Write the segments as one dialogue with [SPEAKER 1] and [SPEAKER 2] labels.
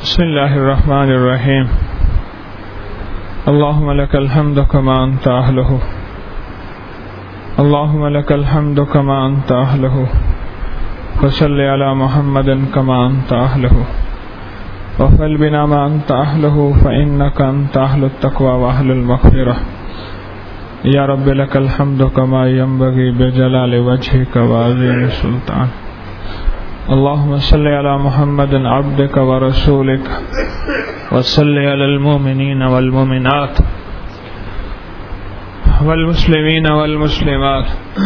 [SPEAKER 1] بسم الله الرحمن الرحيم. اللهم لك الحمد كما أنت أهله، اللهم لك الحمد كما أنت أهله، وصل على محمد كما أنت أهله، وفعل بنا ما أنت أهله، فإنك أنت أهل التقوى وأهل المغفرة. يا رب لك الحمد كما ينبغي بجلال وجهك وعظيم سلطان. اللهم صل على محمد عبدك ورسولك، وصل على المؤمنين والمؤمنات والمسلمين والمسلمات.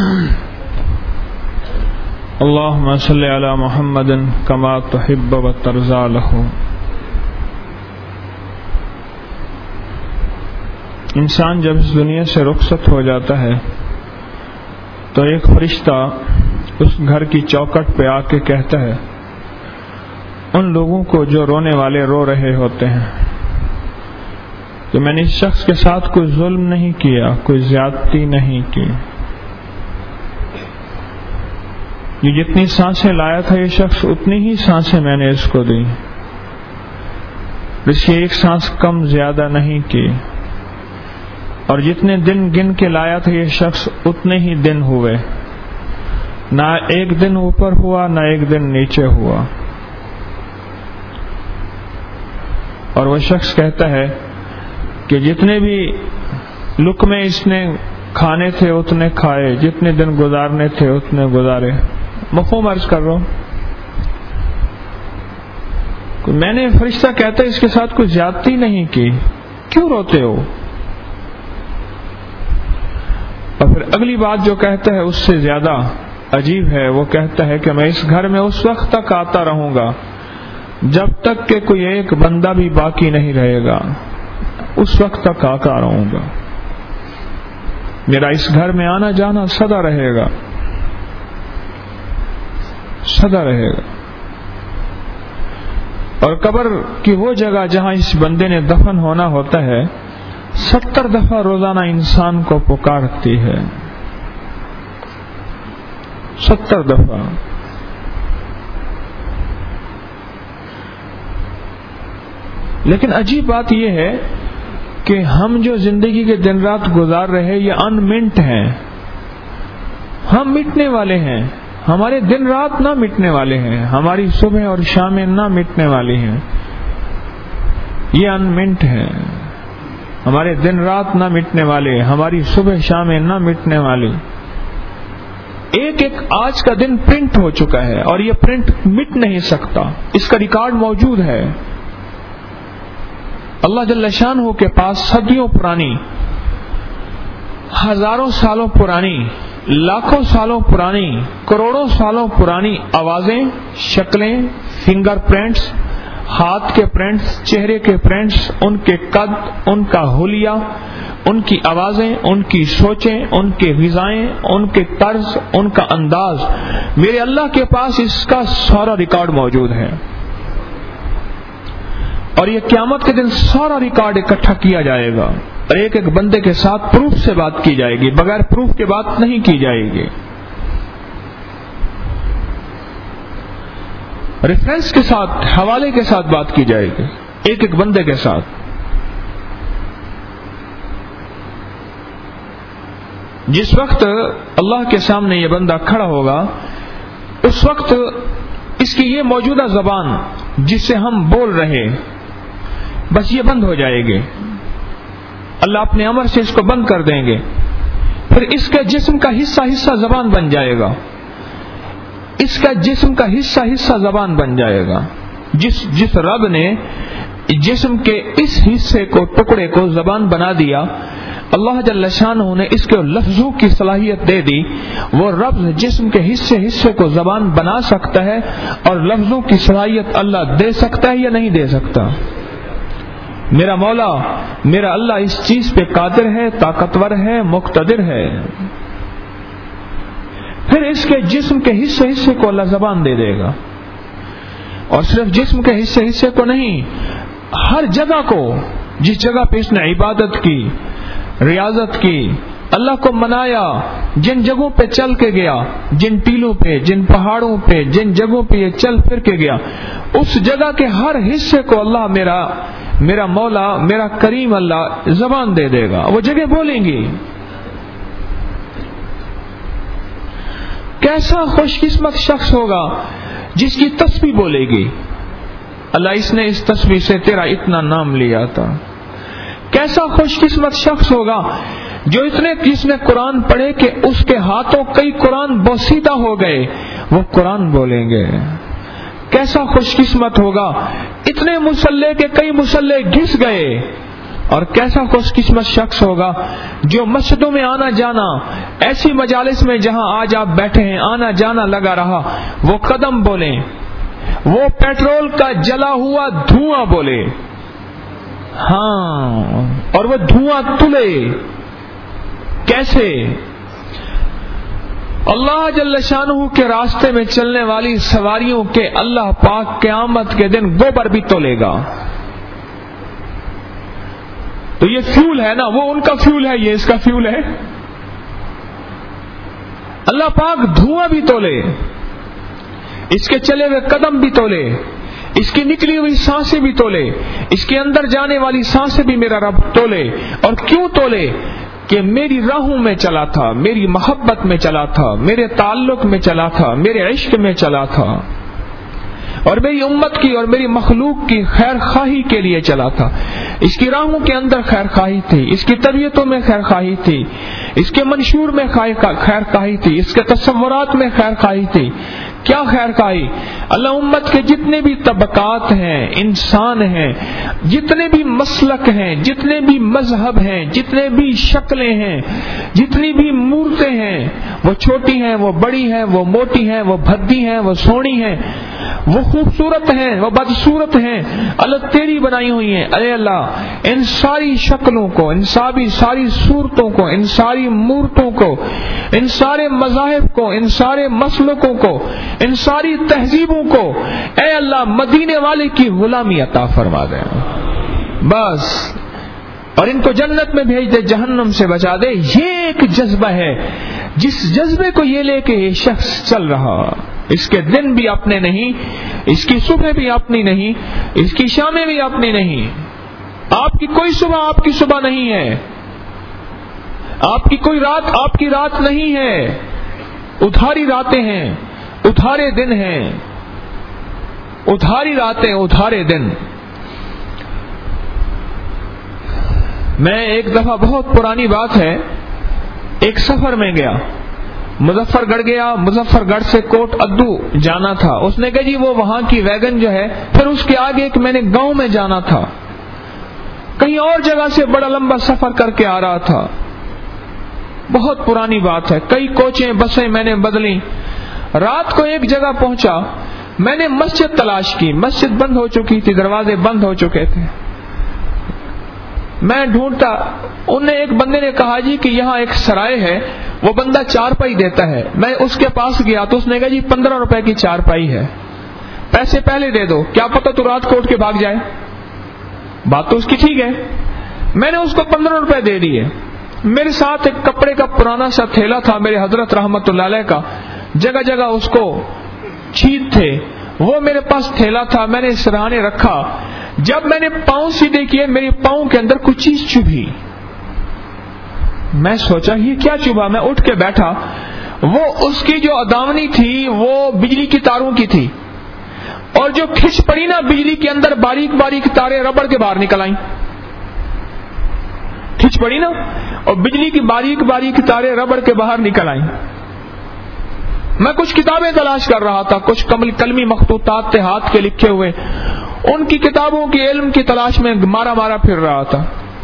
[SPEAKER 1] اللهم صل على محمد كما تحب وترضى له. انسان جب اس دنیا سے رخصت ہو جاتا ہے تو ایک فرشتہ اس گھر کی چوکٹ پہ آ کے کہتا ہے ان لوگوں کو جو رونے والے رو رہے ہوتے ہیں کہ میں نے اس شخص کے ساتھ کوئی ظلم نہیں کیا، کوئی زیادتی نہیں کی، یہ جتنی سانسیں لایا تھا یہ شخص اتنی ہی سانسیں میں نے اس کو دی، اس کی ایک سانس کم زیادہ نہیں کی، اور جتنے دن گن کے لایا تھا یہ شخص اتنے ہی دن ہوئے، نہ ایک دن اوپر ہوا نہ ایک دن نیچے ہوا. اور وہ شخص کہتا ہے کہ جتنے بھی لقمے اس نے کھانے تھے اتنے کھائے، جتنے دن گزارنے تھے اتنے گزارے. مفہوم عرض کر رہا ہوں. میں نے فرشتہ کہتا ہے اس کے ساتھ کوئی زیادتی نہیں کی، کیوں روتے ہو؟ اور پھر اگلی بات جو کہتا ہے اس سے زیادہ عجیب ہے. وہ کہتا ہے کہ میں اس گھر میں اس وقت تک آتا رہوں گا جب تک کہ کوئی ایک بندہ بھی باقی نہیں رہے گا، اس وقت تک آتا رہوں گا. میرا اس گھر میں آنا جانا سدا رہے گا، سدا رہے گا. اور قبر کی وہ جگہ جہاں اس بندے نے دفن ہونا ہوتا ہے 70 دفعہ روزانہ انسان کو پکارتی ہے، 70 دفعہ. لیکن عجیب بات یہ ہے کہ ہم جو زندگی کے دن رات گزار رہے ہیں یہ انمنٹ ہیں، ہم مٹنے والے ہیں. ہمارے دن رات نہ مٹنے والے ہیں، ہماری صبح اور شامیں نہ مٹنے والی ہیں. یہ انمنٹ ہیں، ہمارے دن رات نہ مٹنے والے، ہماری صبح شامیں نہ مٹنے والی. ایک ایک آج کا دن پرنٹ ہو چکا ہے اور یہ پرنٹ مٹ نہیں سکتا، اس کا ریکارڈ موجود ہے. اللہ جل شانہ کے پاس صدیوں پرانی، ہزاروں سالوں پرانی، لاکھوں سالوں پرانی، کروڑوں سالوں پرانی آوازیں، شکلیں، فنگر پرنٹس، ہاتھ کے پرنٹس، چہرے کے پرنٹس، ان کے قد، ان کا حلیہ، ان کی آوازیں، ان کی سوچیں، ان کے غذائیں، ان کے طرز، ان کا انداز، میرے اللہ کے پاس اس کا سارا ریکارڈ موجود ہے. اور یہ قیامت کے دن سارا ریکارڈ اکٹھا کیا جائے گا اور ایک ایک بندے کے ساتھ پروف سے بات کی جائے گی، بغیر پروف کے بات نہیں کی جائے گی. ریفرنس کے ساتھ، حوالے کے ساتھ بات کی جائے گی، ایک ایک بندے کے ساتھ. جس وقت اللہ کے سامنے یہ بندہ کھڑا ہوگا اس وقت اس کی یہ موجودہ زبان جس سے ہم بول رہے بس یہ بند ہو جائے گی. اللہ اپنے امر سے اس کو بند کر دیں گے. پھر اس کے جسم کا حصہ زبان بن جائے گا، اس کا جسم کا حصہ زبان بن جائے گا. جس رب نے جسم کے اس حصے کو، ٹکڑے کو زبان بنا دیا، اللہ جل شانہ نے اس کے لفظوں کی صلاحیت دے دی. وہ رب جسم کے حصے کو زبان بنا سکتا ہے اور لفظوں کی صلاحیت اللہ دے سکتا ہے یا نہیں دے سکتا؟ میرا مولا، میرا اللہ اس چیز پہ قادر ہے، طاقتور ہے، مقتدر ہے. پھر اس کے جسم کے حصے کو اللہ زبان دے دے گا. اور صرف جسم کے حصے کو نہیں، ہر جگہ کو، جس جگہ پہ اس نے عبادت کی، ریاضت کی، اللہ کو منایا، جن جگہوں پہ چل کے گیا، جن ٹیلوں پہ، جن پہاڑوں پہ، جن جگہوں پہ یہ چل پھر کے گیا، اس جگہ کے ہر حصے کو اللہ میرا مولا، میرا کریم اللہ زبان دے دے گا، وہ جگہ بولیں گی۔ کیسا خوش قسمت شخص ہوگا جس کی تسبیح بولے گی، اللہ اس نے اس تسبیح سے تیرا اتنا نام لیا تھا۔ کیسا خوش قسمت شخص ہوگا جو جس نے قرآن پڑھے کہ اس کے ہاتھوں کئی قرآن بوسیدہ ہو گئے، وہ قرآن بولیں گے۔ کیسا خوش قسمت ہوگا اتنے مصلے کے کئی مصلے گھس گئے، اور کیسا خوش قسمت شخص ہوگا جو مسجدوں میں آنا جانا، ایسی مجالس میں جہاں آج آپ بیٹھے ہیں آنا جانا لگا رہا، وہ قدم بولیں، وہ پیٹرول کا جلا ہوا دھواں بولے، ہاں، اور وہ دھواں تلے۔ کیسے؟ اللہ جل شانہ کے راستے میں چلنے والی سواریوں کے اللہ پاک قیامت کے دن گوبر بھی تولے گا۔ تو یہ فیول ہے نا، وہ ان کا فیول ہے، یہ اس کا فیول ہے۔ اللہ پاک دھواں بھی تولے، اس کے چلے ہوئے قدم بھی تولے، اس کی نکلی ہوئی سانسیں بھی تولے، اس کے اندر جانے والی سانسیں بھی میرا رب تولے۔ اور کیوں تولے؟ کہ میری راہوں میں چلا تھا، میری محبت میں چلا تھا، میرے تعلق میں چلا تھا، میرے عشق میں چلا تھا، اور میری امت کی اور میری مخلوق کی خیر خواہی کے لیے چلا تھا۔ اس کی راہوں کے اندر خیر خواہی تھی، اس کی طبیعتوں میں خیر خواہی تھی، اس کے منشور میں خیر خواہی تھی، اس کے تصورات میں خیر خواہی تھی۔ کیا خیر خواہی؟ اللہ امت کے جتنے بھی طبقات ہیں، انسان ہیں، جتنے بھی مسلک ہیں، جتنے بھی مذہب ہیں، جتنے بھی شکلیں ہیں، جتنی بھی مورتیں ہیں، وہ چھوٹی ہیں، وہ بڑی ہیں، وہ موٹی ہیں، وہ بھدی ہیں، وہ سونی ہیں، وہ خوبصورت ہیں، وہ بدصورت ہیں، اللہ تیری بنائی ہوئی ہیں۔ اے اللہ، ان ساری شکلوں کو، ان ساری صورتوں کو، ان ساری مورتوں کو، ان سارے مذاہب کو، ان سارے مسلکوں کو، ان ساری تہذیبوں کو اے اللہ مدینے والے کی غلامی عطا فرما دے بس، اور ان کو جنت میں بھیج دے، جہنم سے بچا دے۔ یہ ایک جذبہ ہے، جس جذبے کو یہ لے کے یہ شخص چل رہا، اس کے دن بھی اپنے نہیں، اس کی صبح بھی اپنی نہیں، اس کی شامیں بھی اپنی نہیں۔ آپ کی کوئی صبح آپ کی صبح نہیں ہے، آپ کی کوئی رات آپ کی رات نہیں ہے، ادھاری راتیں ہیں، ادھارے دن ہیں، ادھاری راتیں، ادھارے دن۔ میں ایک دفعہ، بہت پرانی بات ہے، ایک سفر میں گیا، مظفر گڑھ گیا، مظفر گڑھ سے کوٹ ادو جانا تھا۔ اس نے کہا جی وہ وہاں کی ویگن جو ہے، پھر اس کے آگے ایک میں نے گاؤں میں جانا تھا، کہیں اور جگہ سے بڑا لمبا سفر کر کے آ رہا تھا۔ بہت پرانی بات ہے، کئی کوچیں بسیں میں نے بدلی۔ رات کو ایک جگہ پہنچا، میں نے مسجد تلاش کی، مسجد بند ہو چکی تھی، دروازے بند ہو چکے تھے۔ میں ڈھونڈتا، انہیں ایک بندے نے کہا جی کہ یہاں ایک سرائے ہے، وہ بندہ چارپائی دیتا ہے۔ میں اس کے پاس گیا تو اس نے کہا جی 15 روپے کی چارپائی ہے، پیسے پہلے دے دو، کیا پتہ تو رات کو اٹھ کے بھاگ جائے۔ بات تو اس کی ٹھیک ہے، میں نے اس کو 15 روپے دے دیے۔ میرے ساتھ ایک کپڑے کا پرانا سا تھیلا تھا میرے حضرت رحمت اللہ علیہ کا، جگہ جگہ اس کو چھید تھے، وہ میرے پاس تھیلا تھا، میں نے سرہانے رکھا۔ جب میں نے پاؤں سیدھے کیے، میری پاؤں کے اندر کچھ چیز چبھی۔ میں سوچا یہ کیا چبھا، میں اٹھ کے بیٹھا، وہ اس کی جو اداونی تھی وہ بجلی کی تاروں کی تھی، اور جو کھچ پڑی نا بجلی کے اندر باریک باریک تاریں ربڑ کے باہر نکل آئیں، کھچ پڑی نا، اور بجلی کی باریک باریک تاریں ربڑ کے باہر نکل آئیں۔ میں کچھ کتابیں تلاش کر رہا تھا، کچھ کلمی مخطوطات تھے ہاتھ کے لکھے ہوئے، ان کی کتابوں کی علم کی تلاش میں مارا پھر رہا تھا۔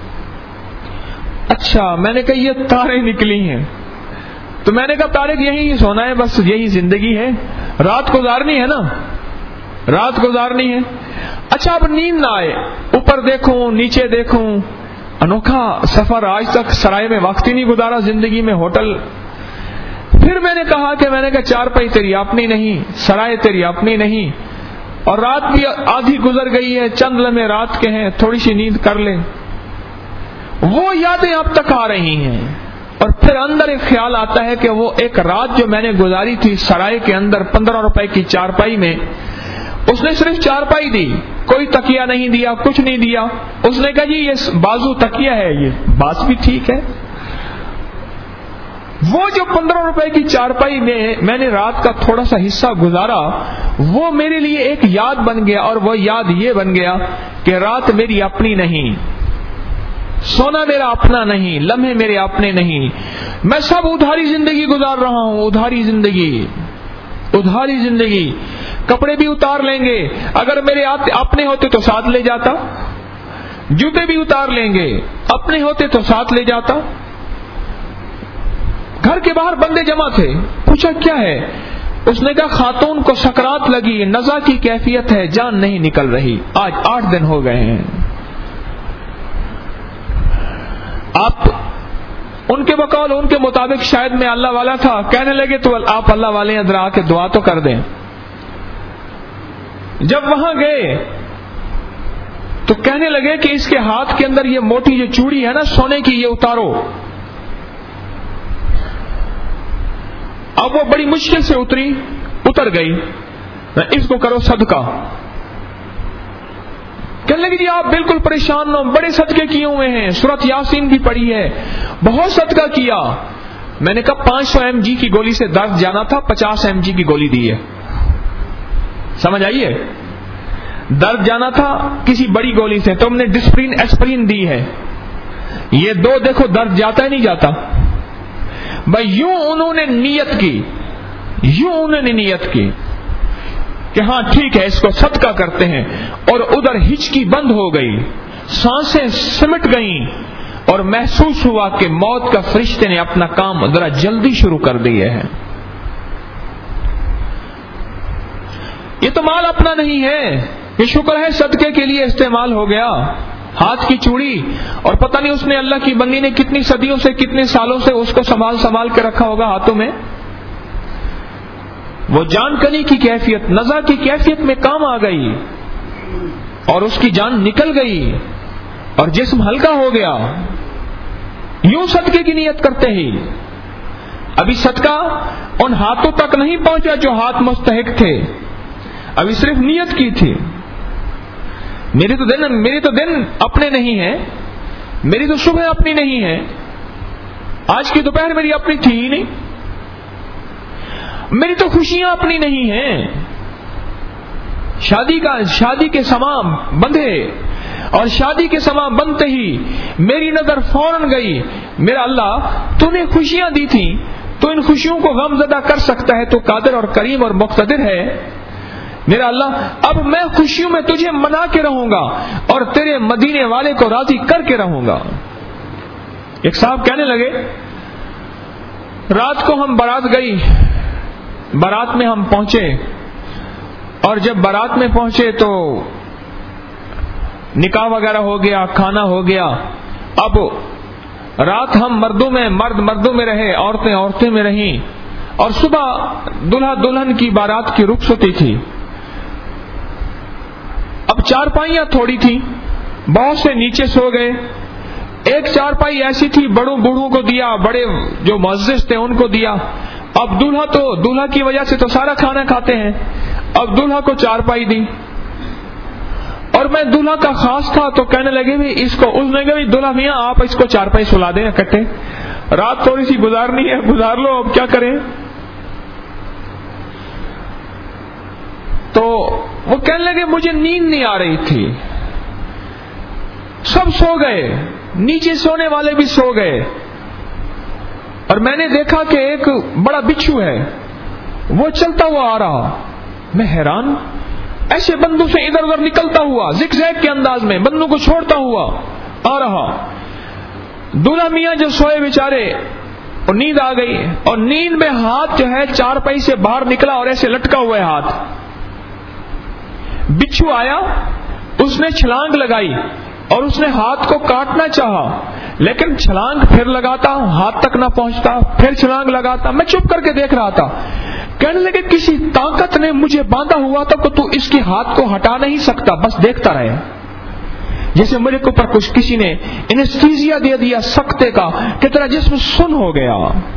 [SPEAKER 1] اچھا، میں نے کہا یہ تاریں نکلی ہیں، تو میں نے کہا طارق یہی سونا ہے، بس یہی زندگی ہے، رات گزارنی ہے نا، رات گزارنی ہے۔ اچھا اب نیند نہ آئے، اوپر دیکھوں نیچے دیکھوں، انوکھا سفر، آج تک سرائے میں وقت ہی نہیں گزارا زندگی میں، ہوٹل۔ پھر میں نے کہا چارپائی تیری اپنی نہیں، سرائے تیری اپنی نہیں، اور رات بھی آدھی گزر گئی ہے، چند لمحے رات کے ہیں، تھوڑی سی نیند کر لیں۔ وہ یادیں اب تک آ رہی ہیں، اور پھر اندر ایک خیال آتا ہے کہ وہ ایک رات جو میں نے گزاری تھی سرائے کے اندر 15 روپے کی چارپائی میں، اس نے صرف چارپائی دی، کوئی تکیہ نہیں دیا، کچھ نہیں دیا. اس نے کہا جی یہ بازو تکیہ ہے، یہ بات بھی ٹھیک ہے. وہ جو 15 روپے کی چارپائی میں نے رات کا تھوڑا سا حصہ گزارا، وہ میرے لیے ایک یاد بن گیا، اور وہ یاد یہ بن گیا کہ رات میری اپنی نہیں، سونا میرا اپنا نہیں، لمحے میرے اپنے نہیں، میں سب ادھاری زندگی گزار رہا ہوں. ادھاری زندگی، ادھاری زندگی. کپڑے بھی اتار لیں گے، اگر میرے اپنے ہوتے تو ساتھ لے جاتا. جوتے بھی اتار لیں گے، اپنے ہوتے تو ساتھ لے جاتا. گھر کے باہر بندے جمع تھے. پوچھا کیا ہے؟ اس نے کہا خاتون کو سکرات لگی، نزع کی کیفیت ہے، جان نہیں نکل رہی، آج 8 دن ہو گئے ہیں. آپ ان کے بقول ان کے مطابق شاید میں اللہ والا تھا، کہنے لگے تو آپ اللہ والے ادھر آ کے دعا تو کر دیں. جب وہاں گئے تو کہنے لگے کہ اس کے ہاتھ کے اندر یہ موٹی جو چوڑی ہے نا سونے کی، یہ اتارو. اب وہ بڑی مشکل سے اتر گئی. اس کو کرو صدقہ. کہنے لگے جی آپ بالکل پریشان نہ ہو، بڑے صدقے کیے ہوئے ہیں، سورۃ یاسین بھی پڑھی ہے، بہت صدقہ کیا. میں نے کہا 500 mg کی گولی سے درد جانا تھا، 50 mg کی گولی دی ہے. سمجھ آئیے؟ درد جانا تھا کسی بڑی گولی سے، تم نے ڈسپرین ایسپرین دی ہے. یہ 2 دیکھو درد جاتا ہے نہیں جاتا. بھائی یوں انہوں نے نیت کی کہ ہاں ٹھیک ہے اس کو صدقہ کرتے ہیں، اور ادھر ہچکی بند ہو گئی، سانسیں سمٹ گئیں، اور محسوس ہوا کہ موت کا فرشتے نے اپنا کام ذرا جلدی شروع کر دیے ہیں. یہ تو مال اپنا نہیں ہے، یہ شکر ہے صدقے کے لیے استعمال ہو گیا. ہاتھ کی چوڑی، اور پتہ نہیں اس نے اللہ کی بندی نے کتنی صدیوں سے کتنے سالوں سے اس کو سنبھال کے رکھا ہوگا ہاتھوں میں. وہ جان کنی کی کیفیت، نزع کی کیفیت میں کام آ گئی، اور اس کی جان نکل گئی، اور جسم ہلکا ہو گیا. یوں صدقے کی نیت کرتے ہی. ابھی صدقہ ان ہاتھوں تک نہیں پہنچا جو ہاتھ مستحق تھے، ابھی صرف نیت کی تھی. میری تو دن اپنے نہیں ہیں، میری تو صبح اپنی نہیں ہے، آج کی دوپہر میری اپنی تھی ہی نہیں، میری تو خوشیاں اپنی نہیں ہیں. شادی کے سما بندھے، اور شادی کے سما بنتے ہی میری نظر فوراً گئی، میرا اللہ تو نے خوشیاں دی تھی، تو ان خوشیوں کو غم زدہ کر سکتا ہے، تو قادر اور کریم اور مقتدر ہے. میرا اللہ اب میں خوشیوں میں تجھے منا کے رہوں گا، اور تیرے مدینے والے کو راضی کر کے رہوں گا. ایک صاحب کہنے لگے رات کو ہم بارات گئی، بارات میں ہم پہنچے، اور جب بارات میں پہنچے تو نکاح وغیرہ ہو گیا، کھانا ہو گیا. اب رات ہم مردوں میں رہے، عورتیں میں رہیں، اور صبح دلہا دلہن کی بارات کی رخصتی تھی. اب چارپائیاں تھوڑی تھیں، بہت سے نیچے سو گئے. ایک چارپائی ایسی تھی بڑوں بوڑھوں کو دیا، بڑے جو معزز تھے ان کو دیا. اب دولہا کی وجہ سے تو سارا کھانا کھاتے ہیں، اب دولہا کو چارپائی دی. اور میں دولہا کا خاص تھا تو کہنے لگے بھی اس نے کہا دولہا میاں آپ اس کو چارپائی سلا دیں اکٹھے، رات تھوڑی سی گزارنی ہے، گزار لو، اب کیا کریں. تو وہ کہنے لگے مجھے نیند نہیں آ رہی تھی، سب سو گئے، نیچے سونے والے بھی سو گئے، اور میں نے دیکھا کہ ایک بڑا بچھو ہے وہ چلتا ہوا آ رہا. میں حیران، ایسے بندوں سے ادھر ادھر نکلتا ہوا زگ زیگ کے انداز میں بندوں کو چھوڑتا ہوا آ رہا. دولہا میاں جو سوئے بیچارے، اور نیند آ گئی، اور نیند میں ہاتھ جو ہے چارپائی سے باہر نکلا اور ایسے لٹکا ہوا ہے ہاتھ. بچھو آیا، اس نے چھلانگ لگائی، اور اس نے ہاتھ کو کاٹنا چاہا، لیکن چھلانگ پھر لگاتا، ہاتھ تک نہ پہنچتا، پھر چھلانگ لگاتا. میں چپ کر کے دیکھ رہا تھا. کہنے لگے کسی طاقت نے مجھے باندھا ہوا تھا کہ تو اس کے ہاتھ کو ہٹا نہیں سکتا، بس دیکھتا رہے. جیسے میرے کو پر کچھ کسی نے انیستھیزیا دے دیا سکتے کا کہ تیرا جسم سن ہو گیا.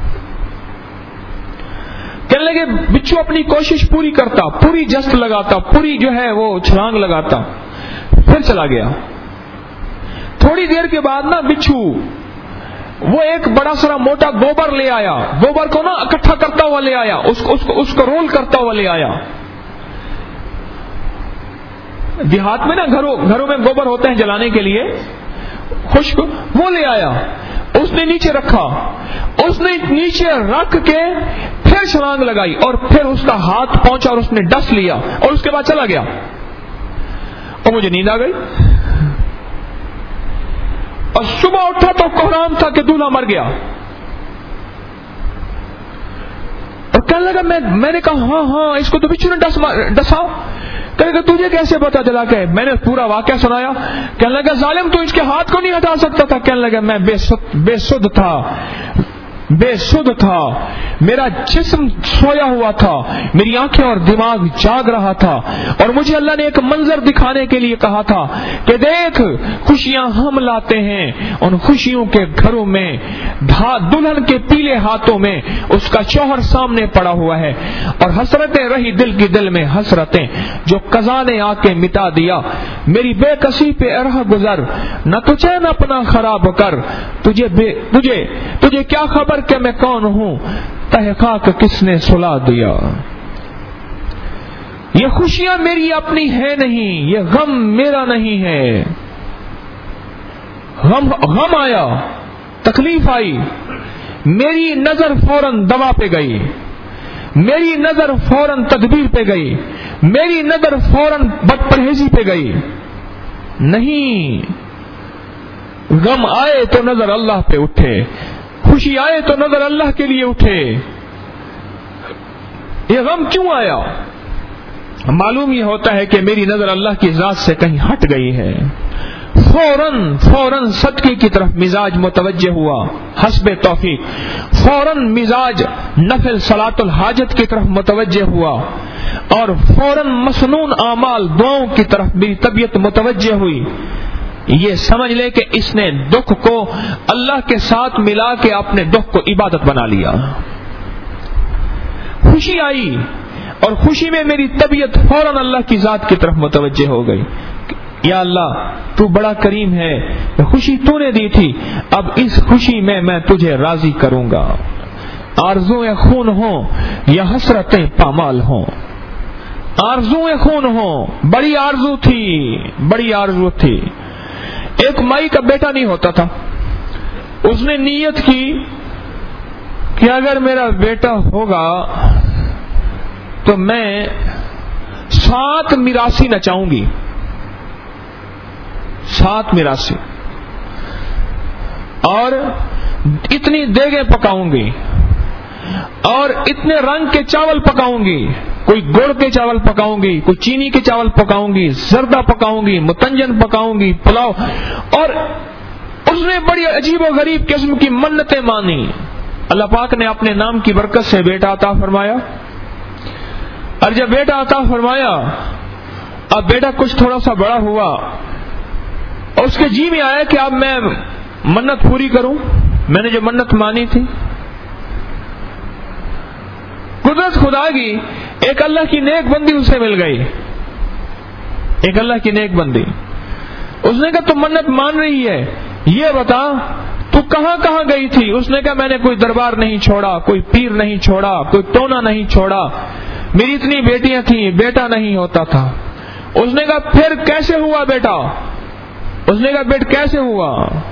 [SPEAKER 1] کہنے لگے بچھو اپنی کوشش پوری کرتا, پوری جست لگاتا, پوری جو ہے وہ چھلانگ لگاتا, پھر چلا گیا. تھوڑی دیر کے بعد نا بچھو وہ ایک بڑا سارا موٹا گوبر لے آیا, گوبر کو نا اکٹھا کرتا ہوا لے آیا, اس کو رول کرتا ہوا لے آیا. دیہات میں نا گھروں میں گوبر ہوتے ہیں جلانے کے لیے خشک, وہ لے آیا, اس نے نیچے رکھا, اس نے نیچے رکھ کے پھر چھلانگ لگائی اور پھر اس کا ہاتھ پہنچا اور اس نے ڈس لیا اور اس کے بعد چلا گیا. اور مجھے نیند آ گئی اور صبح اٹھا تو کوہرام تھا کہ دولہا مر گیا. اور کہنے لگا میں نے کہا ہاں اس کو تو بچھو نے ڈسا. کہنے لگا تجھے کیسے پتا چلا؟ کہ میں نے پورا واقعہ سنایا. کہنے لگا ظالم تو اس کے ہاتھ کو نہیں ہٹا سکتا تھا. کہنے لگا میں بے سدھ تھا, میرا جسم سویا ہوا تھا, میری آنکھیں اور دماغ جاگ رہا تھا, اور مجھے اللہ نے ایک منظر دکھانے کے لیے کہا تھا کہ دیکھ خوشیاں ہم لاتے ہیں, ان خوشیوں کے گھروں میں دلہن کے پیلے ہاتھوں میں اس کا شوہر سامنے پڑا ہوا ہے, اور حسرتیں رہی دل کی دل میں حسرتیں جو قضا نے آ کے مٹا دیا. میری بے کسی پہ ارہ گزر, نہ تجھے نہ اپنا خراب کر, تجھے کیا خبر کہ میں کون ہوں, تحقیق کس نے سلا دیا. یہ خوشیاں میری اپنی ہے نہیں, یہ غم میرا نہیں ہے. غم آیا, تکلیف آئی, میری نظر فوراً دوا پہ گئی, میری نظر فوراً تدبیر پہ گئی, میری نظر فوراً بد پرہیزی پہ گئی. نہیں, غم آئے تو نظر اللہ پہ اٹھے, خوشی آئے تو نظر اللہ کے لیے اٹھے. یہ غم کیوں آیا؟ معلوم یہ ہوتا ہے کہ میری نظر اللہ کی ذات سے کہیں ہٹ گئی ہے. فوراً صدقے کی طرف مزاج متوجہ ہوا حسب توفیق, فوراً مزاج نفل صلاۃ الحاجت کی طرف متوجہ ہوا, اور فوراً مسنون اعمال دعاؤں کی طرف میری طبیعت متوجہ ہوئی. یہ سمجھ لے کہ اس نے دکھ کو اللہ کے ساتھ ملا کے اپنے دکھ کو عبادت بنا لیا. خوشی آئی اور خوشی میں میری طبیعت فوراً اللہ کی ذات کی طرف متوجہ ہو گئی. یا اللہ تو بڑا کریم ہے, خوشی تو نے دی تھی, اب اس خوشی میں تجھے راضی کروں گا. آرزویں خون ہوں یا حسرتیں پامال ہوں, آرزویں خون ہوں. بڑی آرزو تھی. ایک مائی کا بیٹا نہیں ہوتا تھا, اس نے نیت کی کہ اگر میرا بیٹا ہوگا تو میں 7 میراثی نچاؤں گی, 7 میراثی, اور اتنی دیگیں پکاؤں گی, اور اتنے رنگ کے چاول پکاؤں گی. کوئی گڑ کے چاول پکاؤں گی, کوئی چینی کے چاول پکاؤں گی, زردہ پکاؤں گی, متنجن پکاؤں گی, پلاؤ. اور اس نے بڑی عجیب و غریب قسم کی منتیں مانی. اللہ پاک نے اپنے نام کی برکت سے بیٹا عطا فرمایا, اور جب بیٹا عطا فرمایا اب بیٹا کچھ تھوڑا سا بڑا ہوا اور اس کے جی میں آیا کہ اب میں منت پوری کروں, میں نے جو منت مانی تھی. قدرت خدا کی ایک اللہ کی نیک بندی اسے مل گئی, ایک اللہ کی نیک بندی. اس نے کہا تو منت مان رہی ہے, یہ بتا تو کہاں کہاں گئی تھی؟ اس نے کہا میں نے کوئی دربار نہیں چھوڑا, کوئی پیر نہیں چھوڑا, کوئی ٹونا نہیں چھوڑا, میری اتنی بیٹیاں تھیں, بیٹا نہیں ہوتا تھا. اس نے کہا پھر کیسے ہوا بیٹا؟ اس نے کہا بیٹ کیسے ہوا؟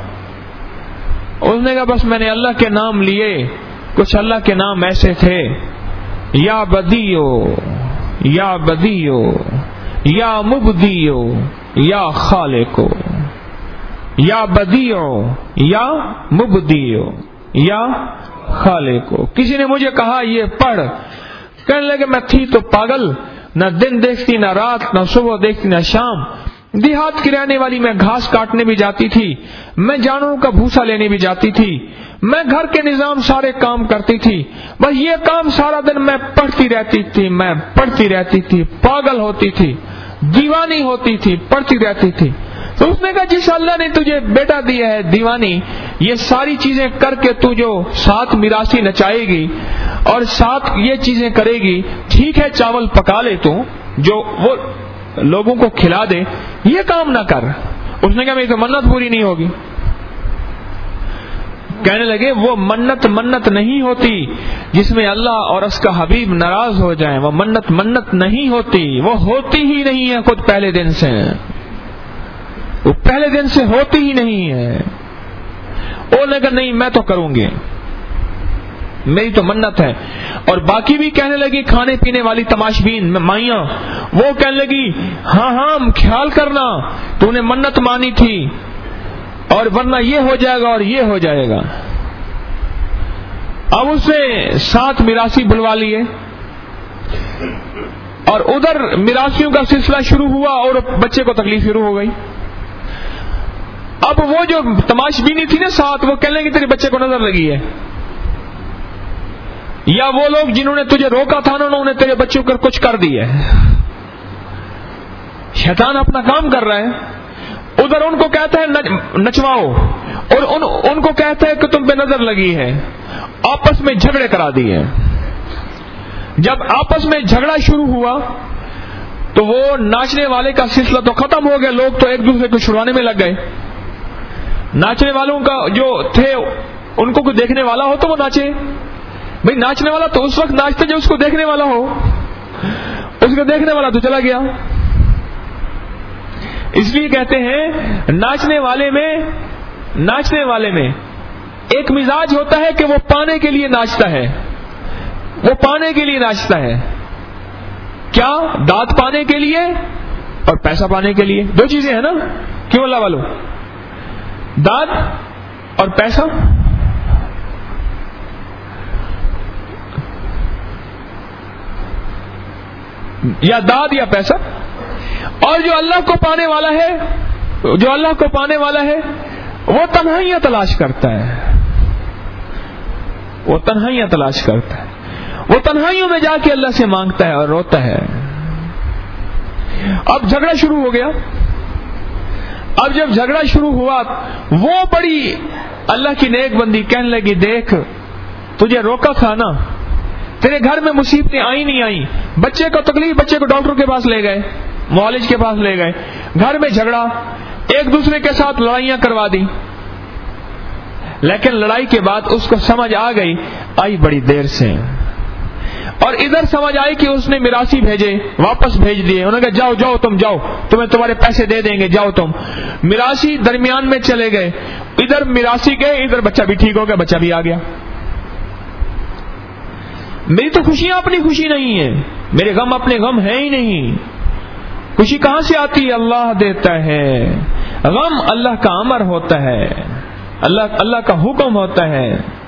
[SPEAKER 1] اس نے کہا بس میں نے اللہ کے نام لیے, کچھ اللہ کے نام ایسے تھے, یا بدیو, یا بدیو, یا مبدیو, یا خالقو, یا بدیو, یا مبدیو, یا خالقو. کسی نے مجھے کہا یہ پڑھ, کہنے لگے میں تھی تو پاگل, نہ دن دیکھتی نہ رات, نہ صبح دیکھتی نہ شام. دیہات کی رہنے والی, میں گھاس کاٹنے بھی جاتی تھی, میں جانوروں کا بھوسا لینے بھی جاتی تھی, میں گھر کے نظام سارے کام کرتی تھی, بس یہ کام سارا دن میں پڑھتی رہتی تھی, پاگل ہوتی تھی, دیوانی ہوتی تھی, پڑھتی رہتی تھی. تو اس نے کہا جس اللہ نے تجھے بیٹا دیا ہے دیوانی، یہ ساری چیزیں کر کے تو جو 7 میراثی نچائے گی اور 7 یہ چیزیں کرے گی، ٹھیک ہے چاول پکا لے تو جو وہ لوگوں کو کھلا دے، یہ کام نہ کر۔ اس نے کہا میری تو منت پوری نہیں ہوگی۔ کہنے لگے وہ منت نہیں ہوتی جس میں اللہ اور اس کا حبیب ناراض ہو جائیں، وہ منت نہیں ہوتی، وہ ہوتی ہی نہیں ہے خود پہلے دن سے، وہ پہلے دن سے ہوتی ہی نہیں ہے۔ وہ نے کہا نہیں میں تو کروں گی، میری تو منت ہے۔ اور باقی بھی کہنے لگی کھانے پینے والی تماشبین مائیاں، وہ کہنے لگی ہاں خیال کرنا تو نے منت مانی تھی اور ورنہ یہ ہو جائے گا اور یہ ہو جائے گا۔ اب اس نے 7 میراثی بلوا لیے اور ادھر میراثیوں کا سلسلہ شروع ہوا اور بچے کو تکلیف شروع ہو گئی۔ اب وہ جو تماشبینی تھی نا 7، وہ کہنے لگی تیرے بچے کو نظر لگی ہے، یا وہ لوگ جنہوں نے تجھے روکا تھا نا انہوں نے تیرے بچوں کو کچھ کر دیا ہے۔ شیطان اپنا کام کر رہا ہے، ادھر ان کو کہتا ہے نچواؤ اور ان کو کہتا ہے کہ تم پہ نظر لگی ہے، آپس میں جھگڑے کرا دیے۔ جب آپس میں جھگڑا شروع ہوا تو وہ ناچنے والے کا سلسلہ تو ختم ہو گیا، لوگ تو ایک دوسرے کو چھڑوانے میں لگ گئے۔ ناچنے والوں کا جو تھے ان کو کوئی دیکھنے والا ہو تو وہ ناچے، بھئی ناچنے والا تو اس وقت ناچتے جب اس کو دیکھنے والا ہو، اس کو دیکھنے والا تو چلا گیا۔ اس لیے کہتے ہیں ناچنے والے میں ایک مزاج ہوتا ہے کہ وہ پانے کے لیے ناچتا ہے، وہ پانے کے لیے ناچتا ہے۔ کیا؟ داد پانے کے لیے اور پیسہ پانے کے لیے، 2 چیزیں ہیں نا، کیوں اللہ والو؟ داد اور پیسہ۔ یا داد یا پیسہ۔ اور جو اللہ کو پانے والا ہے وہ تنہائیاں تلاش کرتا ہے، وہ تنہائیوں میں جا کے اللہ سے مانگتا ہے اور روتا ہے۔ اب جھگڑا شروع ہو گیا۔ اب جب جھگڑا شروع ہوا وہ بڑی اللہ کی نیک بندی کہنے لگی دیکھ تجھے روکا تھا نا، تیرے گھر میں مصیبتیں آئی نہیں آئی، بچے کو تکلیف، بچے کو ڈاکٹر کے پاس لے گئے، معالج کے پاس لے گئے، گھر میں جھگڑا، ایک دوسرے کے ساتھ لڑائیاں کروا دی، لیکن لڑائی کے بعد اس کو سمجھ آئی بڑی دیر سے، اور ادھر سمجھ آئی کہ اس نے میراثی بھیجے، واپس بھیج دیے، انہوں نے کہا جاؤ تم جاؤ، تمہیں تمہارے پیسے دے دیں گے، جاؤ تم۔ میراثی درمیان میں چلے گئے، ادھر میراثی گئے، ادھر بچہ بھی ٹھیک ہو گیا، بچہ بھی آ گیا۔ میری تو خوشیاں اپنی خوشی نہیں ہے، میرے غم اپنے غم ہیں ہی نہیں۔ خوشی کہاں سے آتی ہے؟ اللہ دیتا ہے۔ غم اللہ کا امر ہوتا ہے، اللہ کا حکم ہوتا ہے۔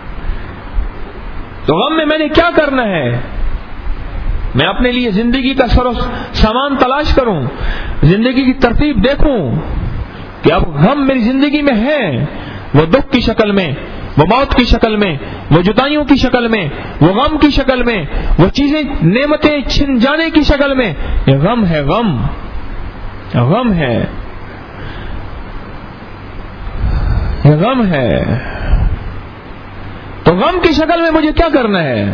[SPEAKER 1] تو غم میں نے کیا کرنا ہے؟ میں اپنے لیے زندگی کا سامان تلاش کروں، زندگی کی ترتیب دیکھوں کہ اب غم میری زندگی میں ہے، وہ دکھ کی شکل میں، وہ موت کی شکل میں، وہ جدائیوں کی شکل میں، وہ غم کی شکل میں، وہ چیزیں نعمتیں چھن جانے کی شکل میں، یہ غم ہے، غم ہے، یہ غم ہے۔ تو غم کی شکل میں مجھے کیا کرنا ہے؟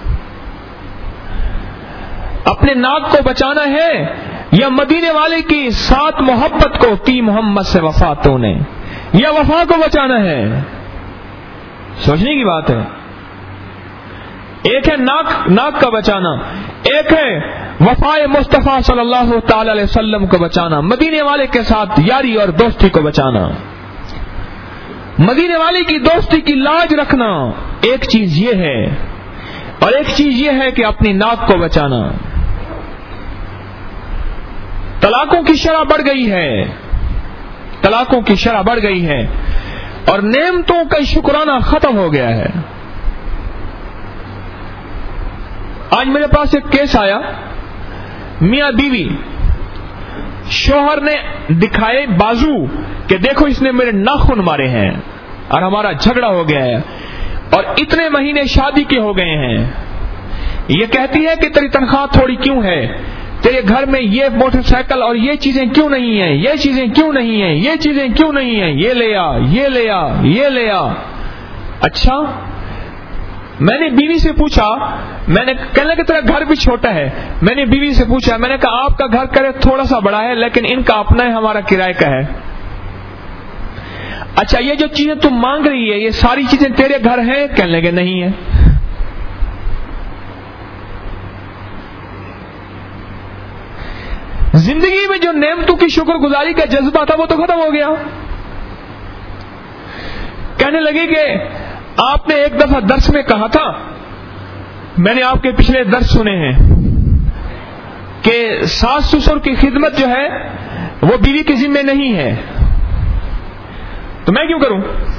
[SPEAKER 1] اپنے ناک کو بچانا ہے یا مدینے والے کی 7 محبت کو کی محمد سے وفا تو نے، یا وفا کو بچانا ہے؟ سوچنے کی بات ہے۔ ایک ہے ناک کا بچانا، ایک ہے وفائے مصطفیٰ صلی اللہ تعالی علیہ وسلم کو بچانا، مدینے والے کے ساتھ یاری اور دوستی کو بچانا، مدینے والے کی دوستی کی لاج رکھنا، ایک چیز یہ ہے، اور ایک چیز یہ ہے کہ اپنی ناک کو بچانا۔ طلاقوں کی شرح بڑھ گئی ہے، اور نعمتوں کا شکرانہ ختم ہو گیا ہے۔ آج میرے پاس ایک کیس آیا، میاں بیوی، شوہر نے دکھائے بازو کہ دیکھو اس نے میرے ناخن مارے ہیں اور ہمارا جھگڑا ہو گیا ہے، اور اتنے مہینے شادی کے ہو گئے ہیں۔ یہ کہتی ہے کہ تیری تنخواہ تھوڑی کیوں ہے؟ تیرے گھر میں یہ موٹر سائیکل اور یہ چیزیں کیوں نہیں ہیں, یہ چیزیں کیوں نہیں ہیں, یہ چیزیں کیوں نہیں ہیں, یہ لے آ, یہ لے آ, یہ لے آ. اچھا, میں نے بیوی سے پوچھا, میں نے کہنے لگا تیرا گھر بھی چھوٹا ہے. میں نے بیوی سے پوچھا, میں نے کہا آپ کا گھر کرے تھوڑا سا بڑا ہے لیکن ان کا اپنا ہے, ہمارا کرائے کا ہے. اچھا, یہ جو چیزیں تم مانگ رہی ہے یہ ساری چیزیں تیرے گھر ہیں؟ کہنے لگے نہیں ہے. زندگی میں جو نعمتوں کی شکر گزاری کا جذبہ تھا وہ تو ختم ہو گیا. کہنے لگے کہ آپ نے ایک دفعہ درس میں کہا تھا, میں نے آپ کے پچھلے درس سنے ہیں, کہ ساس سسر کی خدمت جو ہے وہ بیوی کے ذمہ نہیں ہے, تو میں کیوں کروں؟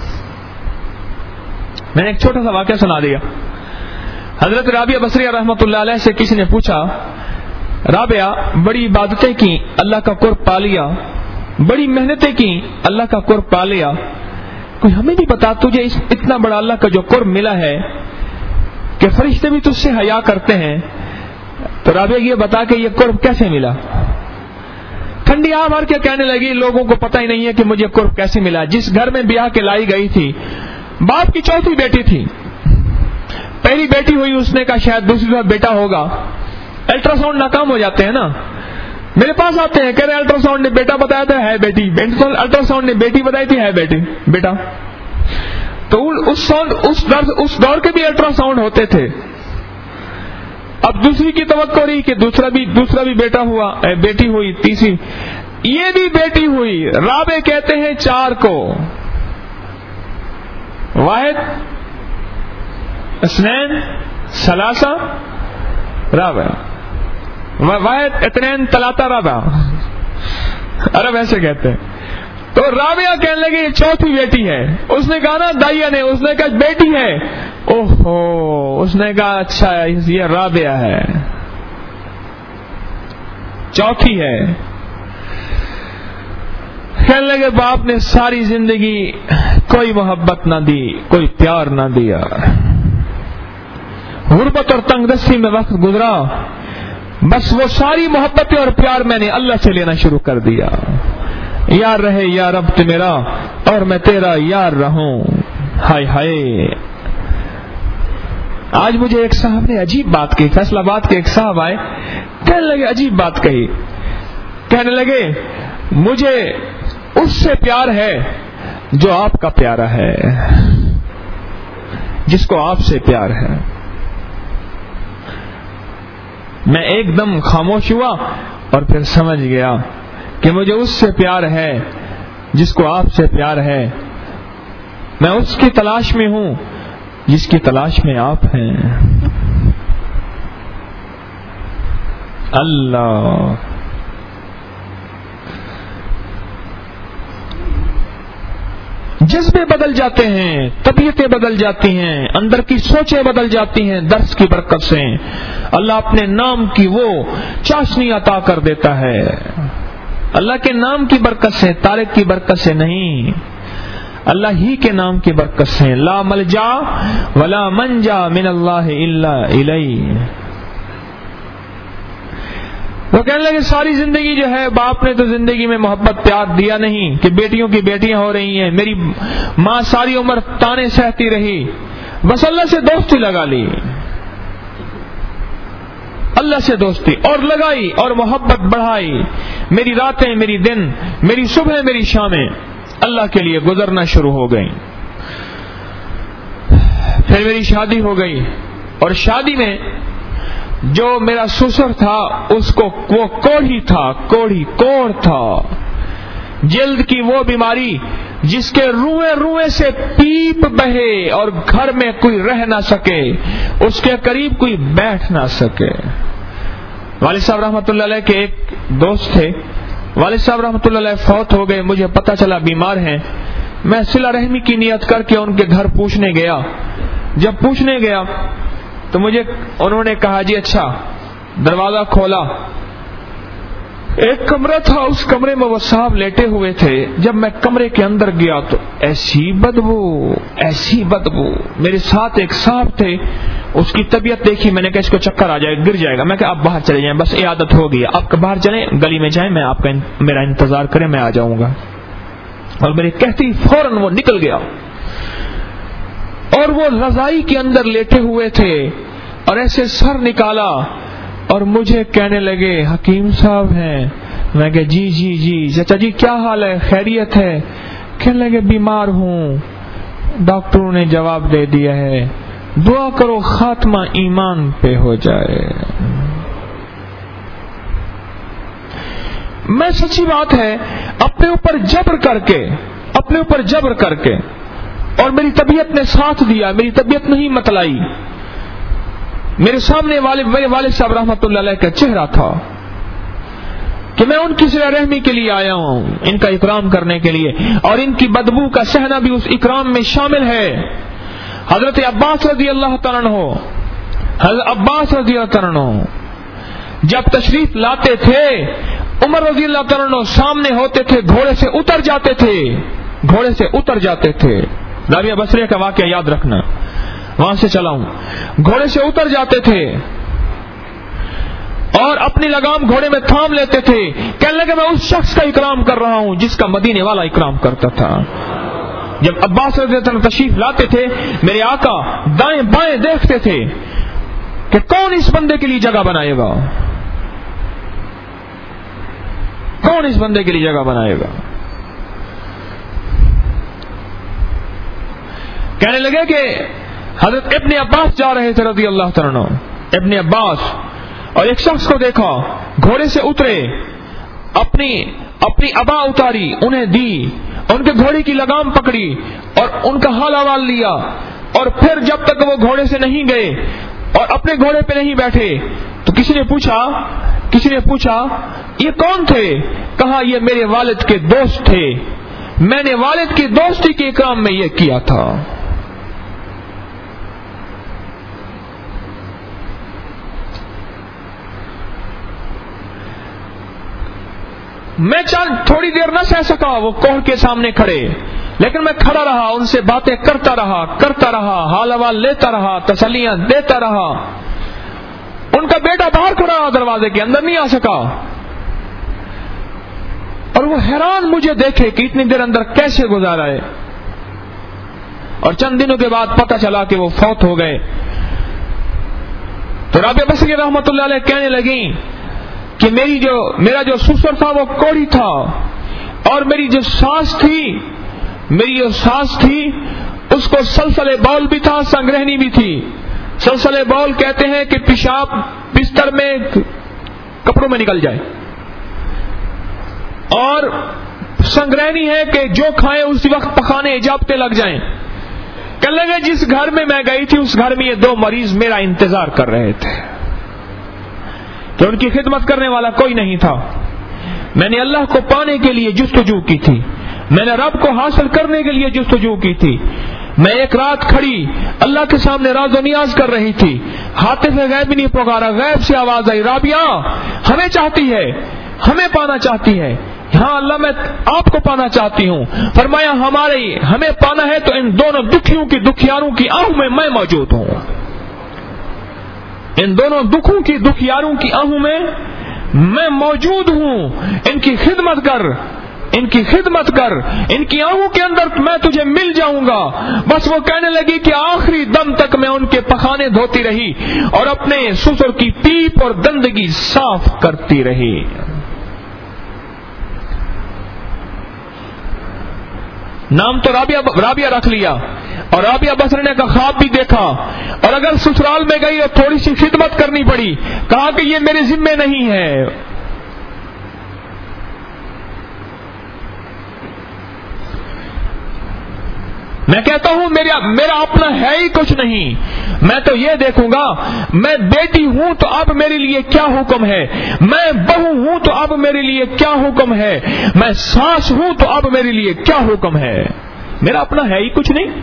[SPEAKER 1] میں نے ایک چھوٹا سا واقعہ سنا دیا. حضرت رابعہ بصریہ رحمۃ اللہ علیہ سے کسی نے پوچھا, رابعہ بڑی عبادتیں کی, اللہ کا قرب پا لیا, بڑی محنتیں کی, اللہ کا قرب پا لیا, کوئی ہمیں بھی بتا تجھے اتنا بڑا اللہ کا جو قرب ملا ہے کہ فرشتے بھی تجھ سے حیا کرتے ہیں, تو رابعہ یہ بتا کہ یہ قرب کیسے ملا؟ ٹھنڈی آہ بھر کے کہنے لگی, لوگوں کو پتہ ہی نہیں ہے کہ مجھے قرب کیسے ملا. جس گھر میں بیاہ کے لائی گئی تھی, باپ کی چوتھی بیٹی تھی, پہلی بیٹی ہوئی, اس نے کہا شاید دوسری بار بیٹا ہوگا. الٹرا ساؤنڈ ناکام ہو جاتے ہیں نا, میرے پاس آتے ہیں, کہہ رہے الٹرا ساؤنڈ نے بیٹا بتایا تھا, ہے بیٹی. الٹرا ساؤنڈ نے بیٹی بتائی تھی, ہے بیٹا. تو اس دور کے بھی الٹرا ساؤنڈ ہوتے تھے. اب دوسری کی توقع رہی کہ دوسرا بھی بیٹا ہوا, بیٹی ہوئی, تیسری یہ بھی بیٹی ہوئی. رابع کہتے ہیں 4 کو, واحد اثنین ثلاثہ رابع, واحد اثنین ثلاثہ رابع, عرب ایسے کہتے ہیں. تو رابعہ کہنے لگے یہ چوتھی بیٹی ہے. اس نے کہا نا دائیا نے, اس نے کہا بیٹی ہے. اوہو, اس نے کہا اچھا یہ رابعہ ہے, چوتھی ہے. کہنے لگے باپ نے ساری زندگی کوئی محبت نہ دی, کوئی پیار نہ دیا, غربت اور تنگ دستی میں وقت گزرا, بس وہ ساری محبتیں اور پیار میں نے اللہ سے لینا شروع کر دیا. یار رہے یا رب تو میرا, اور میں تیرا یار رہوں. ہائے ہائے. آج مجھے ایک صاحب نے عجیب بات کہی, فیصلہ آباد کے ایک صاحب آئے, کہنے لگے عجیب بات کہی. کہنے لگے مجھے اس سے پیار ہے جو آپ کا پیارا ہے, جس کو آپ سے پیار ہے. میں ایک دم خاموش ہوا اور پھر سمجھ گیا کہ مجھے اس سے پیار ہے جس کو آپ سے پیار ہے. میں اس کی تلاش میں ہوں جس کی تلاش میں آپ ہیں. اللہ. جذبے بدل جاتے ہیں, طبیعتیں بدل جاتی ہیں, اندر کی سوچیں بدل جاتی ہیں درس کی برکت سے. اللہ اپنے نام کی وہ چاشنی عطا کر دیتا ہے, اللہ کے نام کی برکت سے, طارق کی برکت سے نہیں, اللہ ہی کے نام کی برکت سے. لا ملجا ولا منجا من اللہ الا الیہ. وہ کہنے لگے ساری زندگی جو ہے باپ نے تو زندگی میں محبت پیار دیا نہیں, کہ بیٹیوں کی بیٹیاں ہو رہی ہیں, میری ماں ساری عمر تانے سہتی رہی, بس اللہ سے دوستی لگا لی, اللہ سے دوستی اور لگائی اور محبت بڑھائی. میری راتیں, میری دن, میری صبح, میری شامیں اللہ کے لیے گزرنا شروع ہو گئی. پھر میری شادی ہو گئی, اور شادی میں جو میرا سسر تھا اس کو وہ کوڑھی تھا, کوڑ تھا, جلد کی وہ بیماری جس کے روئے روئے سے پیپ بہے اور گھر میں کوئی رہ نہ سکے, اس کے قریب کوئی بیٹھ نہ سکے. والد صاحب رحمۃ اللہ علیہ کے ایک دوست تھے, والد صاحب رحمۃ اللہ علیہ فوت ہو گئے, مجھے پتہ چلا بیمار ہیں. میں صلہ رحمی کی نیت کر کے ان کے گھر پوچھنے گیا. جب پوچھنے گیا تو مجھے انہوں نے کہا جی اچھا, دروازہ کھولا, ایک کمرہ تھا، اس کمرے میں وہ صاحب لیٹے ہوئے تھے. جب میں کمرے کے اندر گیا تو ایسی بدبو. میرے ساتھ ایک صاحب تھے، اس کی طبیعت دیکھی، میں نے کہا اس کو چکر آ جائے، گر جائے گا. میں کہا آپ باہر چلے جائیں، بس یہ عادت ہو گئی، آپ باہر چلیں، گلی میں جائیں، میں آپ کا میرا انتظار کریں، میں آ جاؤں گا. اور میرے کہتے ہی فوراً وہ نکل گیا. اور وہ رضائی کے اندر لیٹے ہوئے تھے اور ایسے سر نکالا اور مجھے کہنے لگے حکیم صاحب ہیں. میں کہا جی چچا جی کیا حال ہے، خیریت ہے؟ کہنے لگے بیمار ہوں، ڈاکٹروں نے جواب دے دیا ہے دعا کرو خاتمہ ایمان پہ ہو جائے. میں سچی بات ہے اپنے اوپر جبر کر کے اور میری طبیعت نے ساتھ دیا، میری طبیعت نہیں متلائی. میرے سامنے میرے والد صاحب رحمۃ اللہ علیہ کا چہرہ تھا کہ میں ان کی صلہ رحمی کے لیے آیا ہوں، ان کا اکرام کرنے کے لیے، اور ان کی بدبو کا سہنا بھی اس اکرام میں شامل ہے. حضرت عباس رضی اللہ تعالیٰ عنہ جب تشریف لاتے تھے، عمر رضی اللہ تعالیٰ عنہ سامنے ہوتے تھے، گھوڑے سے اتر جاتے تھے. رابعہ بصریہ کا واقعہ یاد رکھنا، وہاں سے چلا ہوں. گھوڑے سے اتر جاتے تھے اور اپنی لگام گھوڑے میں تھام لیتے تھے. کہنے لگے میں اس شخص کا اکرام کر رہا ہوں جس کا مدینے والا اکرام کرتا تھا. جب عباس رضی اللہ عنہ تشریف لاتے تھے، میرے آقا دائیں بائیں دیکھتے تھے کہ کون اس بندے کے لیے جگہ بنائے گا، کون اس بندے کے لیے جگہ بنائے گا. کہنے لگے کہ حضرت ابن عباس جا رہے تھے رضی اللہ تعالیٰ عنہ، ابن عباس، اور ایک شخص کو دیکھا، گھوڑے سے اترے، اپنی عبا اتاری، انہیں دی، ان کے گھوڑے کی لگام پکڑی اور ان کا حال احوال لیا. اور پھر جب تک وہ گھوڑے سے نہیں گئے اور اپنے گھوڑے پہ نہیں بیٹھے تو کسی نے پوچھا یہ کون تھے؟ کہا یہ میرے والد کے دوست تھے، میں نے والد کی دوستی کے اکرام میں یہ کیا تھا. میں تھوڑی دیر نہ سہ سکا وہ کوہ کے سامنے کھڑے، لیکن میں کھڑا رہا، ان سے باتیں کرتا رہا، حال احوال لیتا رہا، تسلیاں دیتا رہا. ان کا بیٹا باہر کھڑا رہا، دروازے کے اندر نہیں آ سکا، اور وہ حیران مجھے دیکھے کہ اتنی دیر اندر کیسے گزارا ہے. اور چند دنوں کے بعد پتہ چلا کہ وہ فوت ہو گئے. تو رابعہ بصری رحمۃ اللہ علیہ کہنے لگیں کہ میرا جو سسر تھا وہ کوڑی تھا، اور میری جو ساس تھی اس کو سلسلے بول بھی تھا، سنگرہنی بھی تھی. سلسلے بول کہتے ہیں کہ پیشاب بستر میں کپڑوں میں نکل جائے، اور سنگرہنی ہے کہ جو کھائیں اسی وقت پخانے اجابتیں لگ جائیں. کہنے لگے جس گھر میں میں گئی تھی اس گھر میں یہ 2 مریض میرا انتظار کر رہے تھے کہ ان کی خدمت کرنے والا کوئی نہیں تھا. میں نے اللہ کو پانے کے لیے جستجو کی تھی، میں نے رب کو حاصل کرنے کے لیے جستجو کی تھی. میں ایک رات کھڑی اللہ کے سامنے راز و نیاز کر رہی تھی، ہاتف غیب بھی نہیں پکارا، غیب سے آواز آئی رابعہ ہمیں چاہتی ہے، ہمیں پانا چاہتی ہے. ہاں اللہ میں آپ کو پانا چاہتی ہوں. فرمایا ہمیں پانا ہے تو ان دونوں دکھیاروں کی آہوں میں موجود ہوں. ان دونوں دکھیاروں کی آہوں میں موجود ہوں. ان کی خدمت کر، ان کی آنکھوں کے اندر میں تجھے مل جاؤں گا. بس وہ کہنے لگی کہ آخری دم تک میں ان کے پخانے دھوتی رہی اور اپنے سسر کی پیپ اور گندگی صاف کرتی رہی. نام تو رابعہ رکھ لیا، اور رابعہ بصری کا خواب بھی دیکھا، اور اگر سسرال میں گئی اور تھوڑی سی خدمت کرنی پڑی، کہا کہ یہ میرے ذمے نہیں ہے. میں کہتا ہوں میرا اپنا ہے ہی کچھ نہیں. میں تو یہ دیکھوں گا میں بیٹی ہوں تو اب میرے لیے کیا حکم ہے، میں بہو ہوں تو اب میرے لیے کیا حکم ہے، میں ساس ہوں تو اب میرے لیے کیا حکم ہے. میرا اپنا ہے ہی کچھ نہیں.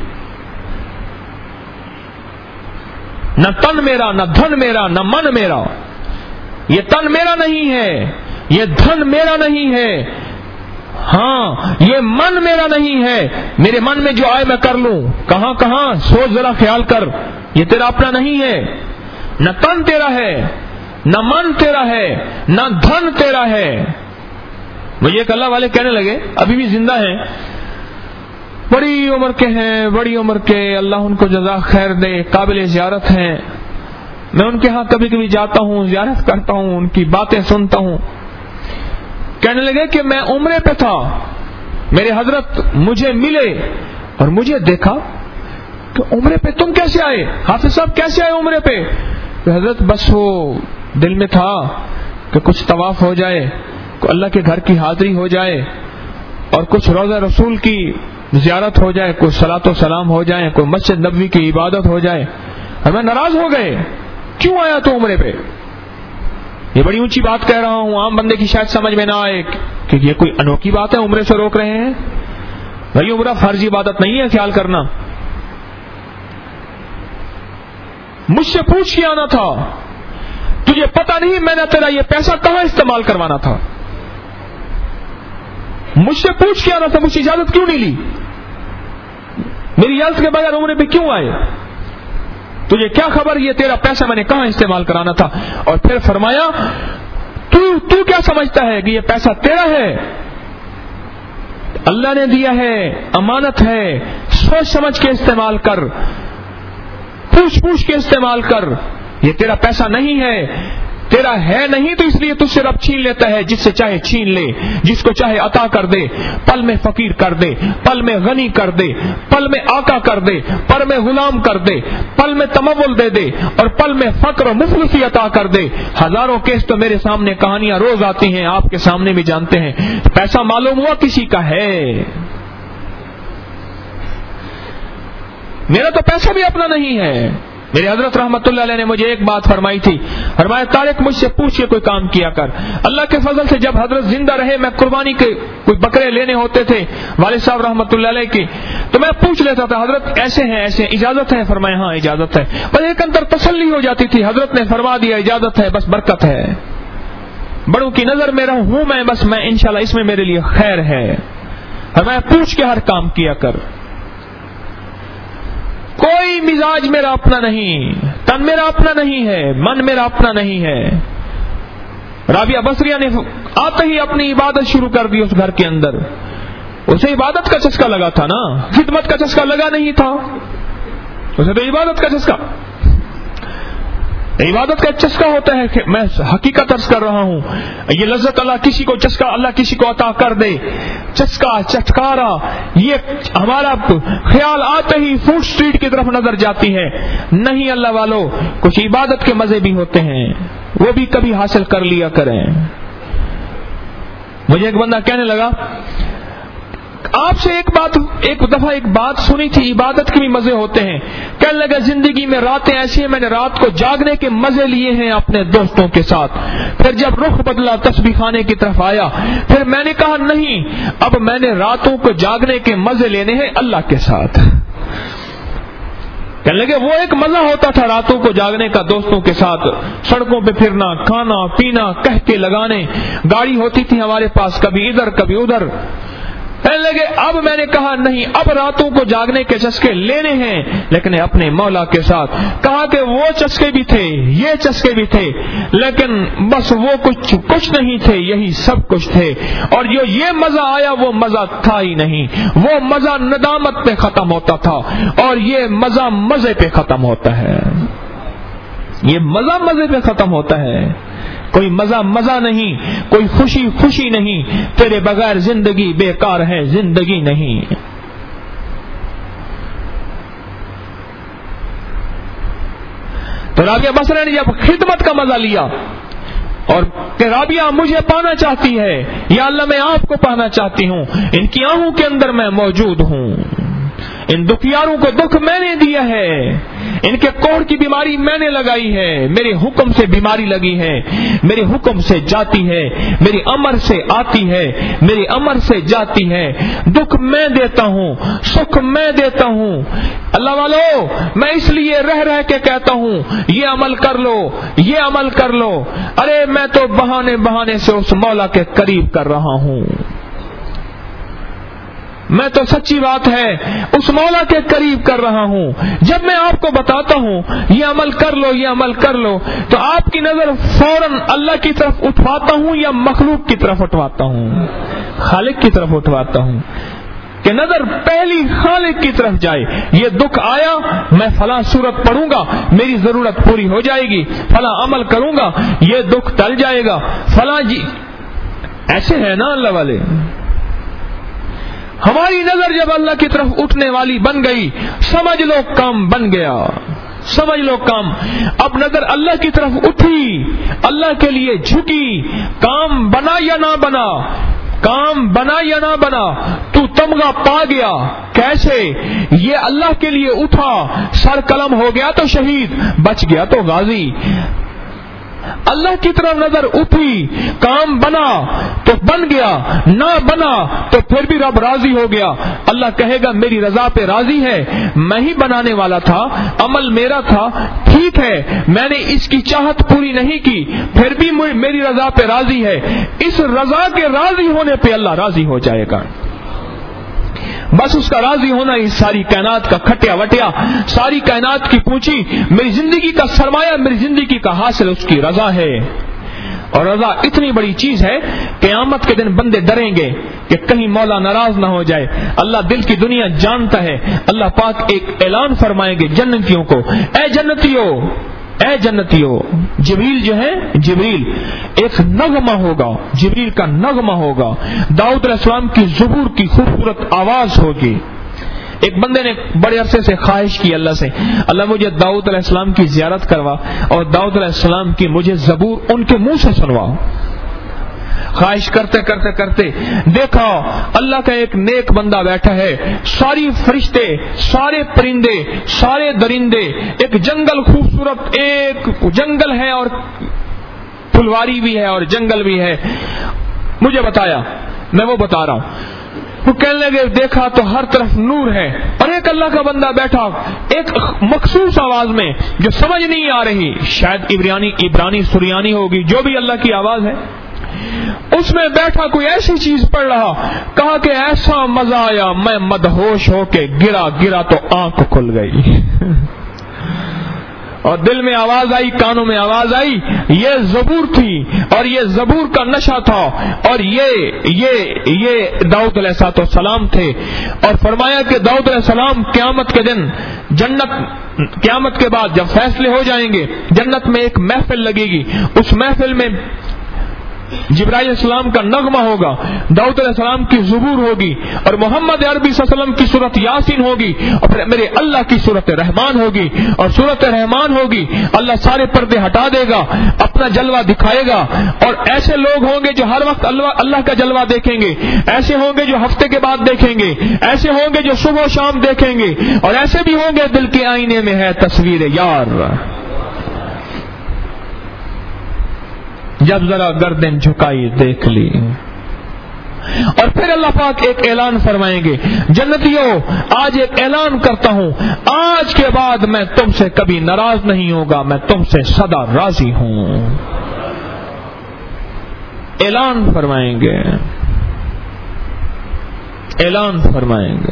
[SPEAKER 1] نہ تن میرا، نہ دھن میرا، نہ من میرا. یہ تن میرا نہیں ہے، یہ دھن میرا نہیں ہے، ہاں یہ من میرا نہیں ہے، میرے من میں جو آئے میں کر لوں. کہاں کہاں سوچ ذرا، خیال کر، یہ تیرا اپنا نہیں ہے. نہ تن تیرا ہے، نہ من تیرا ہے، نہ دھن تیرا ہے. مجھے ایک اللہ والے کہنے لگے، ابھی بھی زندہ ہیں، بڑی عمر کے ہیں، بڑی عمر کے، اللہ ان کو جزا خیر دے، قابل زیارت ہیں. میں ان کے ہاں کبھی کبھی جاتا ہوں، زیارت کرتا ہوں، ان کی باتیں سنتا ہوں. کہنے لگے کہ میں عمرے پہ تھا، میرے حضرت مجھے ملے اور مجھے دیکھا کہ عمرے پہ تم کیسے آئے، حافظ صاحب کیسے آئے عمرے پہ؟ کہ حضرت بس وہ دل میں تھا کہ کچھ طواف ہو جائے، اللہ کے گھر کی حاضری ہو جائے، اور کچھ روضہ رسول کی زیارت ہو جائے، کوئی صلاۃ و سلام ہو جائے، کوئی مسجد نبوی کی عبادت ہو جائے. ہمیں ناراض ہو گئے، کیوں آیا تو عمرے پہ؟ یہ بڑی اونچی بات کہہ رہا ہوں، عام بندے کی شاید سمجھ میں نہ آئے کہ یہ کوئی انوکھی بات ہے، عمرے سے روک رہے ہیں. بھائی عمرہ فرضی عبادت نہیں ہے، خیال کرنا. مجھ سے پوچھ کے آنا تھا، تجھے پتہ نہیں میں نے تیرا یہ پیسہ کہاں استعمال کروانا تھا؟ مجھ سے پوچھ کے آنا تھا، مجھ سے اجازت کیوں نہیں لی؟ میری اجازت کے بغیر عمرے پہ کیوں آئے؟ تجھے کیا خبر یہ تیرا پیسہ میں نے کہاں استعمال کرانا تھا؟ اور پھر فرمایا تو کیا سمجھتا ہے کہ یہ پیسہ تیرا ہے؟ اللہ نے دیا ہے، امانت ہے، سوچ سمجھ کے استعمال کر، پوچھ کے استعمال کر. یہ تیرا پیسہ نہیں ہے، تیرا ہے نہیں تو اس لیے تجھ سے رب چھین لیتا ہے، جس سے چاہے چھین لے، جس کو چاہے عطا کر دے، پل میں فقیر کر دے، پل میں غنی کر دے، پل میں آقا کر دے، پل میں غلام کر دے، پل میں تمول دے دے، اور پل میں فقر و مفلسی عطا کر دے. ہزاروں کیس تو میرے سامنے کہانیاں روز آتی ہیں، آپ کے سامنے بھی جانتے ہیں. پیسہ معلوم ہوا کسی کا ہے، میرا تو پیسہ بھی اپنا نہیں ہے. میرے حضرت رحمت اللہ علیہ نے مجھے ایک بات فرمائی تھی، فرمایا طارق مجھ سے پوچھ کے کوئی کام کیا کر. اللہ کے فضل سے جب حضرت زندہ رہے، میں قربانی کے کوئی بکرے لینے ہوتے تھے والد صاحب رحمت اللہ علیہ کی، تو میں پوچھ لیتا تھا حضرت ایسے ہیں ایسے، اجازت ہے؟ فرمایا ہاں اجازت ہے. بس ایک اندر تسلی ہو جاتی تھی، حضرت نے فرما دیا اجازت ہے، بس برکت ہے، بڑوں کی نظر میں ہوں میں، بس میں انشاءاللہ اس میں میرے لیے خیر ہے. فرمایا پوچھ کے ہر کام کیا کر. کوئی مزاج میرا اپنا نہیں، تن میرا اپنا نہیں ہے، من میرا اپنا نہیں ہے. رابعہ بصریہ نے آتے ہی اپنی عبادت شروع کر دی اس گھر کے اندر. اسے عبادت کا چسکا لگا تھا نا، خدمت کا چسکا لگا نہیں تھا، اسے تو عبادت کا چسکا. عبادت کا چسکا ہوتا ہے کہ میں حقیقت عرض کر رہا ہوں، یہ لذت اللہ کسی کو چسکا اللہ کسی کو عطا کر دے، چسکا چٹکارا، یہ ہمارا خیال آتے ہی فوڈ سٹریٹ کی طرف نظر جاتی ہے. نہیں اللہ والو، کچھ عبادت کے مزے بھی ہوتے ہیں، وہ بھی کبھی حاصل کر لیا کریں. مجھے ایک بندہ کہنے لگا، آپ سے ایک دفعہ ایک بات سنی تھی، عبادت کے بھی مزے ہوتے ہیں. کہنے لگا زندگی میں راتیں ایسی ہیں، میں نے رات کو جاگنے کے مزے لیے ہیں اپنے دوستوں کے ساتھ. پھر جب رخ بدلا تسبیح خانے کی طرف آیا، پھر میں نے کہا نہیں، اب میں نے راتوں کو جاگنے کے مزے لینے ہیں اللہ کے ساتھ. کہنے لگے وہ ایک مزہ ہوتا تھا راتوں کو جاگنے کا دوستوں کے ساتھ، سڑکوں پہ پھرنا، کھانا پینا، کہہ کے لگانے، گاڑی ہوتی تھی ہمارے پاس، کبھی ادھر کبھی ادھر. کہنے لگے اب میں نے کہا نہیں، اب راتوں کو جاگنے کے چسکے لینے ہیں لیکن اپنے مولا کے ساتھ. کہا کہ وہ چسکے بھی تھے، یہ چسکے بھی تھے، لیکن بس وہ کچھ نہیں تھے، یہی سب کچھ تھے. اور جو یہ مزہ آیا وہ مزہ تھا ہی نہیں، وہ مزہ ندامت پہ ختم ہوتا تھا، اور یہ مزہ مزے پہ ختم ہوتا ہے. یہ مزہ مزے پہ ختم ہوتا ہے. کوئی مزہ مزہ نہیں، کوئی خوشی خوشی نہیں. تیرے بغیر زندگی بیکار ہے، زندگی نہیں. تو رابعہ بصریہ نے جب خدمت کا مزہ لیا اور کہ رابعہ مجھے پانا چاہتی ہے، یا اللہ میں آپ کو پانا چاہتی ہوں، ان کی آنکھوں کے اندر میں موجود ہوں، ان دکھیاروں کو دکھ میں نے دیا ہے، ان کے کوڑ کی بیماری میں نے لگائی ہے، میرے حکم سے بیماری لگی ہے، میرے حکم سے جاتی ہے، میرے امر سے آتی ہے، میرے امر سے جاتی ہے، دکھ میں دیتا ہوں، سکھ میں دیتا ہوں۔ اللہ والو، میں اس لیے رہ رہ کے کہتا ہوں یہ عمل کر لو، یہ عمل کر لو، ارے میں تو بہانے بہانے سے اس مولا کے قریب کر رہا ہوں، میں تو سچی بات ہے اس مولا کے قریب کر رہا ہوں۔ جب میں آپ کو بتاتا ہوں یہ عمل کر لو، یہ عمل کر لو، تو آپ کی نظر فوراً اللہ کی طرف اٹھواتا ہوں یا مخلوق کی طرف اٹھواتا ہوں؟ خالق کی طرف اٹھواتا ہوں کہ نظر پہلی خالق کی طرف جائے۔ یہ دکھ آیا، میں فلاں صورت پڑھوں گا، میری ضرورت پوری ہو جائے گی، فلاں عمل کروں گا، یہ دکھ ٹل جائے گا، فلاں جی ایسے ہے نا اللہ والے۔ ہماری نظر جب اللہ کی طرف اٹھنے والی بن گئی، سمجھ لو کام بن گیا، سمجھ لو کام۔ اب نظر اللہ کی طرف اٹھی، اللہ کے لیے جھکی، کام بنا یا نہ بنا، کام بنا یا نہ بنا، تو تمغہ پا گیا۔ کیسے؟ یہ اللہ کے لیے اٹھا، سر قلم ہو گیا تو شہید، بچ گیا تو غازی۔ اللہ کی طرف نظر اٹھی، کام بنا تو بن گیا، نہ بنا تو پھر بھی رب راضی ہو گیا۔ اللہ کہے گا میری رضا پہ راضی ہے، میں ہی بنانے والا تھا، عمل میرا تھا، ٹھیک ہے میں نے اس کی چاہت پوری نہیں کی، پھر بھی میری رضا پہ راضی ہے۔ اس رضا کے راضی ہونے پہ اللہ راضی ہو جائے گا۔ بس اس کا راضی ہونا ہی ساری کائنات کا کھٹیا وٹیا، ساری کائنات کی پونچی، میری زندگی کا سرمایہ، میری زندگی کا حاصل اس کی رضا ہے۔ اور رضا اتنی بڑی چیز ہے قیامت کے دن بندے ڈریں گے کہ کہیں مولا ناراض نہ ہو جائے۔ اللہ دل کی دنیا جانتا ہے۔ اللہ پاک ایک اعلان فرمائیں گے جنتیوں کو، اے جنتیوں، اے جنتیوں، جبریل جو ہے، جبریل ایک نغمہ ہوگا، جبریل کا نغمہ ہوگا، داؤد علیہ السلام کی زبور کی خوبصورت آواز ہوگی۔ ایک بندے نے بڑے عرصے سے خواہش کی اللہ سے، اللہ مجھے داؤد علیہ السلام کی زیارت کروا اور داؤد علیہ السلام کی مجھے زبور ان کے منہ سے سنوا۔ خواہش کرتے کرتے کرتے دیکھا اللہ کا ایک نیک بندہ بیٹھا ہے، ساری فرشتے، سارے پرندے، سارے درندے، ایک جنگل، خوبصورت ایک جنگل ہے اور پھلواری بھی ہے اور جنگل بھی ہے۔ مجھے بتایا، میں وہ بتا رہا ہوں۔ وہ کہنے لگے دیکھا تو ہر طرف نور ہے، اور ایک اللہ کا بندہ بیٹھا ایک مخصوص آواز میں جو سمجھ نہیں آ رہی، شاید عبرانی سریانی ہوگی، جو بھی اللہ کی آواز ہے، اس میں بیٹھا کوئی ایسی چیز پڑھ رہا، کہا کہ ایسا مزہ آیا میں مدہوش ہو کے گرا تو آنکھ کھل گئی اور دل میں آواز آئی، کانوں میں آواز آئی، یہ زبور تھی اور یہ زبور کا نشہ تھا اور یہ داؤد علیہ السلام تھے۔ اور فرمایا کہ داؤد علیہ السلام قیامت کے دن قیامت کے بعد جب فیصلے ہو جائیں گے، جنت میں ایک محفل لگے گی، اس محفل میں جبرائیل علیہ السلام کا نغمہ ہوگا، داؤد علیہ السلام کی زبور ہوگی، اور محمد عربی صلی اللہ علیہ وسلم کی سورت یاسین ہوگی، اور پھر میرے اللہ کی سورت رحمان ہوگی، اور سورت رحمان ہوگی، اللہ سارے پردے ہٹا دے گا، اپنا جلوہ دکھائے گا، اور ایسے لوگ ہوں گے جو ہر وقت اللہ کا جلوہ دیکھیں گے، ایسے ہوں گے جو ہفتے کے بعد دیکھیں گے، ایسے ہوں گے جو صبح و شام دیکھیں گے، اور ایسے بھی ہوں گے دل کے آئینے میں ہے تصویر یار۔ جب ذرا گردن جھکائی دیکھ لی، اور پھر اللہ پاک ایک اعلان فرمائیں گے، جنتیوں آج ایک اعلان کرتا ہوں، آج کے بعد میں تم سے کبھی ناراض نہیں ہوگا، میں تم سے سدا راضی ہوں۔ اعلان فرمائیں گے، اعلان فرمائیں گے۔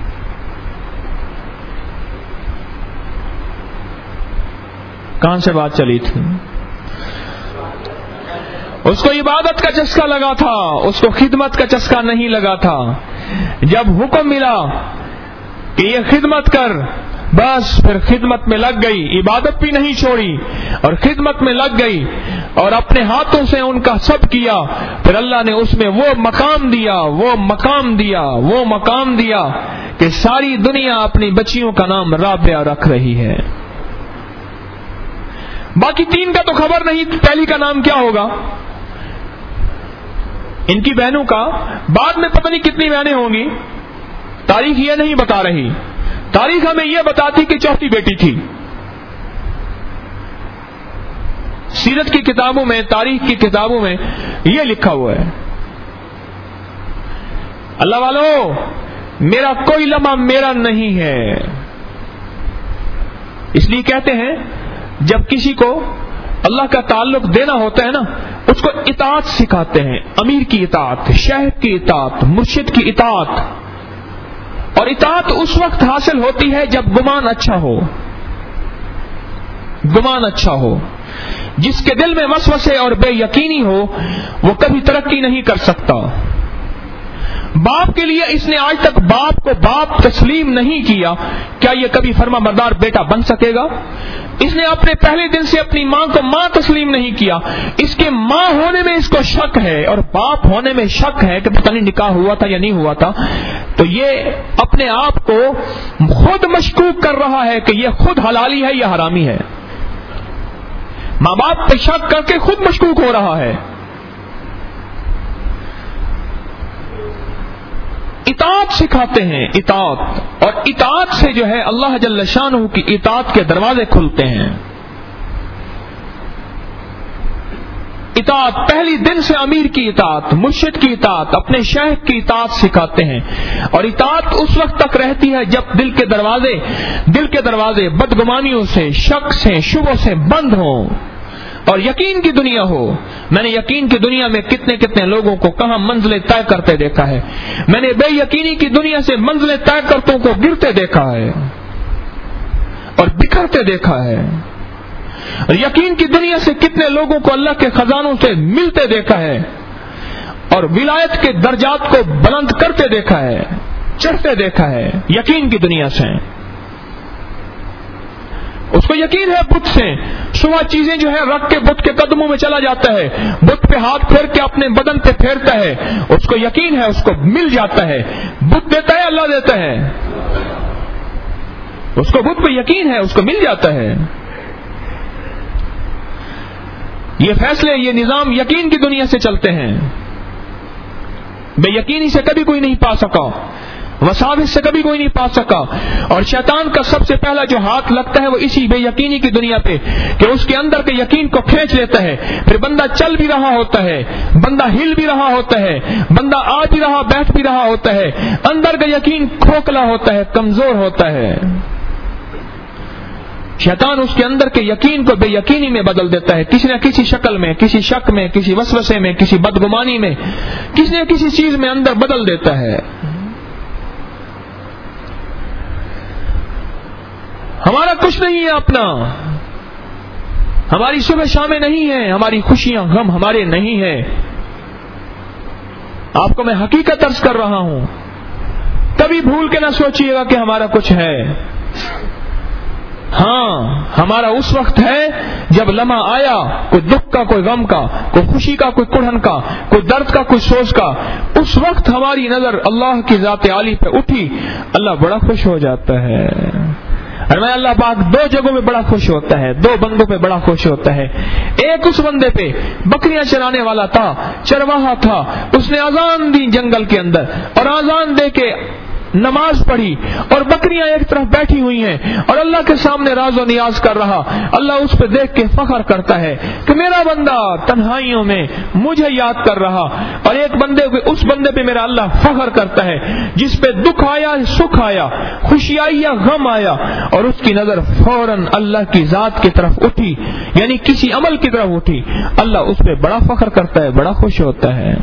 [SPEAKER 1] کہاں سے بات چلی تھی؟ اس کو عبادت کا چسکا لگا تھا، اس کو خدمت کا چسکا نہیں لگا تھا۔ جب حکم ملا کہ یہ خدمت کر، بس پھر خدمت میں لگ گئی، عبادت بھی نہیں چھوڑی اور خدمت میں لگ گئی اور اپنے ہاتھوں سے ان کا سب کیا۔ پھر اللہ نے اس میں وہ مقام دیا، وہ مقام دیا، وہ مقام دیا کہ ساری دنیا اپنی بچیوں کا نام رابعہ رکھ رہی ہے۔ باقی تین کا تو خبر نہیں پہلی کا نام کیا ہوگا، ان کی بہنوں کا، بعد میں پتہ نہیں کتنی بہنیں ہوں گی، تاریخ یہ نہیں بتا رہی، تاریخ ہمیں یہ بتاتی کہ چوتھی بیٹی تھی. سیرت کی کتابوں میں، تاریخ کی کتابوں میں یہ لکھا ہوا ہے. اللہ والو، میرا کوئی لمحہ میرا نہیں ہے. اس لیے کہتے ہیں جب کسی کو اللہ کا تعلق دینا ہوتا ہے نا، اس کو اطاعت سکھاتے ہیں. امیر کی اطاعت، شیخ کی اطاعت، مرشد کی اطاعت. اور اطاعت اس وقت حاصل ہوتی ہے جب گمان اچھا ہو. گمان اچھا ہو. جس کے دل میں وسوسے اور بے یقینی ہو وہ کبھی ترقی نہیں کر سکتا. باپ کے لیے اس نے آج تک باپ کو باپ تسلیم نہیں کیا، کیا یہ کبھی فرما بردار بیٹا بن سکے گا؟ اس نے اپنے پہلے دن سے اپنی ماں کو ماں تسلیم نہیں کیا. اس کے ماں ہونے میں اس کو شک ہے اور باپ ہونے میں شک ہے کہ پتہ نہیں نکاح ہوا تھا یا نہیں ہوا تھا. تو یہ اپنے آپ کو خود مشکوک کر رہا ہے کہ یہ خود حلالی ہے یا حرامی ہے. ماں باپ پہ شک کر کے خود مشکوک ہو رہا ہے. اطاعت سکھاتے ہیں، اطاعت. اور اطاعت سے جو ہے اللہ جل شانہ کی اطاعت کے دروازے کھلتے ہیں. اطاعت پہلی دن سے امیر کی اطاعت، مرشد کی اطاعت، اپنے شیخ کی اطاعت سکھاتے ہیں. اور اطاعت اس وقت تک رہتی ہے جب دل کے دروازے بدگمانیوں سے، شک سے، شبہوں سے بند ہوں اور یقین کی دنیا ہو. میں نے یقین کی دنیا میں کتنے لوگوں کو کہاں منزلیں طے کرتے دیکھا ہے. میں نے بے یقینی کی دنیا سے منزلیں طے کرتوں کو گرتے دیکھا ہے اور بکھرتے دیکھا ہے. اور یقین کی دنیا سے کتنے لوگوں کو اللہ کے خزانوں سے ملتے دیکھا ہے اور ولایت کے درجات کو بلند کرتے دیکھا ہے، چڑھتے دیکھا ہے. یقین کی دنیا سے اس کو یقین ہے بت سے. صبح چیزیں جو ہے رکھ کے بت کے قدموں میں چلا جاتا ہے، بت پہ ہاتھ پھیر کے اپنے بدن پہ پھیرتا ہے. اس کو یقین ہے، اس کو مل جاتا ہے. بت دیتا ہے، اللہ دیتا ہے. اس کو بت پہ یقین ہے، اس کو مل جاتا ہے. یہ فیصلے، یہ نظام یقین کی دنیا سے چلتے ہیں. بے یقینی سے کبھی کوئی نہیں پا سکا، وساوس سے کبھی کوئی نہیں پا سکا. اور شیطان کا سب سے پہلا جو ہاتھ لگتا ہے وہ اسی بے یقینی کی دنیا پہ کہ اس کے اندر کے یقین کو کھینچ لیتا ہے. پھر بندہ چل بھی رہا ہوتا ہے، بندہ ہل بھی رہا ہوتا ہے، بندہ آ بھی رہا بیٹھ بھی رہا ہوتا ہے، اندر کا یقین کھوکھلا ہوتا ہے، کمزور ہوتا ہے. شیطان اس کے اندر کے یقین کو بے یقینی میں بدل دیتا ہے، کسی نہ کسی شکل میں، کسی شک میں، کسی وسوسے میں، کسی بدگمانی میں، کسی نہ کسی چیز میں اندر بدل دیتا ہے. ہمارا کچھ نہیں ہے اپنا، ہماری صبح شامیں نہیں ہیں، ہماری خوشیاں غم ہمارے نہیں ہیں. آپ کو میں حقیقت عرض کر رہا ہوں، کبھی بھول کے نہ سوچیے گا کہ ہمارا کچھ ہے. ہاں، ہمارا اس وقت ہے جب لمحہ آیا، کوئی دکھ کا، کوئی غم کا، کوئی خوشی کا، کوئی کڑھن کا، کوئی درد کا، کوئی سوز کا، اس وقت ہماری نظر اللہ کی ذات عالی پہ اٹھی، اللہ بڑا خوش ہو جاتا ہے. اور میں اللہ پاک دو جگہوں میں بڑا خوش ہوتا ہے، دو بندوں پہ بڑا خوش ہوتا ہے. ایک اس بندے پہ بکریاں چرانے والا تھا، چرواہا تھا، اس نے اذان دی جنگل کے اندر اور اذان دے کے نماز پڑھی اور بکریاں ایک طرف بیٹھی ہوئی ہیں اور اللہ کے سامنے راز و نیاز کر رہا. اللہ اس پہ دیکھ کے فخر کرتا ہے کہ میرا بندہ تنہائیوں میں مجھے یاد کر رہا. اور ایک بندے اس بندے پہ میرا اللہ فخر کرتا ہے جس پہ دکھ آیا، سکھ آیا، خوشی آئی یا غم آیا، اور اس کی نظر فوراً اللہ کی ذات کی طرف اٹھی، یعنی کسی عمل کی طرف اٹھی. اللہ اس پہ بڑا فخر کرتا ہے، بڑا خوش ہوتا ہے.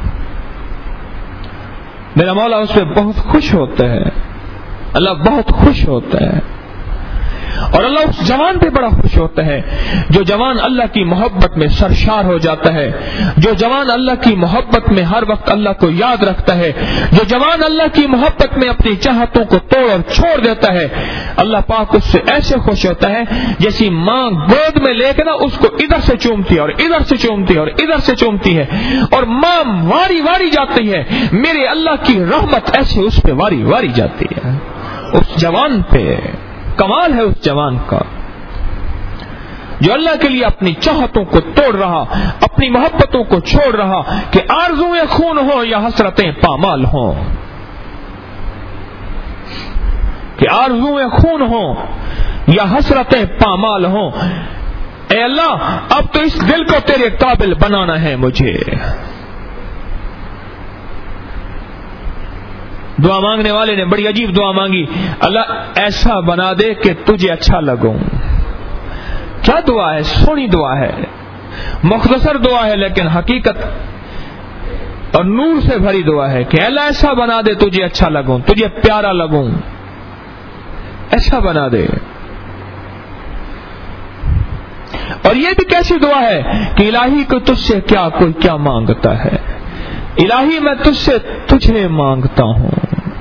[SPEAKER 1] میرا مولا اس پہ بہت خوش ہوتا ہے، اللہ بہت خوش ہوتا ہے. اور اللہ اس جوان پہ بڑا خوش ہوتا ہے جو جوان اللہ کی محبت میں سرشار ہو جاتا ہے، جو جوان اللہ کی محبت میں ہر وقت اللہ کو یاد رکھتا ہے، جو جوان اللہ کی محبت میں اپنی چاہتوں کو توڑ اور چھوڑ دیتا ہے. اللہ پاک اس سے ایسے خوش ہوتا ہے جیسی ماں گود میں لے کے نا اس کو ادھر سے چومتی ہے اور ادھر سے چومتی ہے اور ادھر سے چومتی ہے، اور ماں واری واری جاتی ہے. میرے اللہ کی رحمت ایسے اس پہ واری واری جاتی ہے، اس جوان پہ. کمال ہے اس جوان کا جو اللہ کے لیے اپنی چاہتوں کو توڑ رہا، اپنی محبتوں کو چھوڑ رہا کہ آرزویں خون ہو یا حسرتیں پامال ہوں. کہ آرزویں خون ہوں یا حسرتیں پامال ہوں، اے اللہ اب تو اس دل کو تیرے قابل بنانا ہے مجھے۔ دعا مانگنے والے نے بڑی عجیب دعا مانگی، اللہ ایسا بنا دے کہ تجھے اچھا لگوں۔ کیا دعا ہے، سونی دعا ہے، مختصر دعا ہے، لیکن حقیقت اور نور سے بھری دعا ہے کہ اللہ ایسا بنا دے تجھے اچھا لگوں، تجھے پیارا لگوں، ایسا بنا دے۔ اور یہ بھی کیسی دعا ہے کہ الہی کو تجھ سے کیا کوئی کیا مانگتا ہے، الہی میں تجھ سے تجھے مانگتا ہوں۔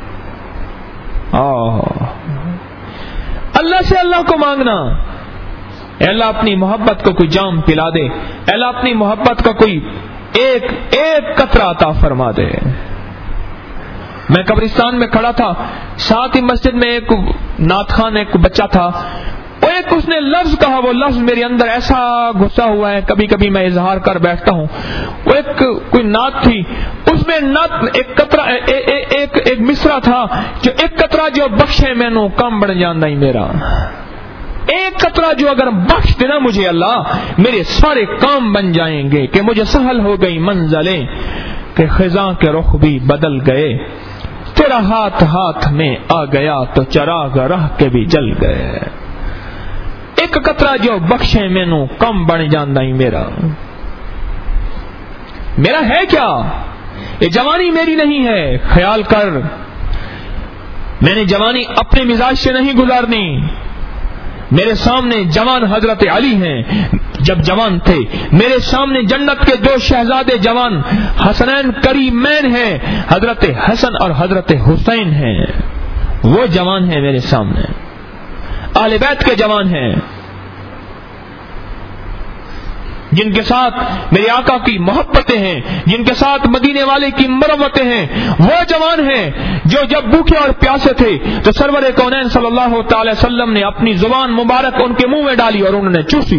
[SPEAKER 1] اللہ سے اللہ کو مانگنا، اے اللہ اپنی محبت کو کوئی جام پلا دے، اے اللہ اپنی محبت کا کوئی ایک قطرہ عطا فرما دے۔ میں قبرستان میں کھڑا تھا، ساتھ ہی مسجد میں ایک نعت خوان ایک بچہ تھا، اس نے لفظ کہا، وہ لفظ میرے اندر ایسا گھسا ہوا ہے، کبھی کبھی میں اظہار کر بیٹھتا ہوں۔ وہ کوئی نعت تھی، اس میں نعت ایک قطرہ ایک مصرع تھا جو ایک قطرہ جو بخشے مینوں کم بڑھ جاندا ہی میرا، ایک قطرہ جو اگر بخش دینا مجھے اللہ، میرے سارے کام بن جائیں گے، کہ مجھے سہل ہو گئی منزلیں کہ خزاں کے رخ بھی بدل گئے، تیرا ہاتھ میں آ گیا تو چراغ راہ کے بھی جل گئے، ایک قطرہ جو بخشے مینوں کم بن جاندا ہی میرا ہے کیا؟ یہ جوانی میری نہیں ہے، خیال کر، میں نے جوانی اپنے مزاج سے نہیں گزارنی۔ میرے سامنے جوان حضرت علی ہیں، جب جوان تھے میرے سامنے جنت کے دو شہزادے جوان حسنین کریمین ہیں، حضرت حسن اور حضرت حسین ہیں، وہ جوان ہیں میرے سامنے، اہل بیت کے جوان ہیں، جن کے ساتھ میرے آقا کی محبتیں ہیں، جن کے ساتھ مدینے والے کی مروتیں ہیں، وہ جوان ہیں جو جب بھوکے اور پیاسے تھے تو سرور کونین صلی اللہ تعالی وسلم نے اپنی زبان مبارک ان کے منہ میں ڈالی اور انہوں نے چوسی۔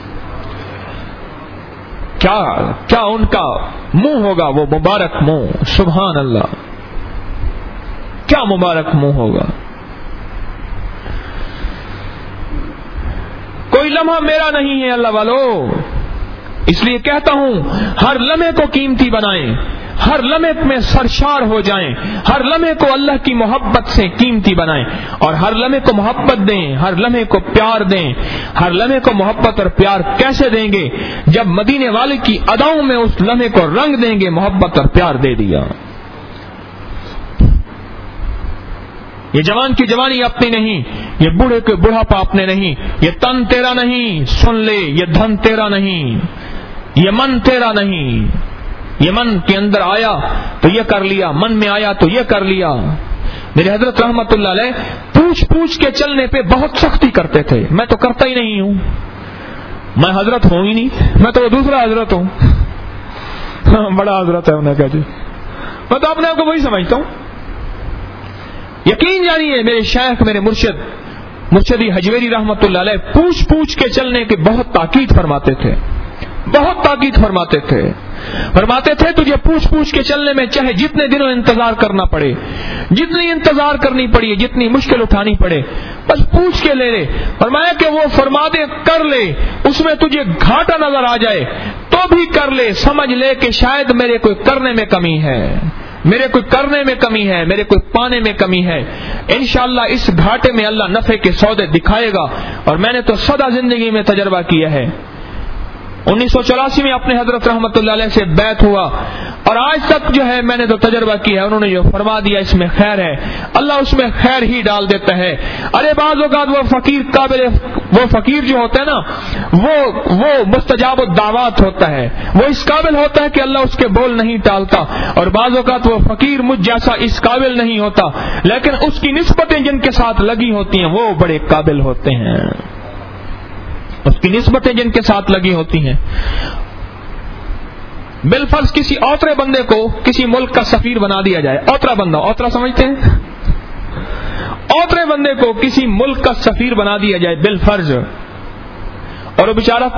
[SPEAKER 1] کیا ان کا منہ ہوگا، وہ مبارک منہ، سبحان اللہ، کیا مبارک منہ ہوگا۔ کوئی لمحہ میرا نہیں ہے اللہ والو، اس لیے کہتا ہوں ہر لمحے کو قیمتی بنائیں، ہر لمحے میں سرشار ہو جائیں، ہر لمحے کو اللہ کی محبت سے قیمتی بنائیں، اور ہر لمحے کو محبت دیں، ہر لمحے کو پیار دیں۔ ہر لمحے کو محبت اور پیار کیسے دیں گے؟ جب مدینے والے کی اداؤں میں اس لمحے کو رنگ دیں گے، محبت اور پیار دے دیا۔ یہ جوان کی جوانی اپنی نہیں، یہ بوڑھے کے بڑھاپا اپنے نہیں، یہ تن تیرا نہیں، سن لے، یہ دھن تیرا نہیں، یہ من تیرا نہیں، یہ من کے اندر آیا تو یہ کر لیا، من میں آیا تو یہ کر لیا۔ میرے حضرت رحمت اللہ علیہ پوچھ کے چلنے پہ بہت سختی کرتے تھے، میں تو کرتا ہی نہیں ہوں، میں حضرت ہوں ہی نہیں، میں تو دوسرا حضرت ہوں، بڑا حضرت ہے انہیں کہا جی، میں تو اپنے آپ کو وہی سمجھتا ہوں۔ یقین جانیے میرے شیخ، میرے مرشدی حجویری رحمت اللہ علیہ پوچھ کے چلنے کے بہت تاکید فرماتے تھے، بہت تاکید فرماتے تھے تجھے پوچھ کے چلنے میں چاہے جتنے دنوں انتظار کرنا پڑے، جتنی انتظار کرنی پڑی، جتنی مشکل اٹھانی پڑے، بس پوچھ کے لے لے۔ فرمایا کہ وہ فرما دے کر لے، اس میں تجھے گھاٹا نظر آ جائے تو بھی کر لے، سمجھ لے کہ شاید میرے کوئی کرنے میں کمی ہے، میرے کوئی کرنے میں کمی ہے، میرے کوئی پانے میں کمی ہے۔ انشاءاللہ اس گھاٹے میں اللہ نفع کے سودے دکھائے گا، اور میں نے تو سدا زندگی میں تجربہ کیا ہے۔ 1984 میں اپنے حضرت رحمت اللہ علیہ سے بیعت ہوا، اور آج تک جو ہے میں نے تو تجربہ کیا ہے، انہوں نے جو فرما دیا اس میں خیر ہے، اللہ اس میں خیر ہی ڈال دیتا ہے۔ ارے بعض اوقات وہ فقیر جو ہوتا ہے نا، وہ مستجاب الدعوات ہوتا ہے، وہ اس قابل ہوتا ہے کہ اللہ اس کے بول نہیں ٹالتا، اور بعض اوقات وہ فقیر مجھ جیسا اس قابل نہیں ہوتا، لیکن اس کی نسبتیں جن کے ساتھ لگی ہوتی ہیں وہ بڑے قابل ہوتے ہیں، اس کی نسبتیں جن کے ساتھ لگی ہوتی ہیں۔ بالفرض کسی اوترے بندے کو کسی ملک کا سفیر بنا دیا جائے، اوترا بندہ، اوترا سمجھتے ہیں، اوترے بندے کو کسی ملک کا سفیر بنا دیا جائے بالفرض، اور وہ بیچارہ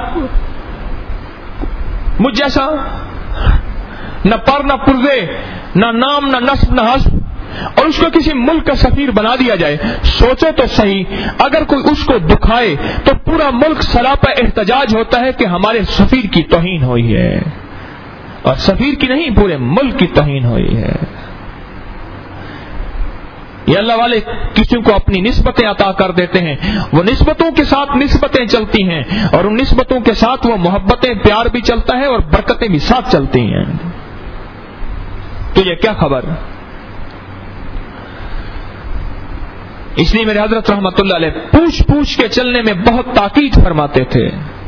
[SPEAKER 1] مجھ جیسا نہ پر نہ پرزے، نہ نام نہ نسب نہ حسب، اور اس کو کسی ملک کا سفیر بنا دیا جائے، سوچو تو صحیح، اگر کوئی اس کو دکھائے تو پورا ملک سراپا احتجاج ہوتا ہے کہ ہمارے سفیر کی توہین ہوئی ہے، اور سفیر کی نہیں، پورے ملک کی توہین ہوئی ہے۔ یہ اللہ والے کسی کو اپنی نسبتیں عطا کر دیتے ہیں، وہ نسبتوں کے ساتھ نسبتیں چلتی ہیں، اور ان نسبتوں کے ساتھ وہ محبتیں، پیار بھی چلتا ہے اور برکتیں بھی ساتھ چلتی ہیں۔ تو یہ کیا خبر؟ اس لیے میرے حضرت رحمت اللہ علیہ پوچھ پوچھ کے چلنے میں بہت تاکید فرماتے تھے۔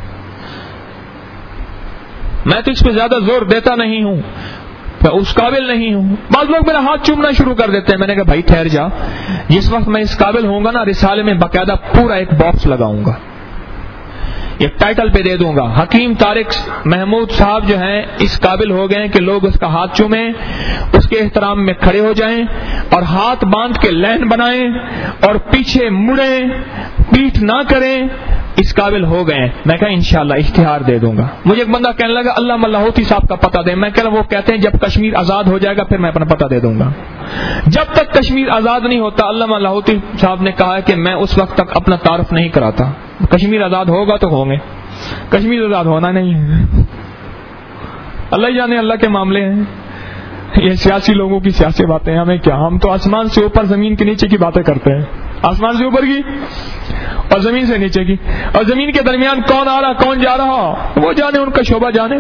[SPEAKER 1] میں تو اس پہ زیادہ زور دیتا نہیں ہوں، میں اس قابل نہیں ہوں۔ بعض لوگ میرا ہاتھ چومنا شروع کر دیتے ہیں، میں نے کہا بھائی ٹھہر جا، جس وقت میں اس قابل ہوں گا نا، رسالے میں باقاعدہ پورا ایک باکس لگاؤں گا، ایک ٹائٹل پہ دے دوں گا، حکیم طارق محمود صاحب جو ہیں اس قابل ہو گئے کہ لوگ اس کا ہاتھ چومیں، اس کے احترام میں کھڑے ہو جائیں اور ہاتھ باندھ کے لین بنائیں اور پیچھے مڑیں، پیٹھ نہ کریں، اس قابل ہو گئے۔ میں کہا انشاءاللہ اشتہار دے دوں گا۔ مجھے ایک بندہ کہنے لگا علامہ لاہوتی صاحب کا پتہ دیں۔ میں کہہ رہا وہ کہتے ہیں جب کشمیر آزاد ہو جائے گا پھر میں اپنا پتہ دے دوں گا۔ جب تک کشمیر آزاد نہیں ہوتا، علامہ لاہوتی صاحب نے کہا کہ میں اس وقت تک اپنا تعارف نہیں کراتا، کشمیر آزاد ہوگا تو ہوں گے، کشمیر آزاد ہونا نہیں ہے۔ اللہ ہی جانے اللہ کے معاملے ہیں، یہ سیاسی لوگوں کی سیاسی باتیں، ہمیں کیا، ہم تو آسمان سے اوپر زمین کے نیچے کی باتیں کرتے ہیں، آسمان سے اوپر کی اور زمین سے نیچے کی، اور زمین کے درمیان کون آ رہا کون جا رہا وہ جانے، ان کا شعبہ جانے۔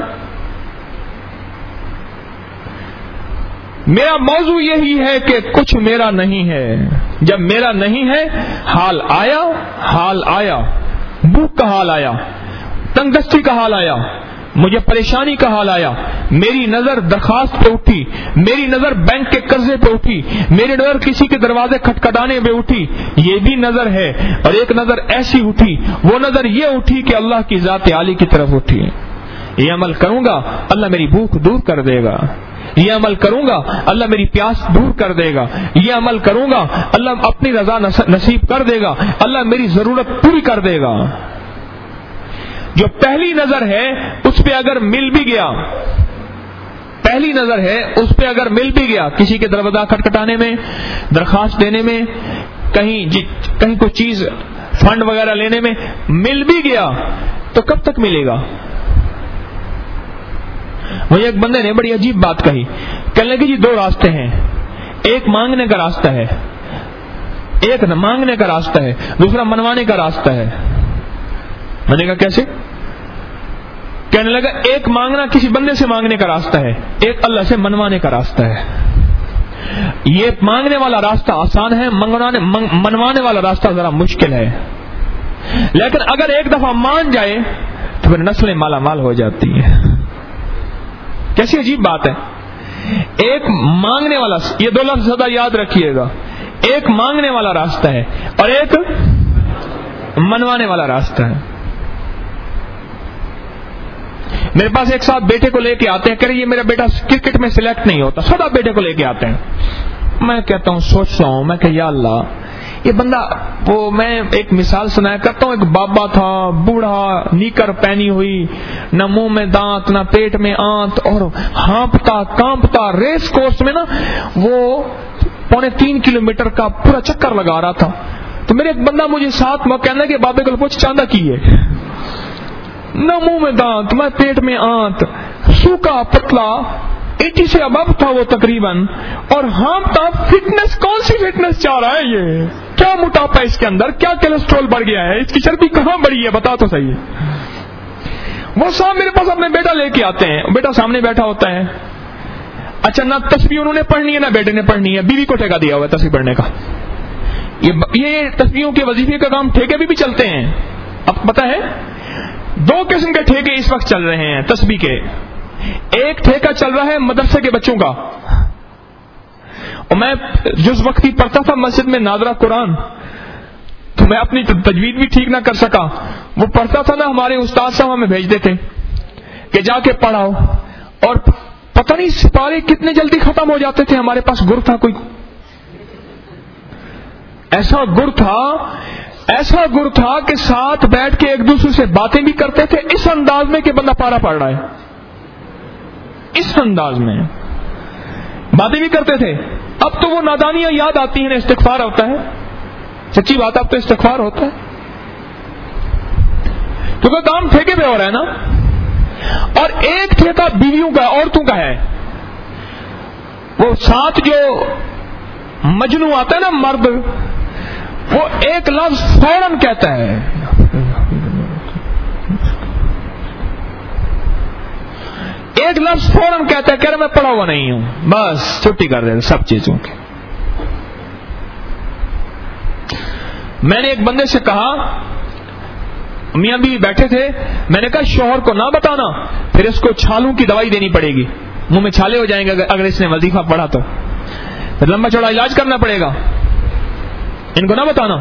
[SPEAKER 1] میرا موضوع یہی ہے کہ کچھ میرا نہیں ہے، جب میرا نہیں ہے حال آیا، بھوک کا حال آیا، تنگ دستی کا حال آیا، مجھے پریشانی کا حال آیا، میری نظر درخواست پہ اٹھی، میری نظر بینک کے قرضے پہ اٹھی، میری نظر کسی کے دروازے کھٹکھٹانے پہ اٹھی، یہ بھی نظر ہے، اور ایک نظر ایسی اٹھی، وہ نظر یہ اٹھی کہ اللہ کی ذات عالی کی طرف اٹھی۔ یہ عمل کروں گا اللہ میری بھوک دور کر دے گا، یہ عمل کروں گا اللہ میری پیاس دور کر دے گا، یہ عمل کروں گا اللہ اپنی رضا نصیب کر دے گا، اللہ میری ضرورت پوری کر دے گا۔ جو پہلی نظر ہے اس پہ اگر مل بھی گیا، پہلی نظر ہے اس پہ اگر مل بھی گیا، کسی کے دروازہ کھٹکھٹانے میں، درخواست دینے میں، کہیں کوئی چیز فنڈ وغیرہ لینے میں مل بھی گیا تو کب تک ملے گا؟ مجھے ایک بندے نے بڑی عجیب بات کہی، کہنے لگے جی دو راستے ہیں، ایک مانگنے کا راستہ ہے، ایک مانگنے کا راستہ ہے، دوسرا منوانے کا راستہ ہے۔ میں نے کہا کیسے؟ کہنے لگا ایک مانگنا کسی بندے سے مانگنے کا راستہ ہے، ایک اللہ سے منوانے کا راستہ ہے۔ یہ مانگنے والا راستہ آسان ہے، منوانے والا راستہ ذرا مشکل ہے، لیکن اگر ایک دفعہ مان جائے تو پھر نسلیں مالا مال ہو جاتی ہیں۔ کیسی عجیب بات ہے، ایک مانگنے والا، یہ دو لفظ سدا یاد رکھیے گا، ایک مانگنے والا راستہ ہے اور ایک منوانے والا راستہ ہے۔ میرے پاس ایک ساتھ بیٹے کو لے کے آتے ہیں، کہہ رہے یہ میرا بیٹا کرکٹ میں سلیکٹ نہیں ہوتا، سدا بیٹے کو لے کے آتے ہیں۔ میں کہتا ہوں، سوچتا ہوں، میں کہ یا اللہ، یہ بندہ، وہ میں ایک مثال سنایا کرتا ہوں، ایک بابا تھا، بوڑھا، نیکر پہنی ہوئی، نہ منہ میں دانت نہ پیٹ میں آنت، اور ہانپتا کانپتا ریس کورس میں نا وہ 3.25 کلومیٹر کا پورا چکر لگا رہا تھا۔ تو میرے ایک بندہ مجھے ساتھ میں کہنا کہ بابے کو پوچھ چاندہ کی ہے، نہ منہ میں دانت نہ پیٹ میں آنت، سوکھا پتلا، 80 سے اباب تھا وہ تقریباً، اور ہانپتا۔ فٹنس کون سی فٹنس چاہ رہا ہے؟ یہ کیا موٹاپا ہے اس کے اندر، کیا کولیسٹرول بڑھ گیا ہے، اس کی چربی کہاں بڑھی ہے، بتا تو صحیح۔ وہ صاحب میرے پاس اپنے بیٹا لے کے آتے ہیں، بیٹا سامنے بیٹھا ہوتا ہے، اچھا نہ تسبیح انہوں نے پڑھنی ہے نہ بیٹے نے پڑھنی ہے، بیوی کو ٹھیکہ دیا ہوا ہے تسبیح پڑھنے کا۔ یہ تسبیحوں کے وظیفے کا کام ٹھیکے بھی چلتے ہیں۔ اب پتہ ہے 2 قسم کے ٹھیکے اس وقت چل رہے ہیں تسبیح کے۔ ایک ٹھیکہ چل رہا ہے مدرسے کے بچوں کا، اور میں جس وقتی پڑھتا تھا مسجد میں ناظرہ قرآن، تو میں اپنی تجوید بھی ٹھیک نہ کر سکا، وہ پڑھتا تھا نا، ہمارے استاد صاحب ہمیں بھیجتے تھے کہ جا کے پڑھاؤ، اور پتہ نہیں سپارے کتنے جلدی ختم ہو جاتے تھے۔ ہمارے پاس گر تھا، کوئی ایسا گر تھا کہ ساتھ بیٹھ کے ایک دوسرے سے باتیں بھی کرتے تھے، اس انداز میں کہ بندہ پارا پڑ رہا ہے، اس انداز میں باتیں بھی کرتے تھے، اب تو وہ نادانیاں یاد آتی ہیں، استغفار ہوتا ہے، سچی بات اب تو استغفار ہوتا ہے، کیونکہ کام ٹھیکے پہ ہو رہا ہے نا، اور ایک ٹھیکہ بیویوں کا عورتوں کا ہے، وہ ساتھ جو مجنو آتا ہے نا مرد، وہ ایک لفظ فوراً کہتا ہے، ایک لفظ فوراً کہتا ہے، کہہ رہا میں پڑھا ہوا نہیں ہوں، بس چھٹی کر دیتے سب چیزوں کی۔ میں نے ایک بندے سے کہا، میاں بیوی بیٹھے تھے، میں نے کہا شوہر کو نہ بتانا، پھر اس کو چھالوں کی دوائی دینی پڑے گی، منہ میں چھالے ہو جائیں گے اگر اس نے وظیفہ پڑھا تو، پھر لمبا چوڑا علاج کرنا پڑے گا، ان کو نہ بتانا۔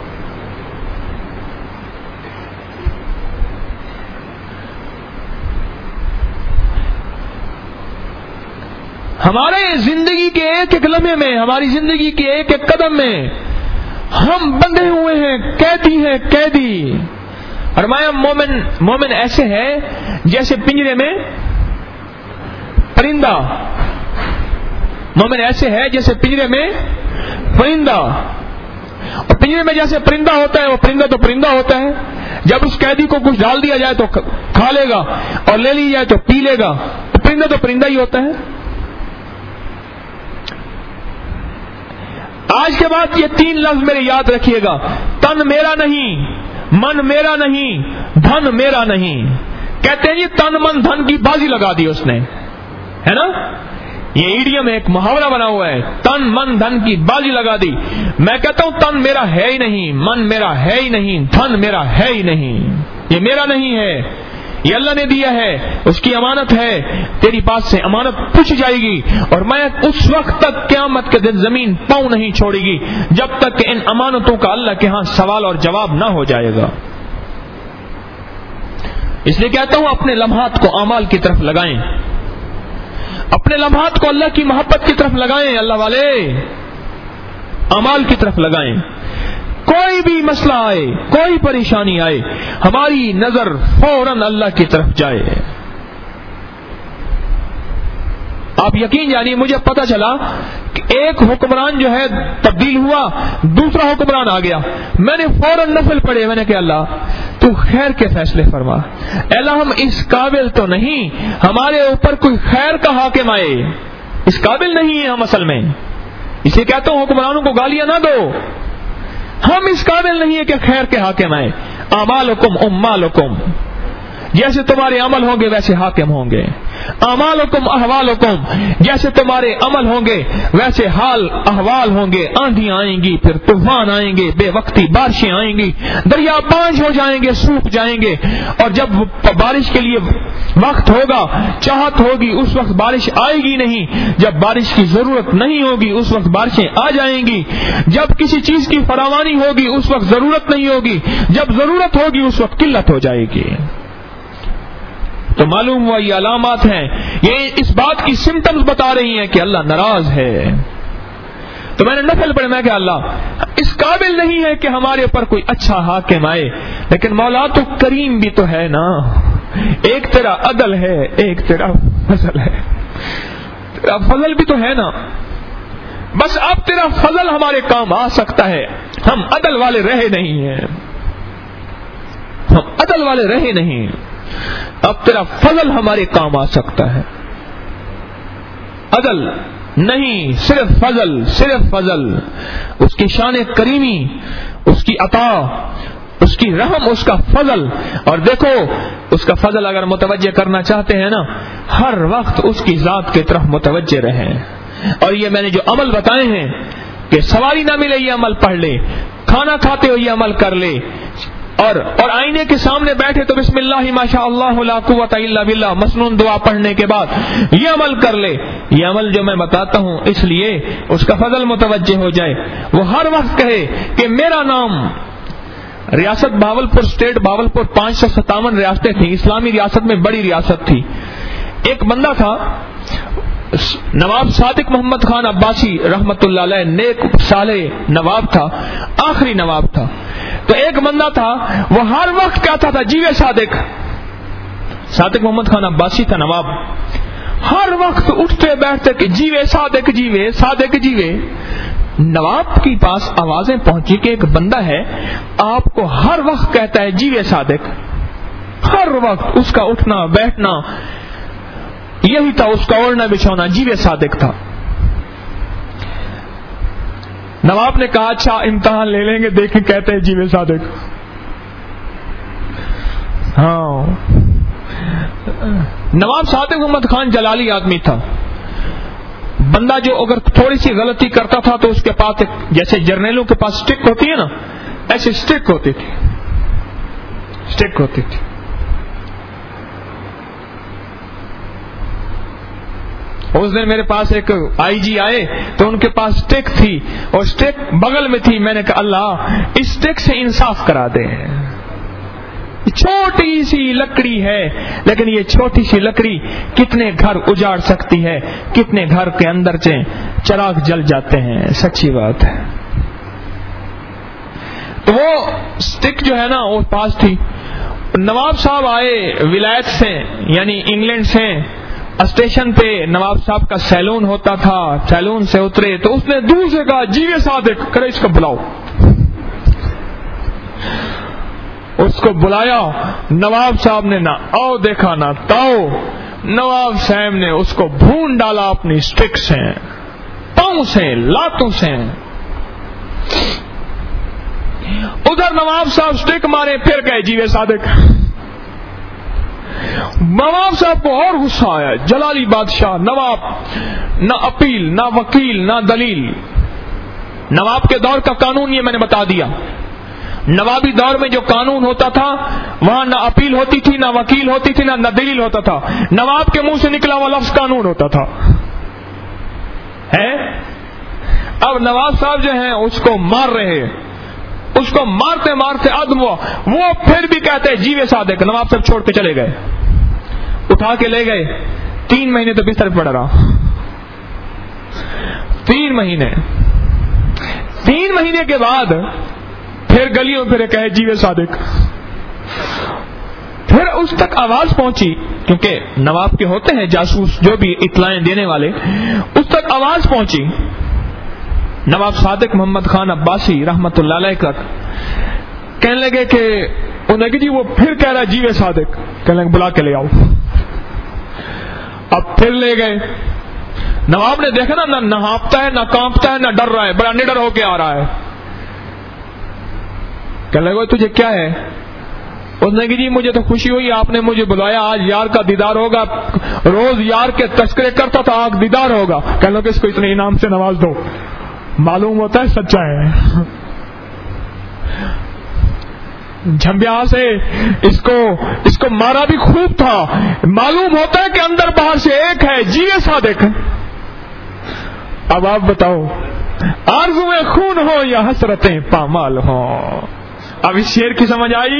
[SPEAKER 1] ہمارے زندگی کے ایک ایک لمحے میں، ہماری زندگی کے ایک ایک قدم میں ہم بندھے ہوئے ہیں، قیدی۔ فرمایا مومن ایسے ہے جیسے پنجرے میں پرندہ، مومن ایسے ہے جیسے پنجرے میں پرندہ، اور پنجرے میں جیسے پرندہ ہوتا ہے، وہ پرندہ تو پرندہ ہوتا ہے، جب اس قیدی کو کچھ ڈال دیا جائے تو کھا لے گا، اور لے لی جائے تو پی لے گا، پرندہ تو پرندہ ہی ہوتا ہے۔ آج کے بعد یہ 3 لفظ میرے یاد رکھیے گا، تن میرا نہیں، من میرا نہیں، دھن میرا نہیں۔ کہتے ہیں یہ تن من دھن کی بازی لگا دی اس نے، ہے نا، یہ ایڈیم ایک محاورہ بنا ہوا ہے، تن من دھن کی بازی لگا دی۔ میں کہتا ہوں تن میرا ہے ہی نہیں، من میرا ہے ہی نہیں، دھن میرا ہے ہی نہیں، یہ میرا نہیں ہے، یہ اللہ نے دیا ہے، اس کی امانت ہے، تیری پاس سے امانت پوچھی جائے گی، اور میں اس وقت تک قیامت کے دن زمین پاؤں نہیں چھوڑے گی جب تک کہ ان امانتوں کا اللہ کے ہاں سوال اور جواب نہ ہو جائے گا۔ اس لیے کہتا ہوں اپنے لمحات کو اعمال کی طرف لگائیں، اپنے لمحات کو اللہ کی محبت کی طرف لگائیں، اللہ والے اعمال کی طرف لگائیں۔ کوئی بھی مسئلہ آئے، کوئی پریشانی آئے، ہماری نظر فوراً اللہ کی طرف جائے۔ آپ یقین جانیے، مجھے پتا چلا کہ ایک حکمران جو ہے تبدیل ہوا، دوسرا حکمران آ گیا، میں نے فوراً نفل پڑھے، میں نے کہا اللہ تو خیر کے فیصلے فرما، اللہ ہم اس قابل تو نہیں ہمارے اوپر کوئی خیر کا حاکم آئے، اس قابل نہیں ہے ہم اصل میں، اسے کہتا ہوں حکمرانوں کو گالیاں نہ دو، ہم اس قابل نہیں ہے کہ خیر کے حاکم آئے۔ اعمالکم امالکم، جیسے تمہارے عمل ہوں گے ویسے حاکم ہوں گے، اعمالکم احوالکم، جیسے تمہارے عمل ہوں گے ویسے حال احوال ہوں گے، آندھیاں آئیں گی، پھر طوفان آئیں گے، بے وقتی بارشیں آئیں گی، دریا پانچ ہو جائیں گے، سوکھ جائیں گے، اور جب بارش کے لیے وقت ہوگا، چاہت ہوگی، اس وقت بارش آئے گی نہیں، جب بارش کی ضرورت نہیں ہوگی اس وقت بارشیں آ جائیں گی، جب کسی چیز کی فراوانی ہوگی اس وقت ضرورت نہیں ہوگی، جب ضرورت ہوگی اس وقت قلت ہو جائے گی۔ تو معلوم ہوا یہ علامات ہیں، یہ اس بات کی سمٹمز بتا رہی ہیں کہ اللہ ناراض ہے۔ تو میں نے نفل پڑھا، میں کہ اللہ اس قابل نہیں ہے کہ ہمارے اوپر کوئی اچھا حاکم آئے، لیکن مولا تو کریم بھی تو ہے نا، ایک تیرا عدل ہے، ایک تیرا فضل ہے، تیرا فضل بھی تو ہے نا، بس اب تیرا فضل ہمارے کام آ سکتا ہے، ہم عدل والے رہے نہیں ہیں، ہم عدل والے رہے نہیں، اب تیرا فضل ہمارے کام آ سکتا ہے، عدل نہیں، صرف فضل، صرف فضل، اس کی شان کریمی، اس کی عطا، اس کی رحم، اس کا فضل۔ اور دیکھو اس کا فضل اگر متوجہ کرنا چاہتے ہیں نا، ہر وقت اس کی ذات کی طرف متوجہ رہیں۔ اور یہ میں نے جو عمل بتائے ہیں کہ سواری نہ ملے یہ عمل پڑھ لے، کھانا کھاتے ہو یہ عمل کر لے، اور آئینے کے سامنے بیٹھے تو بسم اللہ ما شاء اللہ لا قوت الا باللہ مسنون دعا پڑھنے کے بعد یہ عمل کر لے۔ یہ عمل جو میں بتاتا ہوں اس لیے اس کا فضل متوجہ ہو جائے، وہ ہر وقت کہے کہ میرا نام، ریاست بھاولپور، اسٹیٹ بھاولپور 557 ریاستیں تھیں، اسلامی ریاست میں بڑی ریاست تھی۔ ایک بندہ تھا نواب صادق محمد خان عباسی رحمت اللہ علیہ، نیک صالح نواب تھا، آخری نواب تھا۔ تو ایک بندہ تھا وہ ہر وقت کہتا تھا جیوے صادق محمد خان عباسی تھا نواب، ہر وقت اٹھتے بیٹھتے کہ جیوے صادق جیوے صادق جیوے. نواب کے پاس آوازیں پہنچی کہ ایک بندہ ہے آپ کو ہر وقت کہتا ہے جیوے صادق. ہر وقت اس کا اٹھنا بیٹھنا یہی تھا، اس کا اوڑھنا بچھونا جیوے صادق تھا. نواب نے کہا اچھا امتحان لے لیں گے، دیکھیں کہتے ہیں جیوے صادق. ہاں، نواب صادق محمد خان جلالی آدمی تھا. بندہ جو اگر تھوڑی سی غلطی کرتا تھا تو اس کے پاس جیسے جرنیلوں کے پاس سٹک ہوتی ہے نا، ایسے سٹک ہوتی تھی. اس دن میرے پاس ایک آئی جی آئے تو ان کے پاس سٹک تھی اور سٹک بغل میں تھی. میں نے کہا اللہ اس سٹک سے انصاف کرا دے. چھوٹی سی لکڑی ہے لیکن یہ چھوٹی سی لکڑی کتنے گھر اجاڑ سکتی ہے، کتنے گھر کے اندر چراغ جل جاتے ہیں. سچی بات ہے. تو وہ سٹک جو ہے نا وہ پاس تھی. نواب صاحب آئے ولایت سے یعنی انگلینڈ سے. اسٹیشن پہ نواب صاحب کا سیلون ہوتا تھا. سیلون سے اترے تو اس نے دور سے کہا جیوے صادق کرے اس کو بلاؤ. اس کو بلایا. نواب صاحب نے نہ آؤ دیکھا نہ تاؤ. نواب صاحب نے اس کو بھون ڈالا اپنی سٹک سے، پاؤں سے، لاتوں سے. ادھر نواب صاحب سٹک مارے پھر گئے جیوے صادق. نواب صاحب کو اور غصہ آیا. جلالی بادشاہ نواب، نہ اپیل نہ وکیل نہ دلیل. نواب کے دور کا قانون یہ میں نے بتا دیا. نوابی دور میں جو قانون ہوتا تھا وہاں نہ اپیل ہوتی تھی، نہ وکیل ہوتی تھی، نہ دلیل ہوتا تھا. نواب کے منہ سے نکلا ہوا لفظ قانون ہوتا تھا. ہے اب نواب صاحب جو ہیں اس کو مار رہے، اس کو مارتے مارتے عدم ہوا. وہ پھر بھی کہتے ہیں جیوے صادق. نواب صاحب چھوڑ کے چلے گئے، اٹھا کے لے گئے. 3 مہینے تو بستر پہ پڑا رہا. 3 مہینے کے بعد پھر گلیوں پھر کہے جیوے صادق. پھر اس تک آواز پہنچی کیونکہ نواب کے ہوتے ہیں جاسوس جو بھی اطلاعیں دینے والے. اس تک آواز پہنچی. نواب صادق محمد خان عباسی رحمت اللہ علیہ کا کہنے لگے کہ انہیں کہ جی وہ پھر کہہ رہا جیوے صادق. کہنے لگے بلا کے لے آؤ. اب پھر لے گئے. نواب نے دیکھا نا، نہ نہاپتا ہے نہ کانپتا ہے نہ ڈر رہا ہے، بڑا نڈر ہو کے آ رہا ہے. کہنے لگے تجھے کیا ہے؟ اس نے کہ جی مجھے تو خوشی ہوئی آپ نے مجھے بلایا، آج یار کا دیدار ہوگا. روز یار کے تذکرے کرتا تھا، آج دیدار ہوگا. کہنے لگے اس کو اتنے انعام سے نواز دو. معلوم ہوتا ہے سچا ہے. جھمبیا سے اس کو مارا بھی خوب تھا. معلوم ہوتا ہے کہ اندر باہر سے ایک ہے جیوے صادق. اب آپ بتاؤ آرزویں خون ہو یا حسرتیں پامال ہوں. اب اس شعر کی سمجھ آئی؟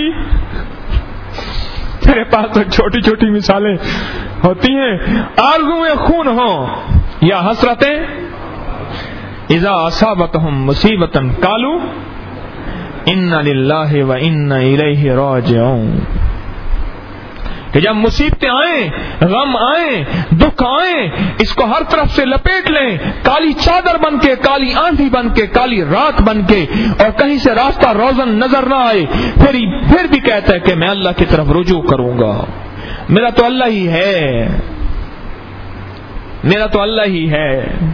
[SPEAKER 1] میرے پاس تو چھوٹی چھوٹی مثالیں ہوتی ہیں. آرزویں خون ہو یا حسرتیں. اذا اصابتهم مصیبۃ قالوا انا للہ و انا الیہ راجعون. کہ جب مصیبتیں آئیں، غم آئیں، دکھ آئیں، اس کو ہر طرف سے لپیٹ لیں، کالی چادر بن کے، کالی آندھی بن کے، کالی رات بن کے، اور کہیں سے راستہ روزن نظر نہ آئے، پھر بھی کہتا ہے کہ میں اللہ کی طرف رجوع کروں گا. میرا تو اللہ ہی ہے، میرا تو اللہ ہی ہے.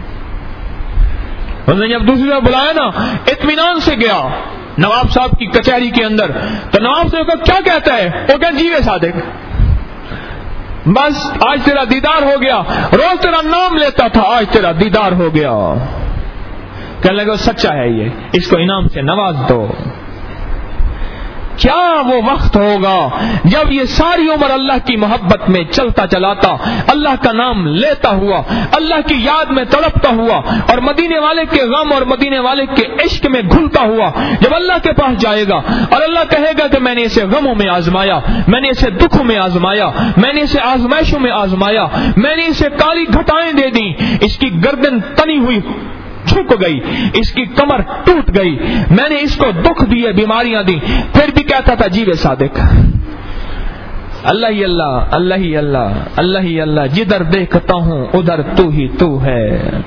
[SPEAKER 1] اس نے جب دوسری بار بلایا نا، اطمینان سے گیا نواب صاحب کی کچہری کے اندر. تو نواب صاحب کو کیا کہتا ہے؟ وہ کہتا جیوے صادق. بس آج تیرا دیدار ہو گیا. روز تیرا نام لیتا تھا، آج تیرا دیدار ہو گیا. کہنے لگا سچا ہے یہ، اس کو انعام سے نواز دو. کیا وہ وقت ہوگا جب یہ ساری عمر اللہ کی محبت میں چلتا چلاتا، اللہ کا نام لیتا ہوا، اللہ کی یاد میں تڑپتا ہوا، اور مدینے والے کے غم اور مدینے والے کے عشق میں گھلتا ہوا جب اللہ کے پاس جائے گا اور اللہ کہے گا کہ میں نے اسے غموں میں آزمایا، میں نے اسے دکھوں میں آزمایا، میں نے اسے آزمائشوں میں آزمایا، میں نے اسے کالی گھٹائیں دے دی، اس کی گردن تنی ہوئی جھک گئی، اس کی کمر ٹوٹ گئی، میں نے اس کو دکھ دیے، بیماریاں دی، پھر بھی کہتا تھا جیوے صادق. اللہ ہی اللہ، اللہ ہی اللہ، اللہ ہی اللہ، جدھر دیکھتا ہوں ادھر تو ہی تو ہے.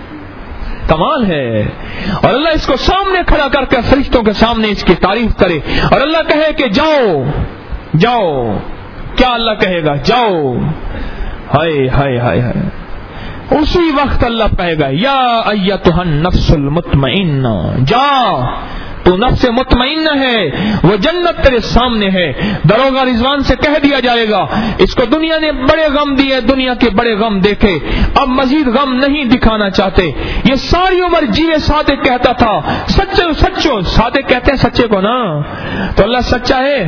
[SPEAKER 1] کمال ہے. اور اللہ اس کو سامنے کھڑا کر کے فرشتوں کے سامنے اس کی تعریف کرے اور اللہ کہے کہ جاؤ جاؤ. کیا اللہ کہے گا؟ جاؤ. ہائے ہائے ہائے ہائے. اسی وقت اللہ کہے گا یا ایتھا النفس المطمئنہ، جا تو نفس مطمئنہ ہے، وہ جنت تیرے سامنے ہے. دروغہ رضوان سے کہہ دیا جائے گا اس کو دنیا نے بڑے غم دیے، دنیا کے بڑے غم دیکھے، اب مزید غم نہیں دکھانا چاہتے. یہ ساری عمر جیوے صادق کہتا تھا، سچے سچو صادق کہتے ہیں سچے کو نا، تو اللہ سچا ہے؟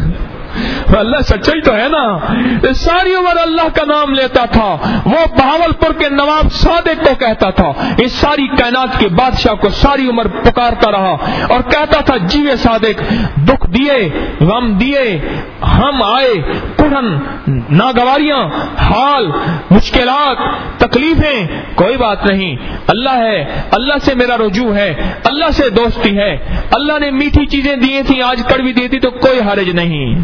[SPEAKER 1] اللہ سچا ہی تو ہے نا. ساری عمر اللہ کا نام لیتا تھا، وہ بہاولپور کے نواب صادق کو کہتا تھا، اس ساری کائنات کے بادشاہ کو ساری عمر پکارتا رہا اور کہتا تھا جیوے صادق، دکھ دیے، غم دیے، ہم آئے، پڑھن، ناگواریاں، حال، مشکلات، تکلیفیں، کوئی بات نہیں، اللہ ہے، اللہ سے میرا رجوع ہے، اللہ سے دوستی ہے، اللہ نے میٹھی چیزیں دی تھی آج کڑوی دی تھی تو کوئی حرج نہیں.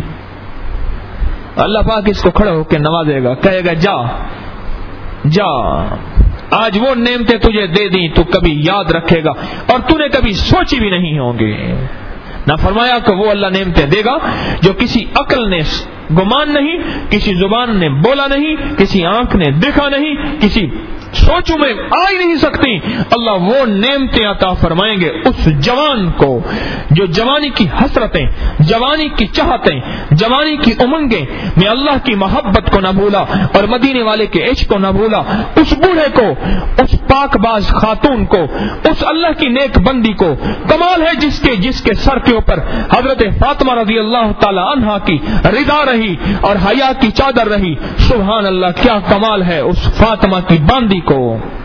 [SPEAKER 1] اللہ پاک اس کو کھڑا ہو کے نوازے گا، کہے گا جا جا، آج وہ نعمتیں تجھے دے دی تو کبھی یاد رکھے گا اور تو نے کبھی سوچی بھی نہیں ہوں گے. نہ فرمایا کہ وہ اللہ نعمتیں دے گا جو کسی عقل نے گمان نہیں، کسی زبان نے بولا نہیں، کسی آنکھ نے دیکھا نہیں، کسی سوچوں میں آ ہی نہیں سکتی. اللہ وہ نعمتیں عطا فرمائیں گے اس جوان کو جو جوانی کی حسرتیں، جوانی کی چاہتیں، جوانی کی امنگیں میں اللہ کی محبت کو نہ بھولا اور مدینے والے کے عشق کو نہ بھولا، اس بوڑھے کو، اس پاک باز خاتون کو، اس اللہ کی نیک بندی کو. کمال ہے جس کے سر کے اوپر حضرت فاطمہ رضی اللہ تعالی عنہا کی رضا رہی اور حیا کی چادر رہی. سبحان اللہ، کیا کمال ہے اس فاطمہ کی باندی کو.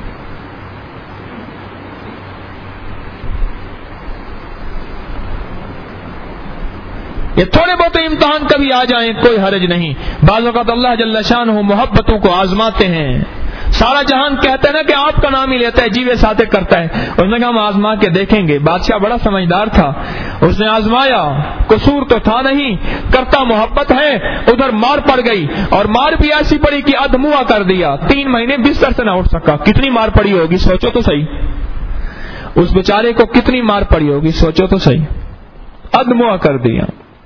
[SPEAKER 1] یہ تھوڑے بہت امتحان کبھی آ جائیں کوئی حرج نہیں. بعض اوقات اللہ جل شانہ محبتوں کو آزماتے ہیں. سارا جہان کہتا ہے نا کہ آپ کا نام ہی لیتا ہے، جیوے صادق کرتا ہے. اس نے کہا ہم آزما کے دیکھیں گے. بادشاہ بڑا سمجھدار تھا، اس نے آزمایا، قصور تو تھا نہیں، کرتا محبت ہے. ادھر مار پڑ گئی اور مار بھی ایسی پڑی کہ ادموا کر دیا. 3 مہینے بستر سے نہ اٹھ سکا. کتنی مار پڑی ہوگی سوچو تو صحیح. اس بیچارے کو کتنی مار پڑی ہوگی سوچو تو صحیح. ادموا کر دیا.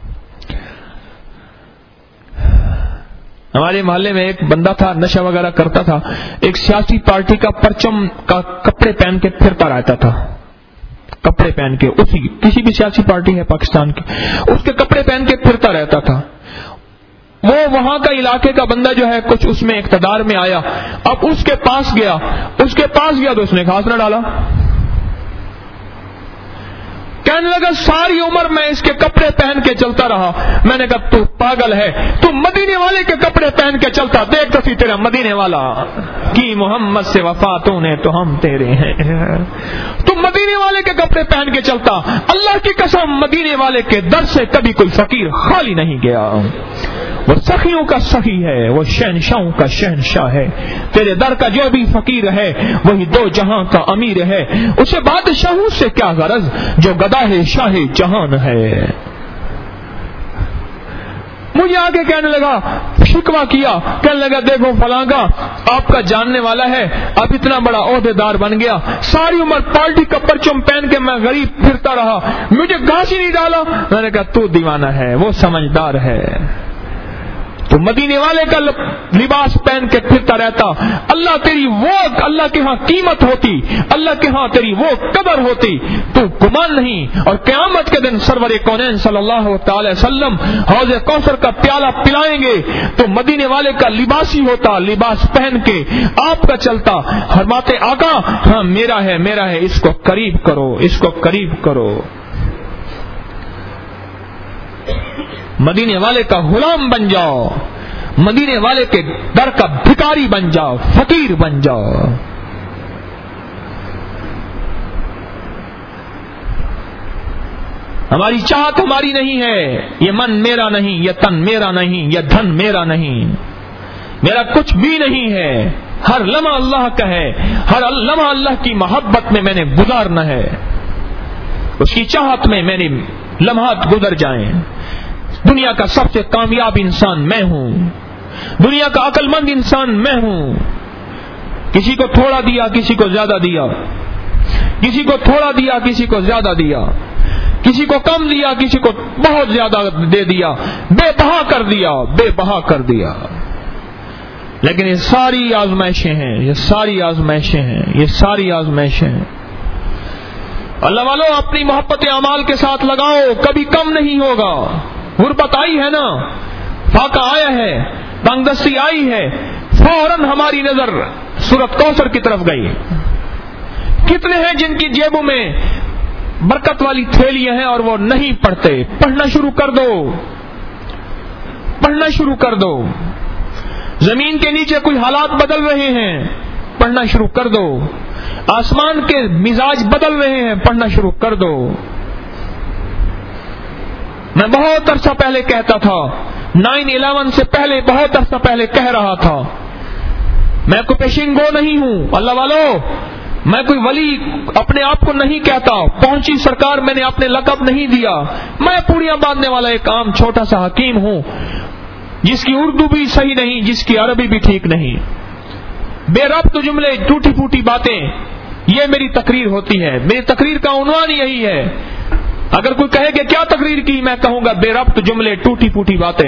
[SPEAKER 1] ہمارے محلے میں ایک بندہ تھا، نشہ وغیرہ کرتا تھا، ایک سیاسی پارٹی کا پرچم کا کپڑے پہن کے پھرتا رہتا تھا. کپڑے پہن کے، اسی کسی بھی سیاسی پارٹی ہے پاکستان کی، اس کے کپڑے پہن کے پھرتا رہتا تھا. وہ وہاں کا علاقے کا بندہ جو ہے کچھ اس میں اقتدار میں آیا. اب اس کے پاس گیا تو اس نے گھاس نہ ڈالا. کہنے لگا ساری عمر میں اس کے کپڑے پہن کے چلتا رہا. میں نے کہا تو پاگل ہے، تو مدینے والے کے کپڑے پہن کے چلتا. دیکھ تو سی تیرا مدینے والا کی محمد سے وفا تو نے تو ہم تیرے ہیں. تو مدینے والے کے کپڑے پہن کے چلتا. اللہ کی قسم مدینے والے کے در سے کبھی کوئی فقیر خالی نہیں گیا. وہ سخیوں کا سخی ہے، وہ شہنشاہوں کا شہنشاہ ہے. تیرے در کا جو بھی فقیر ہے وہی 2 جہاں کا امیر ہے. اسے بادشاہوں سے کیا غرض جو گدا ہے شاہ جہان ہے. مجھے آگے کہنے لگا، شکوہ کیا، کہنے لگا دیکھو فلاں کا آپ کا جاننے والا ہے، اب اتنا بڑا عہدے دار بن گیا، ساری عمر پارٹی کا پرچم پہن کے میں غریب پھرتا رہا، مجھے گھاس ہی نہیں ڈالا. میں نے کہا تو دیوانہ ہے، وہ سمجھدار ہے. تو مدینے والے کا لباس پہن کے پھرتا رہتا. اللہ تیری وہ اللہ کے ہاں قیمت ہوتی، اللہ کے ہاں تیری وہ قدر ہوتی، تو گمان نہیں. اور قیامت کے دن سرور کونین صلی اللہ تعالی وسلم حوض کوثر کا پیالہ پلائیں گے تو مدینے والے کا لباس ہی ہوتا، لباس پہن کے آپ کا چلتا. فرماتے آقا ہاں میرا ہے، میرا ہے، اس کو قریب کرو، اس کو قریب کرو. مدینے والے کا غلام بن جاؤ، مدینے والے کے در کا بھکاری بن جاؤ، فقیر بن جاؤ. ہماری چاہت ہماری نہیں ہے، یہ من میرا نہیں، یہ تن میرا نہیں، یہ دھن میرا نہیں، میرا کچھ بھی نہیں ہے. ہر لمحہ اللہ کا ہے، ہر لمحہ اللہ کی محبت میں میں نے گزارنا ہے، اس کی چاہت میں میرے لمحات گزر جائیں. دنیا کا سب سے کامیاب انسان میں ہوں، دنیا کا عقل مند انسان میں ہوں. کسی کو تھوڑا دیا، کسی کو زیادہ دیا، کسی کو تھوڑا دیا، کسی کو زیادہ دیا، کسی کو کم دیا، کسی کو بہت زیادہ دے دیا، بے بہا کر دیا، بے بہا کر دیا. لیکن یہ ساری آزمائشیں ہیں، یہ ساری آزمائشیں ہیں، یہ ساری آزمائشیں ہیں. اللہ والوں اپنی محبت اعمال کے ساتھ لگاؤ، کبھی کم نہیں ہوگا. غربت آئی ہے نا، فاقہ آیا ہے، تنگ دستی آئی ہے، فوراً ہماری نظر سورۃ کوثر کی طرف گئی. کتنے ہیں جن کی جیبوں میں برکت والی تھیلیاں ہیں اور وہ نہیں پڑھتے؟ پڑھنا شروع کر دو، پڑھنا شروع کر دو. زمین کے نیچے کوئی حالات بدل رہے ہیں، پڑھنا شروع کر دو. آسمان کے مزاج بدل رہے ہیں، پڑھنا شروع کر دو. میں بہت عرصہ پہلے کہتا تھا، 9/11 سے پہلے بہت عرصہ پہلے کہہ رہا تھا، میں کوئی پیشین گو نہیں ہوں. اللہ والوں، میں کوئی ولی اپنے آپ کو نہیں کہتا، پہنچی سرکار میں نے اپنے لقب نہیں دیا. میں پوڑیاں باندھنے والا ایک عام چھوٹا سا حکیم ہوں، جس کی اردو بھی صحیح نہیں، جس کی عربی بھی ٹھیک نہیں. بے ربط جملے، ٹوٹی پھوٹی باتیں، یہ میری تقریر ہوتی ہے. میری تقریر کا عنوان یہی ہے. اگر کوئی کہے کہ کیا تقریر کی، میں کہوں گا بے ربط جملے، ٹوٹی پھوٹی باتیں.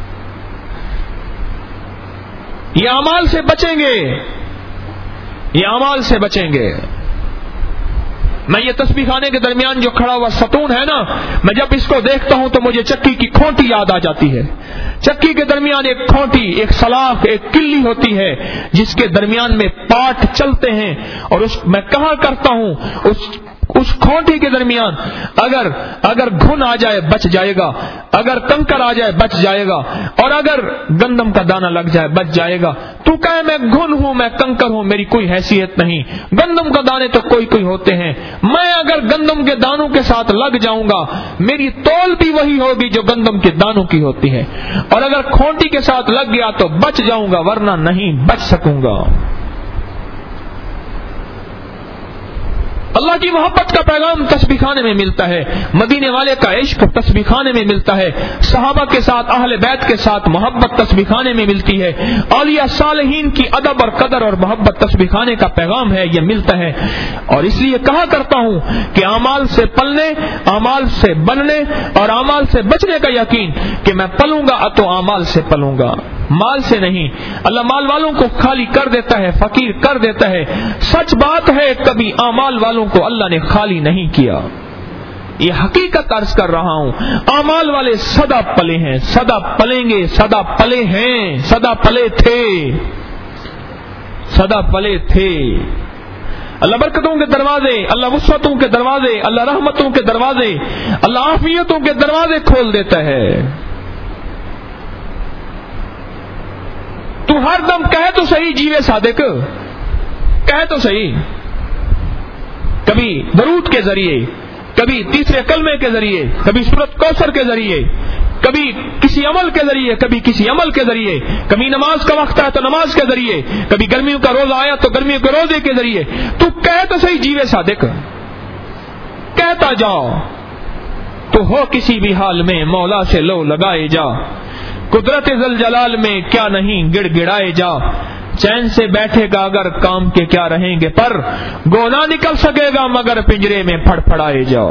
[SPEAKER 1] یہ اعمال سے بچیں گے، یہ اعمال سے بچیں گے. میں یہ تسبیح خانے کے درمیان جو کھڑا ہوا ستون ہے نا، میں جب اس کو دیکھتا ہوں تو مجھے چکی کی کھونٹی یاد آ جاتی ہے. چکی کے درمیان ایک کھونٹی، ایک سلاخ، ایک کلی ہوتی ہے جس کے درمیان میں پاٹ چلتے ہیں. اور میں کہا کرتا ہوں اس کھونٹی کے درمیان اگر گھن آ جائے بچ جائے گا، اگر کنکر آ جائے بچ جائے گا، اور اگر گندم کا دانہ لگ جائے بچ جائے گا. تو کہے میں گھن ہوں، میں کنکر ہوں، میری کوئی حیثیت نہیں. گندم کا دانے تو کوئی ہوتے ہیں. میں اگر گندم کے دانوں کے ساتھ لگ جاؤں گا، میری تول بھی وہی ہوگی جو گندم کے دانوں کی ہوتی ہے. اور اگر کھونٹی کے ساتھ لگ گیا تو بچ جاؤں گا، ورنہ نہیں بچ سکوں گا. اللہ کی محبت کا پیغام تسبیح خانے میں ملتا ہے. مدینے والے کا عشق تسبیح خانے میں ملتا ہے. صحابہ کے ساتھ، اہل بیت کے ساتھ محبت تسبیح خانے میں ملتی ہے. اولیاء صالحین کی ادب اور قدر اور محبت تسبیح خانے کا پیغام ہے، یہ ملتا ہے. اور اس لیے کہا کرتا ہوں کہ اعمال سے پلنے، اعمال سے بننے اور اعمال سے بچنے کا یقین کہ میں پلوں گا تو اعمال سے پلوں گا، مال سے نہیں. اللہ مال والوں کو خالی کر دیتا ہے، فقیر کر دیتا ہے. سچ بات ہے، کبھی اعمال والوں کو اللہ نے خالی نہیں کیا. یہ حقیقت عرض کر رہا ہوں. اعمال والے سدا پلے ہیں، سدا پلیں گے، سدا پلے ہیں، سدا پلے تھے، سدا پلے تھے. اللہ برکتوں کے دروازے، اللہ وسعتوں کے دروازے، اللہ رحمتوں کے دروازے، اللہ عافیتوں کے دروازے کھول دیتا ہے. تو ہر دم کہے تو صحیح جیوے صادق، کہے تو صحیح. کبھی درود کے ذریعے، کبھی تیسرے کلمے کے ذریعے، کبھی سورۃ کوثر کے ذریعے، کبھی کسی عمل کے ذریعے، کبھی کسی عمل کے ذریعے، کبھی نماز کا وقت ہے تو نماز کے ذریعے، کبھی گرمیوں کا روزہ آیا تو گرمیوں کے روزے کے ذریعے. تو کہے تو صحیح جیوے صادق، کہتا جاؤ تو ہو کسی بھی حال میں مولا سے لو لگائے جا. قدرت ذوالجلال میں کیا نہیں گڑ گڑائے جا. چین سے بیٹھے گا اگر کام کے کیا رہیں گے پر، گو نہ نکل سکے گا مگر پنجرے میں پھڑ پھڑائے جاؤ.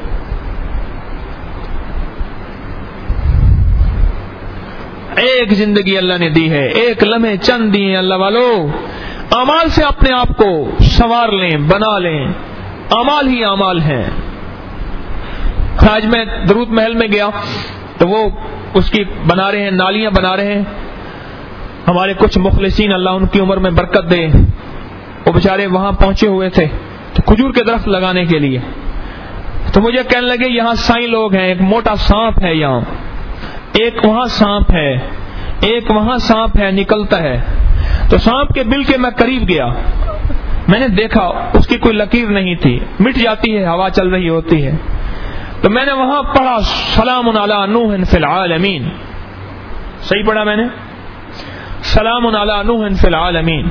[SPEAKER 1] ایک زندگی اللہ نے دی ہے، ایک لمحے چند دیے ہیں. اللہ والو، اعمال سے اپنے آپ کو سنوار لیں، بنا لیں. اعمال ہی اعمال ہیں. آج میں درود محل میں گیا تو وہ اس کی بنا رہے ہیں، نالیاں بنا رہے ہیں. ہمارے کچھ مخلصین، اللہ ان کی عمر میں برکت دے، وہ بیچارے وہاں پہنچے ہوئے تھے تو کھجور کے درخت لگانے کے لیے. تو مجھے کہنے لگے یہاں سائیں لوگ ہیں، ایک موٹا سانپ ہے یہاں، ایک وہاں سانپ ہے، ایک وہاں سانپ ہے نکلتا ہے. تو سانپ کے بل کے میں قریب گیا، میں نے دیکھا اس کی کوئی لکیر نہیں تھی، مٹ جاتی ہے، ہوا چل رہی ہوتی ہے. تو میں نے وہاں پڑھا سلام علی نوح فی العالمین. صحیح پڑھا میں نے، سلام علی نوح فی العالمین.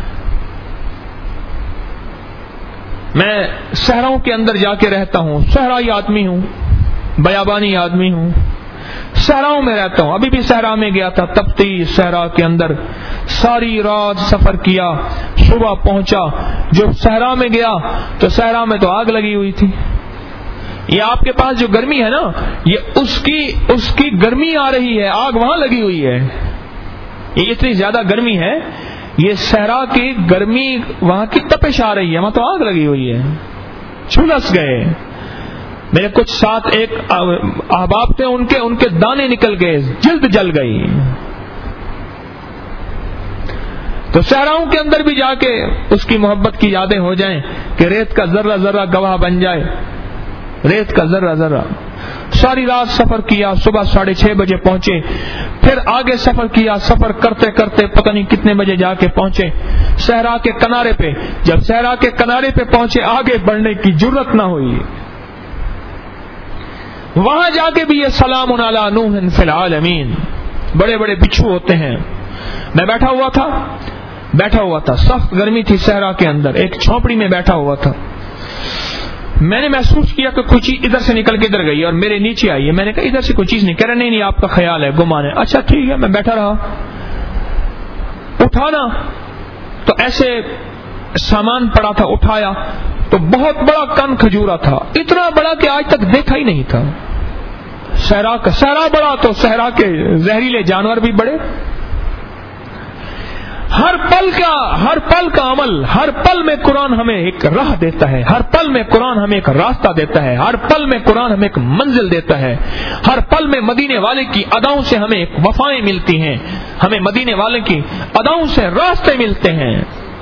[SPEAKER 1] میں صحراؤں کے اندر جا کے رہتا ہوں، صحرائی آدمی ہوں، بیابانی آدمی ہوں. صحراؤں میں رہتا ہوں، ابھی بھی صحرا میں گیا تھا، تپتی صحرا کے اندر ساری رات سفر کیا، صبح پہنچا، جو صحرا میں گیا تو صحرا میں تو آگ لگی ہوئی تھی. یہ آپ کے پاس جو گرمی ہے نا، یہ اس کی گرمی آ رہی ہے، آگ وہاں لگی ہوئی ہے. یہ اتنی زیادہ گرمی ہے، یہ صحرا کی گرمی، وہاں کی تپش آ رہی ہے، وہاں تو آگ لگی ہوئی ہے. جھلس گئے. میرے کچھ ساتھ ایک احباب تھے، ان کے دانے نکل گئے، جلد جل گئی. تو صحراؤں کے اندر بھی جا کے اس کی محبت کی یادیں ہو جائیں کہ ریت کا ذرہ ذرہ گواہ بن جائے، ریت کا ذرہ ذرہ. ساری رات سفر کیا، صبح 6:30 بجے پہنچے، پھر آگے سفر کیا، سفر کرتے کرتے پتہ نہیں کتنے بجے جا کے پہنچے صحرا کے کنارے پہ. جب صحرا کے کنارے پہ پہنچے، آگے بڑھنے کی جرت نہ ہوئی. وہاں جا کے بھی یہ سلام علی نوح فی العالمین، بڑے بڑے بچھو ہوتے ہیں. میں بیٹھا ہوا تھا، سخت گرمی تھی صحرا کے اندر، ایک جھونپڑی میں بیٹھا ہوا تھا. میں نے محسوس کیا کہ کوئی چیز ادھر سے نکل کے ادھر گئی اور میرے نیچے آئی ہے. میں نے کہا ادھر سے کوئی چیز نہیں. کہہ رہے نہیں آپ کا خیال ہے، گمان ہے. اچھا ٹھیک ہے. میں بیٹھا رہا، اٹھانا تو ایسے سامان پڑا تھا، اٹھایا تو بہت بڑا کن کھجورا تھا، اتنا بڑا کہ آج تک دیکھا ہی نہیں تھا. صحرا بڑا تو صحرا کے زہریلے جانور بھی بڑے. ہر پل کا عمل، ہر پل میں قرآن ہمیں ایک راہ دیتا ہے، ہر پل میں قرآن ہمیں ایک راستہ دیتا ہے، ہر پل میں قرآن ہمیں ایک منزل دیتا ہے. ہر پل میں مدینے والے کی اداؤں سے ہمیں ایک وفائیں ملتی ہیں، ہمیں مدینے والے کی اداؤں سے راستے ملتے ہیں.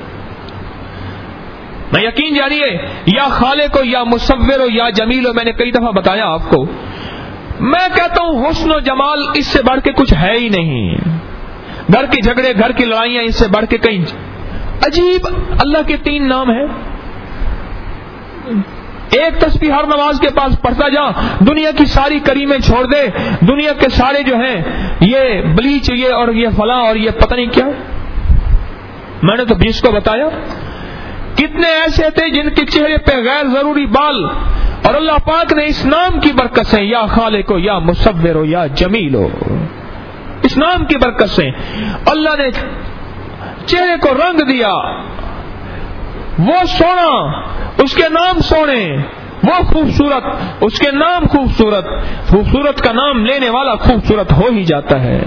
[SPEAKER 1] میں یقین جاری ہے، یا خالق ہو یا مصور ہو یا جمیل ہو، میں نے کئی دفعہ بتایا آپ کو. میں کہتا ہوں حسن و جمال اس سے بڑھ کے کچھ ہے ہی نہیں. گھر کے جھگڑے، گھر کی لڑائیاں اس سے بڑھ کے کہیں. عجیب، اللہ کے 3 نام ہیں. ایک تسبیح ہر نماز کے پاس پڑھتا جا، دنیا کی ساری کریمیں چھوڑ دے، دنیا کے سارے جو ہیں یہ بلیچ، یہ اور یہ فلاں اور یہ پتہ نہیں کیا. میں نے تو 20 کو بتایا. کتنے ایسے تھے جن کے چہرے پہ غیر ضروری بال، اور اللہ پاک نے اس نام کی برکت سے، یا خالق ہو یا مصور ہو یا جمیل ہو، اس نام کی برکت سے اللہ نے چہرے کو رنگ دیا. وہ سونا، اس کے نام سونے، وہ خوبصورت، اس کے نام خوبصورت. خوبصورت کا نام لینے والا خوبصورت ہو ہی جاتا ہے.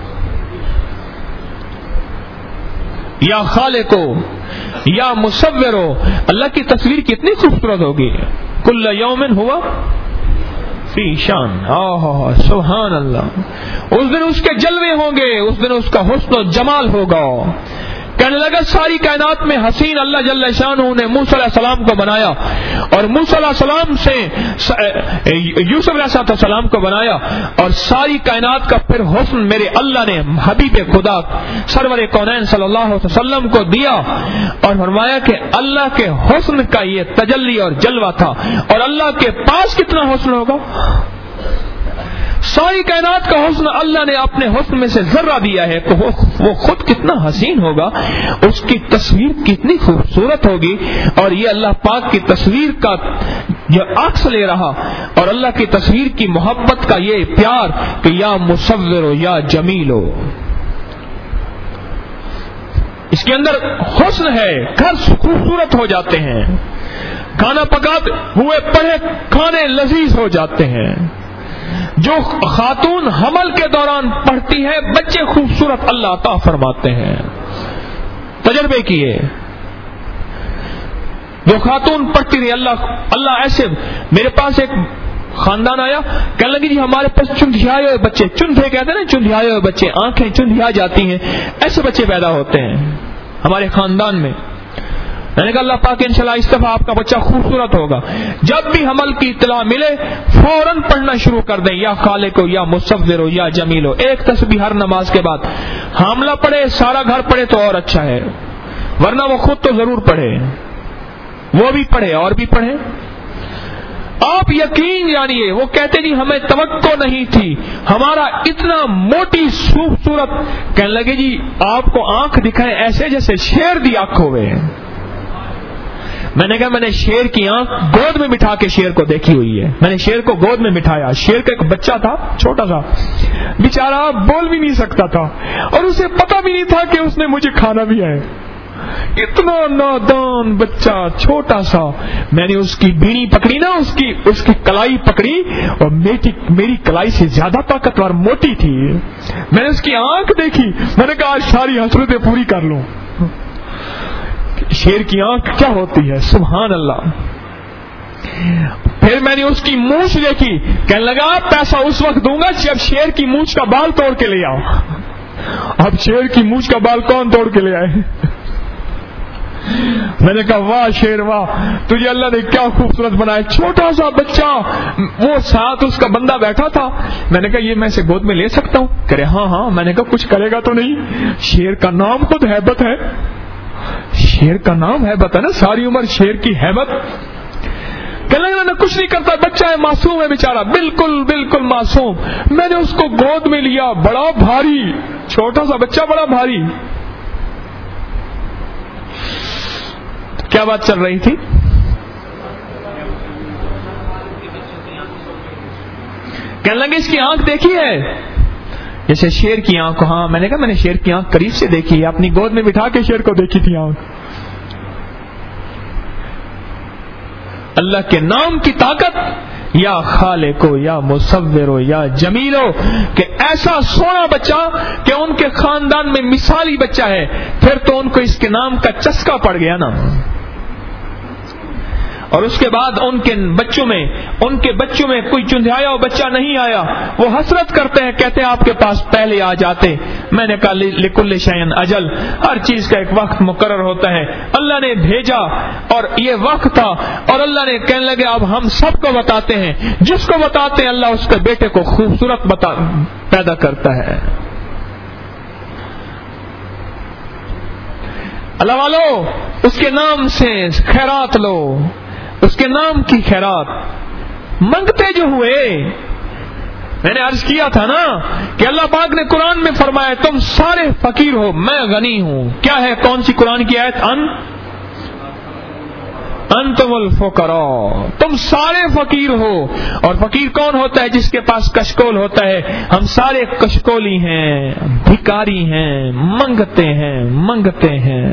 [SPEAKER 1] یا خالق ہو یا مصور ہو، اللہ کی تصویر کتنی خوبصورت ہوگی. کل یوم ہوا فی شان. سبحان اللہ. اس دن اس کے جلوے ہوں گے، اس دن اس کا حسن و جمال ہوگا. کہنے لگا ساری کائنات میں حسین اللہ جل شانہ نے موسیٰ علیہ السلام کو بنایا، اور موسیٰ علیہ السلام سے یوسف علیہ السلام کو بنایا، اور ساری کائنات کا پھر حسن میرے اللہ نے حبیب خدا سرور کونین صلی اللہ علیہ وسلم کو دیا، اور فرمایا کہ اللہ کے حسن کا یہ تجلی اور جلوہ تھا. اور اللہ کے پاس کتنا حسن ہوگا. ساری کائنات کا حسن اللہ نے اپنے حسن میں سے ذرہ دیا ہے، تو وہ خود کتنا حسین ہوگا، اس کی تصویر کتنی خوبصورت ہوگی. اور یہ اللہ پاک کی تصویر کا جو عکس لے رہا، اور اللہ کی تصویر کی محبت کا یہ پیار کہ یا مصور ہو یا جمیل ہو. اس کے اندر حسن ہے، گھر خوبصورت ہو جاتے ہیں، کھانا پکاتے ہوئے پڑھے کھانے لذیذ ہو جاتے ہیں. جو خاتون حمل کے دوران پڑھتی ہے، بچے خوبصورت اللہ عطا فرماتے ہیں. تجربے کیے. جو خاتون پڑھتی رہی، اللہ ایسے. میرے پاس ایک خاندان آیا، کہنے لگی جی ہمارے پاس چندھیائے ہوئے بچے، چندھے کہتے ہیں نا، چندھیائے ہوئے بچے، آنکھیں چندھیا جاتی ہیں، ایسے بچے پیدا ہوتے ہیں ہمارے خاندان میں. میں نے کہا اللہ پاک انشاءاللہ اس دفعہ آپ کا بچہ خوبصورت ہوگا. جب بھی حمل کی اطلاع ملے فوراً پڑھنا شروع کر دیں، یا خالق ہو یا مصور ہو یا جمیل ہو. ایک تسبیح ہر نماز کے بعد. حاملہ پڑھے، سارا گھر پڑھے تو اور اچھا ہے، ورنہ وہ خود تو ضرور پڑھے، وہ بھی پڑھے اور بھی پڑھے. آپ یقین جانیے، وہ کہتے جی ہمیں توقع نہیں تھی، ہمارا اتنا موٹی خوبصورت. کہنے لگے جی آپ کو آنکھ دکھائیں ایسے جیسے شیر دی آنکھ ہوئے. میں نے کہا میں نے شیر کی آنکھ گود میں بٹھا کے شیر کو دیکھی ہوئی ہے. میں نے شیر کو گود میں بٹھایا. شیر کا ایک بچہ تھا چھوٹا سا, بیچارہ بول بھی نہیں سکتا تھا اور اسے پتا بھی نہیں تھا کہ اس نے مجھے کھانا بھی ہے. اتنا نادان بچہ چھوٹا سا. میں نے اس کی بینی پکڑی نا, اس کی کلائی پکڑی, اور میری کلائی سے زیادہ طاقتور موٹی تھی. میں نے اس کی آنکھ دیکھی, میں نے کہا آج ساری حسرتیں پوری کر لوں. شیر کی آنکھ کیا ہوتی ہے, سبحان اللہ. پھر میں نے اس کی مونچھ دیکھی, کہنے لگا پیسہ اس وقت دوں گا جب شیر کی مونچھ کا بال توڑ کے لے آؤ. اب شیر کی مونچھ کا بال کون توڑ کے لے آئے؟ میں نے کہا واہ شیر واہ, تجھے اللہ نے کیا خوبصورت بنایا. چھوٹا سا بچہ, وہ ساتھ اس کا بندہ بیٹھا تھا. میں نے کہا یہ میں اسے گود میں لے سکتا ہوں؟ کرے ہاں ہاں. میں نے کہا کچھ کرے گا تو نہیں؟ شیر کا نام خود ہیبت ہے. شیر کا نام ہیبت ہے نا, ساری عمر شیر کی ہیبت. کہنے لگا میں کچھ نہیں کرتا, بچہ ہے, معصوم ہے بیچارہ, بالکل بالکل معصوم. میں نے اس کو گود میں لیا, بڑا بھاری, چھوٹا سا بچہ بڑا بھاری. کیا بات چل رہی تھی؟ کہنے لگے اس کی آنکھ دیکھی ہے جیسے شیر کی آنکھ. ہاں. میں نے کہا میں نے شیر کی آنکھ قریب سے دیکھی ہے, اپنی گود میں بٹھا کے شیر کو دیکھی تھی آنکھ. اللہ کے نام کی طاقت, یا خالقو یا مصورو یا جمیلو, کہ ایسا سونا بچہ کہ ان کے خاندان میں مثالی بچہ ہے. پھر تو ان کو اس کے نام کا چسکا پڑ گیا نا. اور اس کے بعد ان کے بچوں میں کوئی چندھایا بچہ نہیں آیا. وہ حسرت کرتے ہیں, کہتے ہیں آپ کے پاس پہلے آ جاتے. میں نے کہا لکل شیء اجل, ہر چیز کا ایک وقت مقرر ہوتا ہے. اللہ نے بھیجا اور یہ وقت تھا, اور اللہ نے کہنے لگے اب ہم سب کو بتاتے ہیں. جس کو بتاتے ہیں اللہ اس کے بیٹے کو خوبصورت پیدا کرتا ہے. اللہ والو, اس کے نام سے خیرات لو, اس کے نام کی خیرات منگتے جو ہوئے. میں نے عرض کیا تھا نا کہ اللہ پاک نے قرآن میں فرمایا تم سارے فقیر ہو, میں غنی ہوں. کیا ہے, کون سی قرآن کی آیت؟ انتم الفقراء, تم سارے فقیر ہو. اور فقیر کون ہوتا ہے؟ جس کے پاس کشکول ہوتا ہے. ہم سارے کشکولی ہیں, بھکاری ہیں, منگتے ہیں.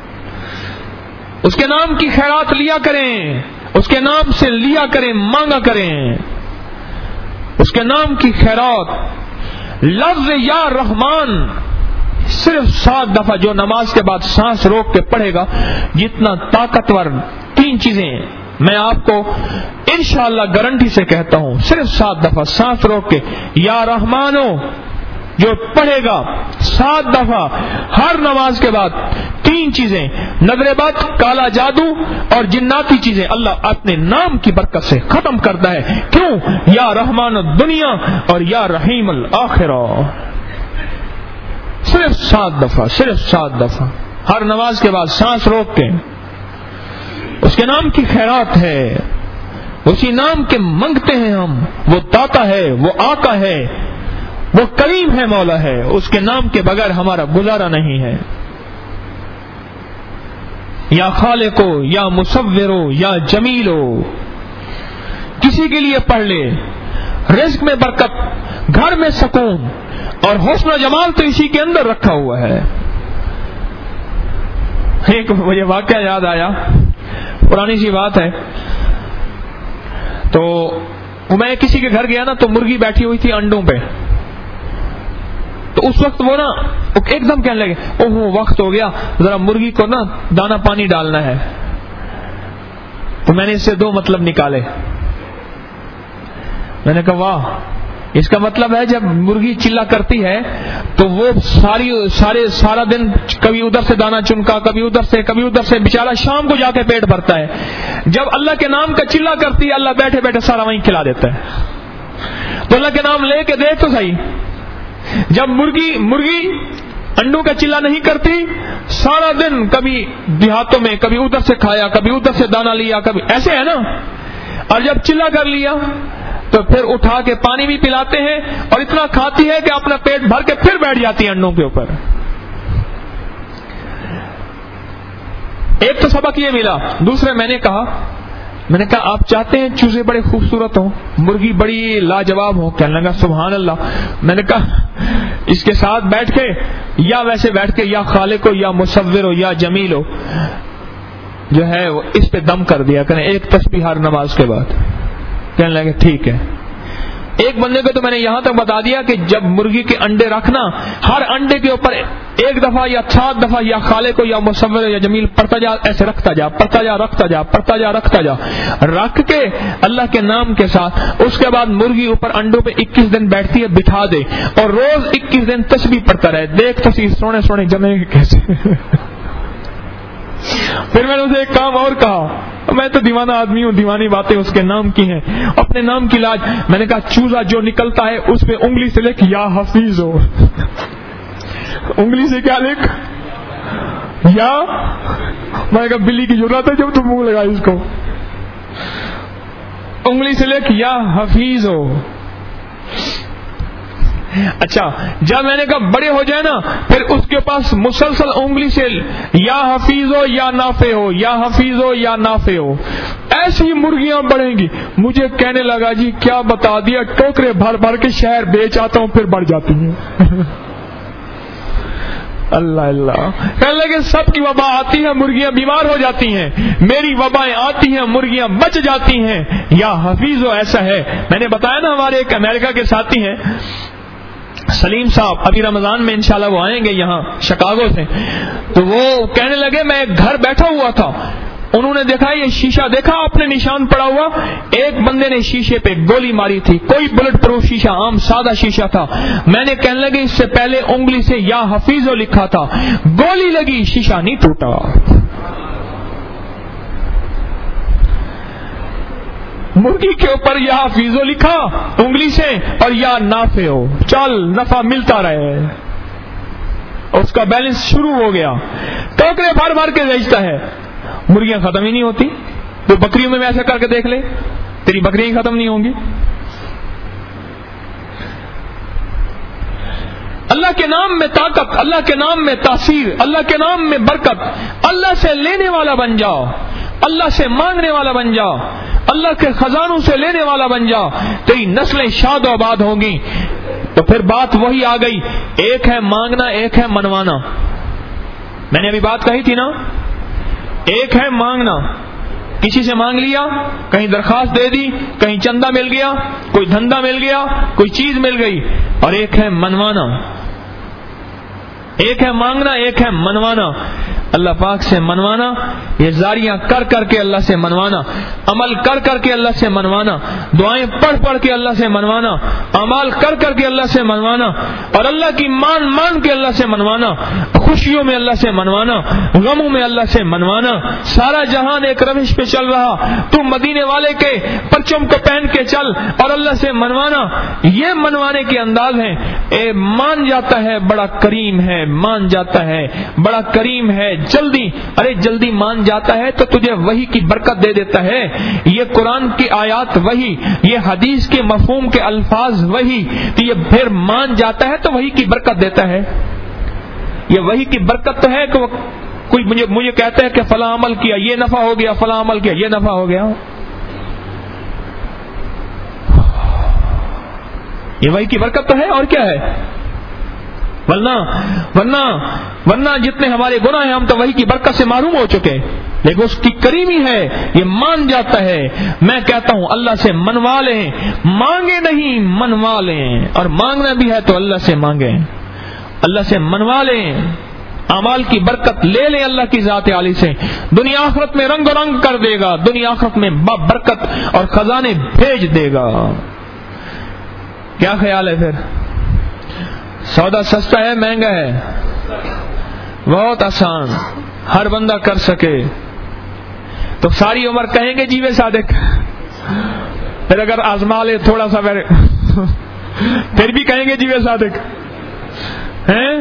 [SPEAKER 1] اس کے نام کی خیرات لیا کریں, اس کے نام سے لیا کریں, مانگا کریں اس کے نام کی خیرات. لفظ یا رحمان صرف 7 دفعہ جو نماز کے بعد سانس روک کے پڑھے گا, جتنا طاقتور 3 چیزیں میں آپ کو انشاءاللہ گارنٹی سے کہتا ہوں, صرف 7 دفعہ سانس روک کے یا رحمانو جو پڑھے گا 7 دفعہ ہر نماز کے بعد, 3 چیزیں, نظر بد, کالا جادو اور جناتی چیزیں اللہ اپنے نام کی برکت سے ختم کرتا ہے. کیوں؟ یا رحمان الدنیا اور یا رحیم الآخرہ. صرف 7 دفعہ ہر نماز کے بعد سانس روک کے. اس کے نام کی خیرات ہے, اسی نام کے منگتے ہیں ہم. وہ داتا ہے, وہ آقا ہے, وہ کریم ہے, مولا ہے. اس کے نام کے بغیر ہمارا گزارا نہیں ہے. یا خالقو یا مصورو یا جمیلو, کسی کے لیے پڑھ لے. رزق میں برکت, گھر میں سکون اور حسن و جمال تو اسی کے اندر رکھا ہوا ہے. ایک مجھے واقعہ یاد آیا, پرانی سی بات ہے. تو میں کسی کے گھر گیا نا, تو مرغی بیٹھی ہوئی تھی انڈوں پہ. تو اس وقت وہ نا ایک دم کہنے لگے اوہ وقت ہو گیا, ذرا مرغی کو نا دانا پانی ڈالنا ہے. تو میں نے اس سے 2 مطلب نکالے. میں نے کہا واہ, اس کا مطلب ہے جب مرغی چلا کرتی ہے تو وہ سارا دن کبھی ادھر سے دانا چنکا, کبھی ادھر سے, بیچارہ شام کو جا کے پیٹ بھرتا ہے. جب اللہ کے نام کا چلا کرتی ہے, اللہ بیٹھے بیٹھے سارا وہیں کھلا دیتا ہے. تو اللہ کے نام لے کے دیکھ تو صحیح, جب مرغی انڈوں کا چلا نہیں کرتی, سارا دن کبھی دیہاتوں میں کبھی ادھر سے کھایا, کبھی ادھر سے دانا لیا, کبھی ایسے ہے نا. اور جب چلا کر لیا تو پھر اٹھا کے پانی بھی پلاتے ہیں, اور اتنا کھاتی ہے کہ اپنا پیٹ بھر کے پھر بیٹھ جاتی ہے انڈوں کے اوپر. ایک تو سبق یہ ملا. دوسرے میں نے کہا آپ چاہتے ہیں چوزے بڑے خوبصورت ہوں, مرغی بڑی لاجواب ہو؟ کہنے لگا سبحان اللہ. میں نے کہا اس کے ساتھ بیٹھ کے یا ویسے بیٹھ کے یا خالق ہو یا مصور ہو یا جمیل ہو, جو ہے وہ اس پہ دم کر دیا کریں ایک تسبیح ہر نماز کے بعد. کہنے لگے ٹھیک ہے. ایک بندے کو تو میں نے یہاں تک بتا دیا کہ جب مرغی کے انڈے رکھنا, ہر انڈے کے اوپر ایک دفعہ یا 7 دفعہ یا خالق کو یا مصور یا جمیل پڑھتا جا, ایسے رکھتا جا, پڑھتا جا, رکھتا جا, پڑھتا جا, رکھتا جا, رکھ کے اللہ کے نام کے ساتھ. اس کے بعد مرغی اوپر انڈوں پہ 21 دن بیٹھتی ہے, بٹھا دے اور روز 21 دن تسبیح پڑھتا رہے. دیکھ تو سونے سونے جمے کیسے. پھر میں نے اسے ایک کام اور کہا, میں تو دیوانہ آدمی ہوں, دیوانی باتیں اس کے نام کی ہیں, اپنے نام کی لاج. میں نے کہا چوزا جو نکلتا ہے اس پہ انگلی سے لکھ یا حفیظ ہو. انگلی سے کیا لکھ؟ یا. میں نے کہا بلی کی ضرورت ہے جب تم منہ لگا اس کو, انگلی سے لکھ یا حفیظ ہو. اچھا جب میں نے کہا بڑے ہو جائے نا, پھر اس کے پاس مسلسل انگلی سے یا حفیظ ہو یا نافع ہو, یا حفیظ ہو یا نافع ہو, ایسی مرغیاں بڑھیں گی. مجھے کہنے لگا جی کیا بتا دیا, ٹوکرے بھر بھر کے شہر بیچ آتا ہوں پھر بڑھ جاتی ہیں. اللہ اللہ. کہنے لگے سب کی وبا آتی ہے, مرغیاں بیمار ہو جاتی ہیں, میری وبائیں آتی ہیں, مرغیاں بچ جاتی ہیں. یا حفیظ ہو ایسا ہے. میں نے بتایا نا ہمارے ایک امریکہ کے ساتھی ہیں سلیم صاحب, ابھی رمضان میں انشاءاللہ وہ آئیں گے یہاں شکاگو سے. تو وہ کہنے لگے میں گھر بیٹھا ہوا تھا, انہوں نے دیکھا یہ شیشہ دیکھا آپ نے نشان پڑا ہوا, ایک بندے نے شیشے پہ گولی ماری تھی, کوئی بلٹ پروف شیشہ, عام سادہ شیشہ تھا. میں نے کہنے لگے اس سے پہلے انگلی سے یا حفیظ لکھا تھا, گولی لگی شیشہ نہیں ٹوٹا. مرغی کے اوپر یا حفیظ لکھا انگلی سے اور یا نافع ہو, چل نفع ملتا رہے. اس کا بیلنس شروع ہو گیا, ٹوکرے بھر بھر کے بیچتا ہے, مرغیاں ختم ہی نہیں ہوتی. تو بکریوں میں ایسا کر کے دیکھ لے, تیری بکریاں ہی ختم نہیں ہوں گی. اللہ کے نام میں طاقت, اللہ کے نام میں تاثیر, اللہ کے نام میں برکت. اللہ سے لینے والا بن جاؤ, اللہ سے مانگنے والا بن جاؤ, اللہ کے خزانوں سے لینے والا بن جاؤ, تیری نسلیں شاد و آباد ہوں گی. تو پھر بات وہی آ گئی, ایک ہے مانگنا, ایک ہے منوانا. میں نے ابھی بات کہی تھی نا, ایک ہے مانگنا, کسی سے مانگ لیا, کہیں درخواست دے دی, کہیں چندہ مل گیا, کوئی دھندا مل گیا, کوئی چیز مل گئی. اور ایک ہے منوانا, ایک ہے مانگنا, ایک ہے منوانا. اللہ پاک سے منوانا, یہ زاریاں کر کر کے اللہ سے منوانا, عمل کر کر کے اللہ سے منوانا, دعائیں پڑھ پڑھ کے اللہ سے منوانا, اعمال کر کر کے اللہ سے منوانا, اور اللہ کی مان مان کے اللہ سے منوانا, خوشیوں میں اللہ سے منوانا, غموں میں اللہ سے منوانا. سارا جہان ایک روش پہ چل رہا, تم مدینے والے کے پرچم کو پہن کے چل اور اللہ سے منوانا. یہ منوانے کے انداز ہیں. اے مان جاتا ہے بڑا کریم ہے, مان جاتا ہے بڑا کریم ہے, جلدی, ارے جلدی مان جاتا ہے تو تجھے وحی کی برکت دے دیتا ہے. یہ قرآن کی آیات وحی, یہ حدیث کے مفہوم کے الفاظ وحی, تو یہ پھر مان جاتا ہے تو وحی کی برکت دیتا ہے. یہ وحی کی برکت تو ہے کہ وہ کوئی مجھے کہتا ہے کہ فلاں عمل کیا یہ نفع ہو گیا, فلاں عمل کیا یہ نفع ہو گیا. یہ وحی کی برکت تو ہے, اور کیا ہے. ورنہ جتنے ہمارے گناہ ہیں ہم تو وحی کی برکت سے معروم ہو چکے. لیکن اس کی کریمی ہے, یہ مان جاتا ہے. میں کہتا ہوں اللہ سے منوا لیں, مانگے نہیں منوا لیں, اور مانگنا بھی ہے تو اللہ سے مانگیں, اللہ سے منوا لیں. اعمال کی برکت لے لیں اللہ کی ذات عالی سے, دنیا آخرت میں رنگ رنگ کر دے گا, دنیا آخرت میں برکت اور خزانے بھیج دے گا. کیا خیال ہے پھر؟ سودا سستا ہے مہنگا ہے؟ بہت آسان, ہر بندہ کر سکے تو ساری عمر کہیں گے جیوے صادق. پھر اگر آزما لے تھوڑا سا پھر بھی کہیں گے جیوے صادق ہیں.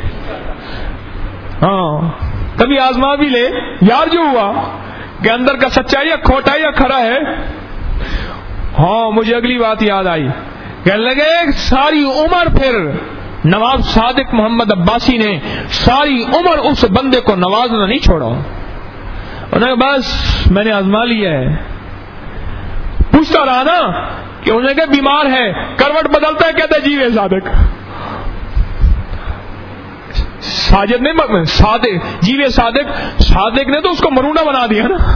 [SPEAKER 1] ہاں کبھی آزما بھی لے یار, جو ہوا کہ اندر کا سچا یا کھوٹا یا کھرا ہے. ہاں مجھے اگلی بات یاد آئی, کہنے لگے ساری عمر پھر نواب صادق محمد عباسی نے ساری عمر اس بندے کو نوازنا نہیں چھوڑا. انہوں نے بس میں نے آزما لیا ہے. پوچھتا رہا نا کہ انہوں نے کہا بیمار ہے, کروٹ بدلتا ہے, کہتا ہے جیوے صادق. ساجد نہیں, صادق جیوے صادق نے تو اس کو مرونڈا بنا دیا نا,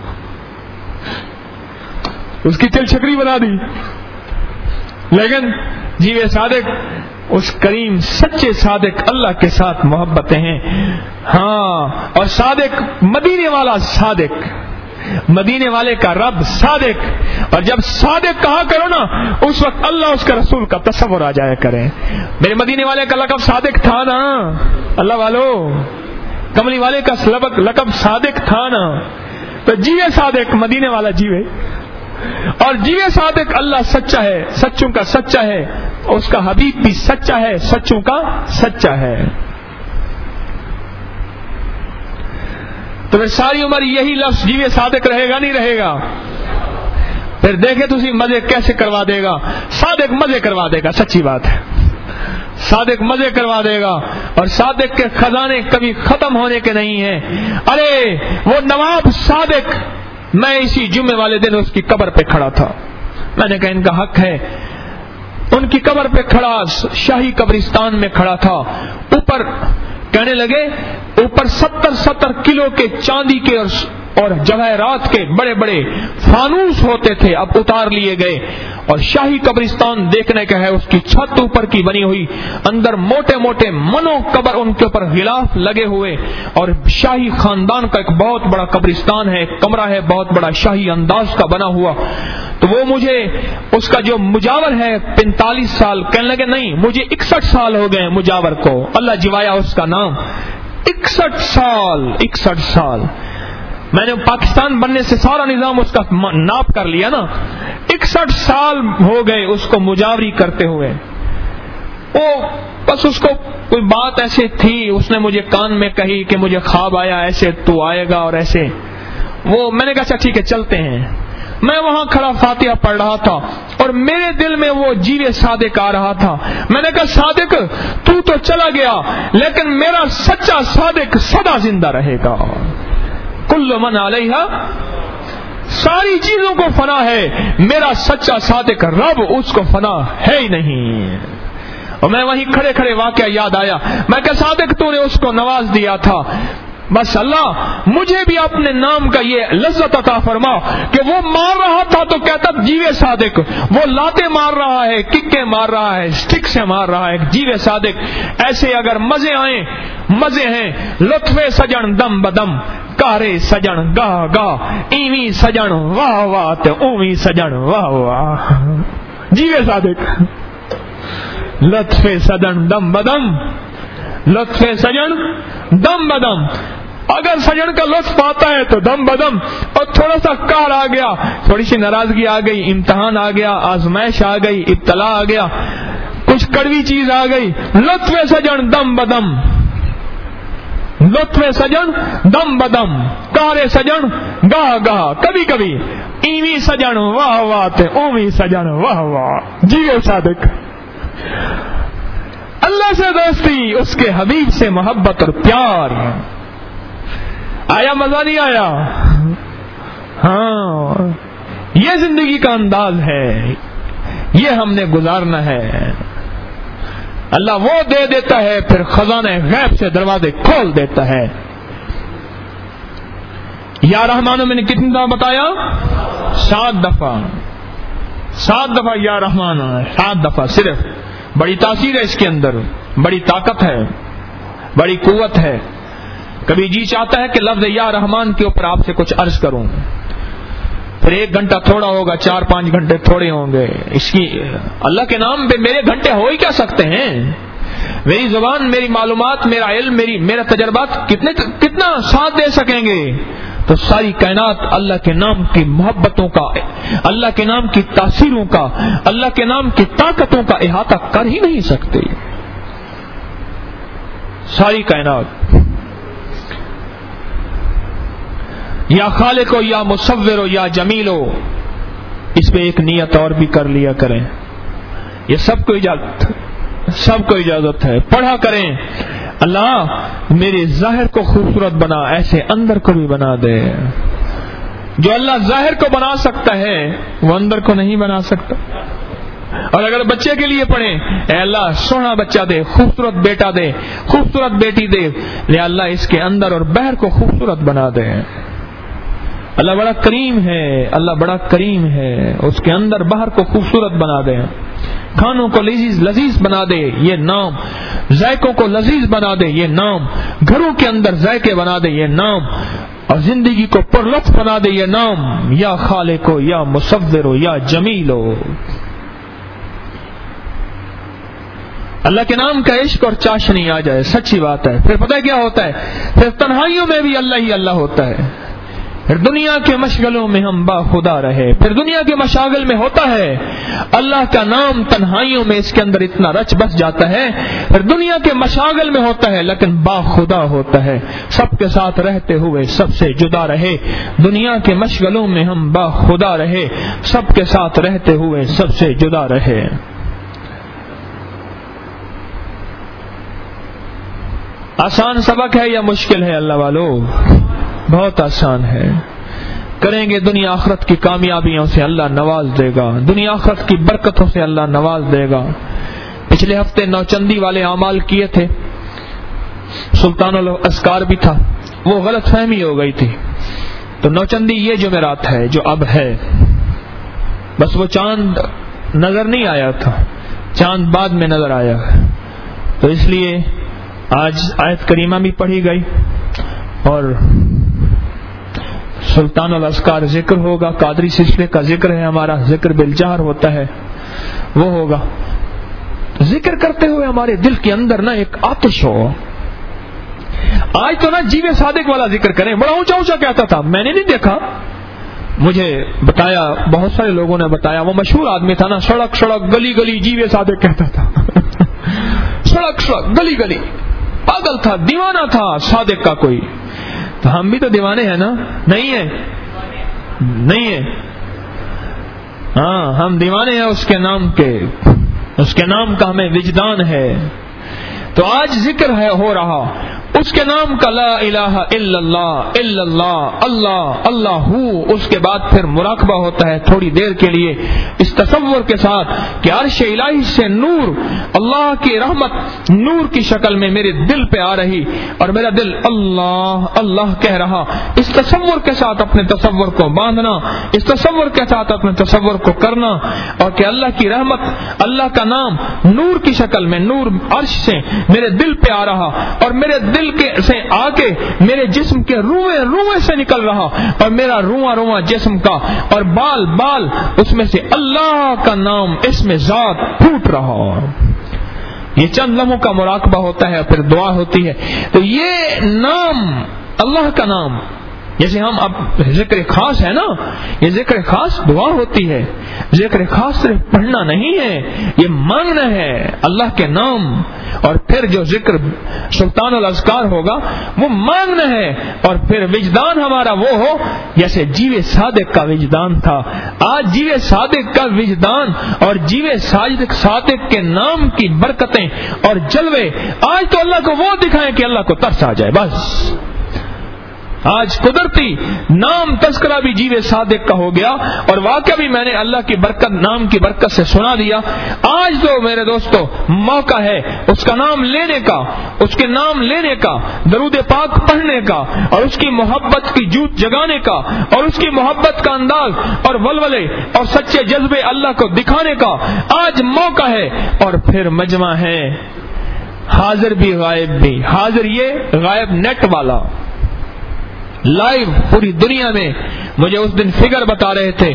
[SPEAKER 1] اس کی تل چھکری بنا دی. لیکن جیوے صادق اس کریم سچے صادق اللہ کے ساتھ محبتیں ہیں. ہاں, اور صادق مدینے والا صادق, مدینے والے کا رب صادق. اور جب صادق کہا کرو نا اس وقت اللہ اس کا رسول کا تصور آ جایا کرے. میرے مدینے والے کا لقب صادق تھا نا, اللہ والو, کملی والے کا لقب صادق تھا نا. تو جیوے صادق, مدینے والا جیوے, اور جیوے صادق اللہ سچا ہے, سچوں کا سچا ہے, اس کا حبیب بھی سچا ہے, سچوں کا سچا ہے. تو پھر ساری عمر یہی لفظ جیوے صادق رہے گا نہیں رہے گا؟ پھر دیکھیں تسی مزے کیسے کروا دے گا. صادق مزے کروا دے گا, سچی بات ہے, صادق مزے کروا دے گا. اور صادق کے خزانے کبھی ختم ہونے کے نہیں ہیں. ارے وہ نواب صادق, میں اسی جمعے والے دن اس کی قبر پہ کھڑا تھا. میں نے کہا ان کا حق ہے, ان کی قبر پہ کھڑا, شاہی قبرستان میں کھڑا تھا. اوپر کہنے لگے اوپر 70 کلو کے چاندی کے اور جواہرات کے بڑے بڑے فانوس ہوتے تھے, اب اتار لیے گئے. اور شاہی قبرستان دیکھنے کا ہے, اس کی چھت اوپر کی بنی ہوئی, اندر موٹے موٹے منو قبر ان کے اوپر غلاف لگے ہوئے. اور شاہی خاندان کا ایک بہت بڑا قبرستان ہے, ایک کمرہ ہے بہت بڑا شاہی انداز کا بنا ہوا. تو وہ مجھے اس کا جو مجاور ہے 45 سال, کہنے لگے نہیں مجھے 61 سال ہو گئے مجاور کو, اللہ جوایا اس کا نام. 61 سال میں نے پاکستان بننے سے سارا نظام اس کا ناپ کر لیا نا. 61 سال ہو گئے اس کو مجاوری کرتے ہوئے. وہ بس اس کو کوئی بات ایسے تھی, اس نے مجھے کان میں کہی کہ مجھے خواب آیا ایسے تو آئے گا اور ایسے. وہ میں نے کہا اچھا ٹھیک ہے چلتے ہیں. میں وہاں کھڑا فاتحہ پڑھ رہا تھا اور میرے دل میں وہ جیوے صادق آ رہا تھا. میں نے کہا صادق تو چلا گیا لیکن میرا سچا صادق سدا زندہ رہے گا. کل من علیہا, ساری چیزوں کو فنا ہے, میرا سچا صادق رب اس کو فنا ہے ہی نہیں. اور میں وہیں کھڑے کھڑے واقعہ یاد آیا. میں کہ صادق تو نے اس کو نواز دیا تھا, بس اللہ مجھے بھی اپنے نام کا یہ لذت عطا فرما کہ وہ مار رہا تھا تو کہتا جیوے صادق, وہ لاتے مار رہا ہے, ککیں مار رہا ہے, سٹک سے مار رہا ہے, جیوے صادق. ایسے اگر مزے آئیں مزے ہیں, لطف سجن دم بدم, کارے سجن گاہ گاہ, ایویں سجن واہ واہ تے اوویں سجن واہ واہ. جیوے صادق, لطف سجن دم بدم, لطف سجن دم بدم. اگر سجن کا لطف آتا ہے تو دم بدم, اور تھوڑا سا کار آ گیا, تھوڑی سی ناراضگی آ گئی, امتحان آ گیا, آزمائش آ گئی, ابتلا آ گیا, کچھ کڑوی چیز آ گئی, لطف سجن دم بدم, لطف سجن دم بدم, کارے سجن گاہ گاہ, کبھی کبھی ایویں سجن واہ واہ تے اوویں سجن واہ واہ. جیوے صادق, اللہ سے دوستی, اس کے حبیب سے محبت اور پیار. آیا مزہ نہیں آیا؟ ہاں, یہ زندگی کا انداز ہے, یہ ہم نے گزارنا ہے. اللہ وہ دے دیتا ہے پھر خزانے غیب سے دروازے کھول دیتا ہے. یا رحمانو میں نے کتنی دفعہ بتایا؟ 7 دفعہ. 7 دفعہ یا رحمان, 7 دفعہ صرف. بڑی تاثیر ہے اس کے اندر, بڑی طاقت ہے, بڑی قوت ہے. کبھی جی چاہتا ہے کہ لفظ یا رحمان کے اوپر آپ سے کچھ عرض کروں, پھر 1 گھنٹہ تھوڑا ہوگا, 4-5 گھنٹے تھوڑے ہوں گے. اس کی اللہ کے نام پہ میرے گھنٹے ہو ہی کیا سکتے ہیں؟ میری زبان, میری معلومات, میرا علم, میرا تجربات کتنا ساتھ دے سکیں گے؟ تو ساری کائنات اللہ کے نام کی محبتوں کا, اللہ کے نام کی تاثیروں کا, اللہ کے نام کی طاقتوں کا احاطہ کر ہی نہیں سکتے. ساری کائنات. یا خالق ہو, یا مصور ہو, یا جمیل ہو, اس پہ ایک نیت اور بھی کر لیا کریں. یہ سب کو اجازت ہے, پڑھا کریں. اللہ میرے ظاہر کو خوبصورت بنا، ایسے اندر کو بھی بنا دے۔ جو اللہ ظاہر کو بنا سکتا ہے وہ اندر کو نہیں بنا سکتا۔ اور اگر بچے کے لیے پڑھیں، اے اللہ سونا بچہ دے، خوبصورت بیٹا دے، خوبصورت بیٹی دے، لے اللہ اس کے اندر اور باہر کو خوبصورت بنا دے۔ اللہ بڑا کریم ہے، اللہ بڑا کریم ہے، اس کے اندر باہر کو خوبصورت بنا دے، کھانوں کو لذیذ بنا دے، یہ نام، ذائقوں کو لذیذ بنا دے، یہ نام، گھروں کے اندر ذائقے بنا دے، یہ نام، اور زندگی کو پرلطف بنا دے، یہ نام، یا خالق ہو، یا مصور ہو، یا جمیل ہو۔ اللہ کے نام کا عشق اور چاشنی آ جائے، سچی بات ہے، پھر پتہ کیا ہوتا ہے، پھر تنہائیوں میں بھی اللہ ہی اللہ ہوتا ہے، پھر دنیا کے مشغلوں میں ہم با خدا رہے، پھر دنیا کے مشاغل میں ہوتا ہے اللہ کا نام، تنہائیوں میں اس کے اندر اتنا رچ بس جاتا ہے، پھر دنیا کے مشاغل میں ہوتا ہے لیکن با خدا ہوتا ہے، سب کے ساتھ رہتے ہوئے سب سے جدا رہے، دنیا کے مشغلوں میں ہم با خدا رہے، سب کے ساتھ رہتے ہوئے سب سے جدا رہے۔ آسان سبق ہے یا مشکل ہے اللہ والو؟ بہت آسان ہے۔ کریں گے دنیا آخرت کی کامیابیوں سے اللہ نواز دے گا، دنیا آخرت کی برکتوں سے اللہ نواز دے گا۔ پچھلے ہفتے نوچندی والے اعمال کیے تھے، سلطان الاذکار بھی تھا، وہ غلط فہمی ہو گئی تھی، تو نوچندی یہ جمعرات ہے جو اب ہے، بس وہ چاند نظر نہیں آیا تھا، چاند بعد میں نظر آیا، تو اس لیے آج آیت کریمہ بھی پڑھی گئی اور سلطان الاذکار ذکر ہوگا، قادری سلسلے کا ذکر ہے، ہمارا ذکر بالجہر ہوتا ہے، وہ ہوگا۔ ذکر کرتے ہوئے ہمارے دل کے اندر نا ایک آتش ہو۔ آج تو نا جیوے صادق والا ذکر کریں، بڑا اونچا اونچا کہتا تھا، میں نے نہیں دیکھا، مجھے بتایا، بہت سارے لوگوں نے بتایا، وہ مشہور آدمی تھا نا، سڑک سڑک گلی گلی جیوے صادق کہتا تھا سڑک سڑک گلی گلی، پاگل تھا، دیوانہ تھا صادق کا کوئی۔ تو ہم بھی تو دیوانے ہیں نا؟ نہیں ہے، نہیں ہے، ہاں ہم دیوانے ہیں اس کے نام کے، اس کے نام کا ہمیں وجدان ہے۔ تو آج ذکر ہے ہو رہا اس کے نام کا، لا الہ الا اللہ، الا اللہ، اللہ اللہ ہو، اس کے بعد پھر مراقبہ ہوتا ہے تھوڑی دیر کے لیے اس تصور کے ساتھ کہ عرش الہی سے نور، اللہ کی رحمت نور کی شکل میں میرے دل پہ آ رہی اور میرا دل اللہ اللہ کہہ رہا، اس تصور کے ساتھ اپنے تصور کو باندھنا، اس تصور کے ساتھ اپنے تصور کو کرنا، اور کہ اللہ کی رحمت، اللہ کا نام نور کی شکل میں، نور عرش سے میرے دل پہ آ رہا اور میرے دل کے سے آ کے میرے جسم کے روئے روئے سے نکل رہا، اور میرا رواں رواں جسم کا اور بال بال اس میں سے اللہ کا نام اس میں ذات پھوٹ رہا۔ یہ چند لمحوں کا مراقبہ ہوتا ہے، پھر دعا ہوتی ہے۔ تو یہ نام، اللہ کا نام، جیسے ہم اب ذکر خاص ہے نا، یہ ذکر خاص دعا ہوتی ہے، ذکر خاص صرف پڑھنا نہیں ہے، یہ مانگنا ہے اللہ کے نام، اور پھر جو ذکر سلطان الاذکار ہوگا وہ مانگنا ہے، اور پھر وجدان ہمارا وہ ہو جیسے جیوے صادق کا وجدان تھا۔ آج جیوے صادق کا وجدان اور جیوے صادق کے نام کی برکتیں اور جلوے آج تو اللہ کو وہ دکھائیں کہ اللہ کو ترس آ جائے، بس۔ آج قدرتی نام تذکرہ بھی جیوے صادق کا ہو گیا، اور واقعہ بھی میں نے اللہ کی برکت، نام کی برکت سے سنا دیا۔ آج تو میرے دوستو موقع ہے اس کا نام لینے کا، اس کے نام لینے کا، درود پاک پڑھنے کا، اور اس کی محبت کی جوت جگانے کا، اور اس کی محبت کا انداز اور ولولے اور سچے جذبے اللہ کو دکھانے کا آج موقع ہے۔ اور پھر مجمع ہے، حاضر بھی غائب بھی، حاضر یہ غائب نیٹ والا، لائیو پوری دنیا میں۔ مجھے اس دن فگر بتا رہے تھے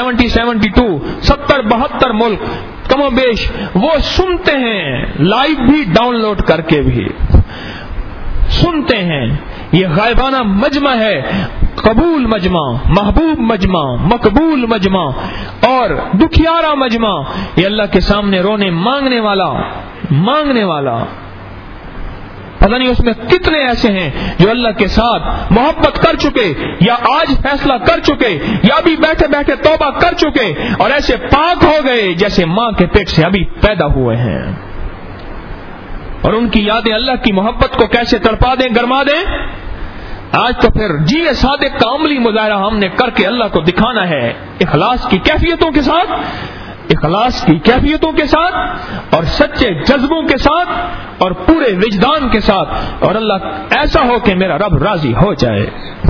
[SPEAKER 1] 72 ملک کم و بیش وہ سنتے ہیں، لائیو بھی ڈاؤن لوڈ کر کے بھی سنتے ہیں۔ یہ غائبانہ مجمع ہے، قبول مجمع، محبوب مجمع، مقبول مجمع اور دکھیارا مجمع، یہ اللہ کے سامنے رونے مانگنے والا۔ پتہ نہیں اس میں کتنے ایسے ہیں جو اللہ کے ساتھ محبت کر چکے، یا آج فیصلہ کر چکے، یا ابھی بیٹھے بیٹھے توبہ کر چکے، اور ایسے پاک ہو گئے جیسے ماں کے پیٹ سے ابھی پیدا ہوئے ہیں۔ اور ان کی یادیں اللہ کی محبت کو کیسے تڑپا دیں، گرما دیں. آج تو پھر جیوے صادق کا عملی مظاہرہ ہم نے کر کے اللہ کو دکھانا ہے، اخلاص کی کیفیتوں کے ساتھ، اخلاص کی کیفیتوں کے ساتھ اور سچے جذبوں کے ساتھ اور پورے وجدان کے ساتھ، اور اللہ ایسا ہو کہ میرا رب راضی ہو جائے.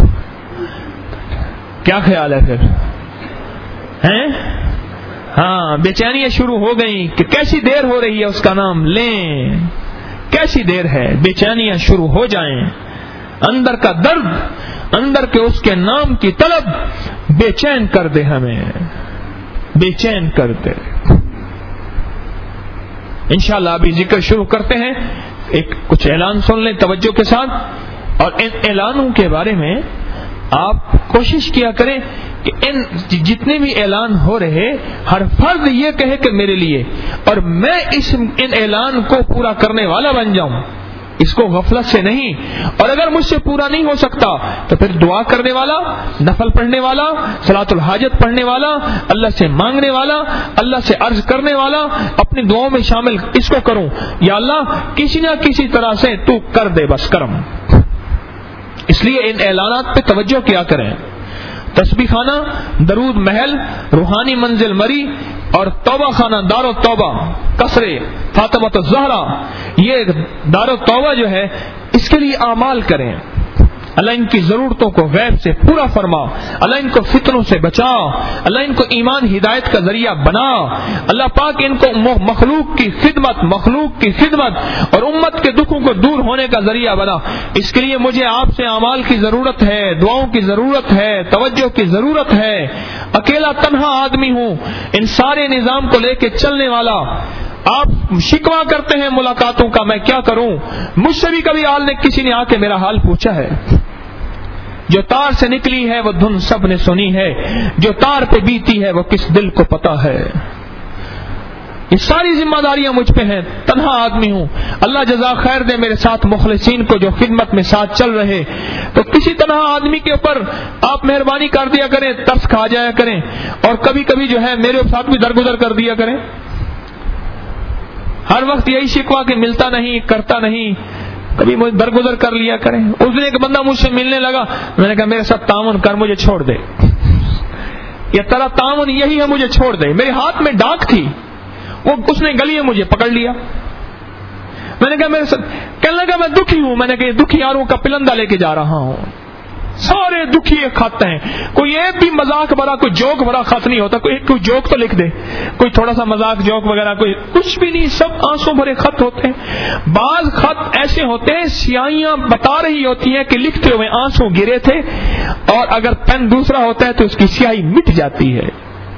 [SPEAKER 1] کیا خیال ہے پھر ہیں؟ ہاں، بے چینیاں شروع ہو گئیں کہ کیسی دیر ہو رہی ہے اس کا نام لیں، کیسی دیر ہے، بے چینیاں شروع ہو جائیں. اندر کا درد، اندر کے اس کے نام کی طلب بے چین کر دے، ہمیں بے چین کر دے. انشاءاللہ ابھی ذکر شروع کرتے ہیں. کچھ اعلان سن لیں توجہ کے ساتھ، اور ان اعلانوں کے بارے میں آپ کوشش کیا کریں کہ ان جتنے بھی اعلان ہو رہے ہر فرد یہ کہے کہ میرے لیے، اور میں ان اعلان کو پورا کرنے والا بن جاؤں، اس کو غفلت سے نہیں. اور اگر مجھ سے پورا نہیں ہو سکتا تو پھر دعا کرنے والا، نفل پڑھنے والا، صلاۃ الحاجت پڑھنے والا، اللہ سے مانگنے والا، اللہ سے عرض کرنے والا، اپنی دعاؤں میں شامل اس کو کروں، یا اللہ کسی نہ کسی طرح سے تو کر دے بس کرم. اس لیے ان اعلانات پہ توجہ کیا کریں. تسبیح خانہ، درود محل، روحانی منزل مری اور توبہ خانہ دار التوبہ قصر فاطمہ الزہرا، یہ دار التوبہ جو ہے اس کے لیے اعمال کریں. اللہ ان کی ضرورتوں کو غیب سے پورا فرما، اللہ ان کو فتنوں سے بچا، اللہ ان کو ایمان ہدایت کا ذریعہ بنا. اللہ پاک ان کو مخلوق کی خدمت اور امت کے دکھوں کو دور ہونے کا ذریعہ بنا. اس کے لیے مجھے آپ سے اعمال کی ضرورت ہے، دعاؤں کی ضرورت ہے، توجہ کی ضرورت ہے. اکیلا تنہا آدمی ہوں ان سارے نظام کو لے کے چلنے والا. آپ شکوہ کرتے ہیں ملاقاتوں کا، میں کیا کروں؟ مجھ سے بھی کبھی کسی نے آ کے میرا حال پوچھا ہے. جو تار سے نکلی ہے وہ دھن سب نے سنی ہے، جو تار پہ بیتی ہے وہ کس دل کو پتا ہے. یہ ساری ذمہ داریاں مجھ پہ ہیں، تنہا آدمی ہوں. اللہ جزا خیر دے میرے ساتھ مخلصین کو جو خدمت میں ساتھ چل رہے. تو کسی تنہا آدمی کے اوپر آپ مہربانی کر دیا کریں، ترس کھا جایا کریں، اور کبھی کبھی جو ہے میرے ساتھ بھی درگزر کر دیا کریں. ہر وقت یہی شکوہ کہ ملتا نہیں، کرتا نہیں، کبھی مجھے درگزر کر لیا کریں. اس دن ایک بندہ مجھ سے ملنے لگا، میں نے کہا میرے ساتھ تعاون کر، مجھے چھوڑ دے. یہ تیرا تعاون یہی ہے، مجھے چھوڑ دے. میرے ہاتھ میں ڈاک تھی، وہ اس نے گلی میں مجھے پکڑ لیا. میں نے کہا میرے ساتھ، کہنے لگا میں دکھی ہوں. میں نے کہا دکھیاروں کا پلندہ لے کے جا رہا ہوں. سارے دکھی ایک خط ہیں، کوئی ایک بھی مذاق بھرا، کوئی جوک بھرا خط نہیں ہوتا. کوئی جوک تو لکھ دے، کوئی تھوڑا سا مذاق جوک وغیرہ، کوئی کچھ بھی نہیں. سب آنسوں بھرے خط ہوتے ہیں. بعض خط ایسے ہوتے ہیں سیاہیاں بتا رہی ہوتی ہیں کہ لکھتے ہوئے آنسو گرے تھے، اور اگر پین دوسرا ہوتا ہے تو اس کی سیاہی مٹ جاتی ہے.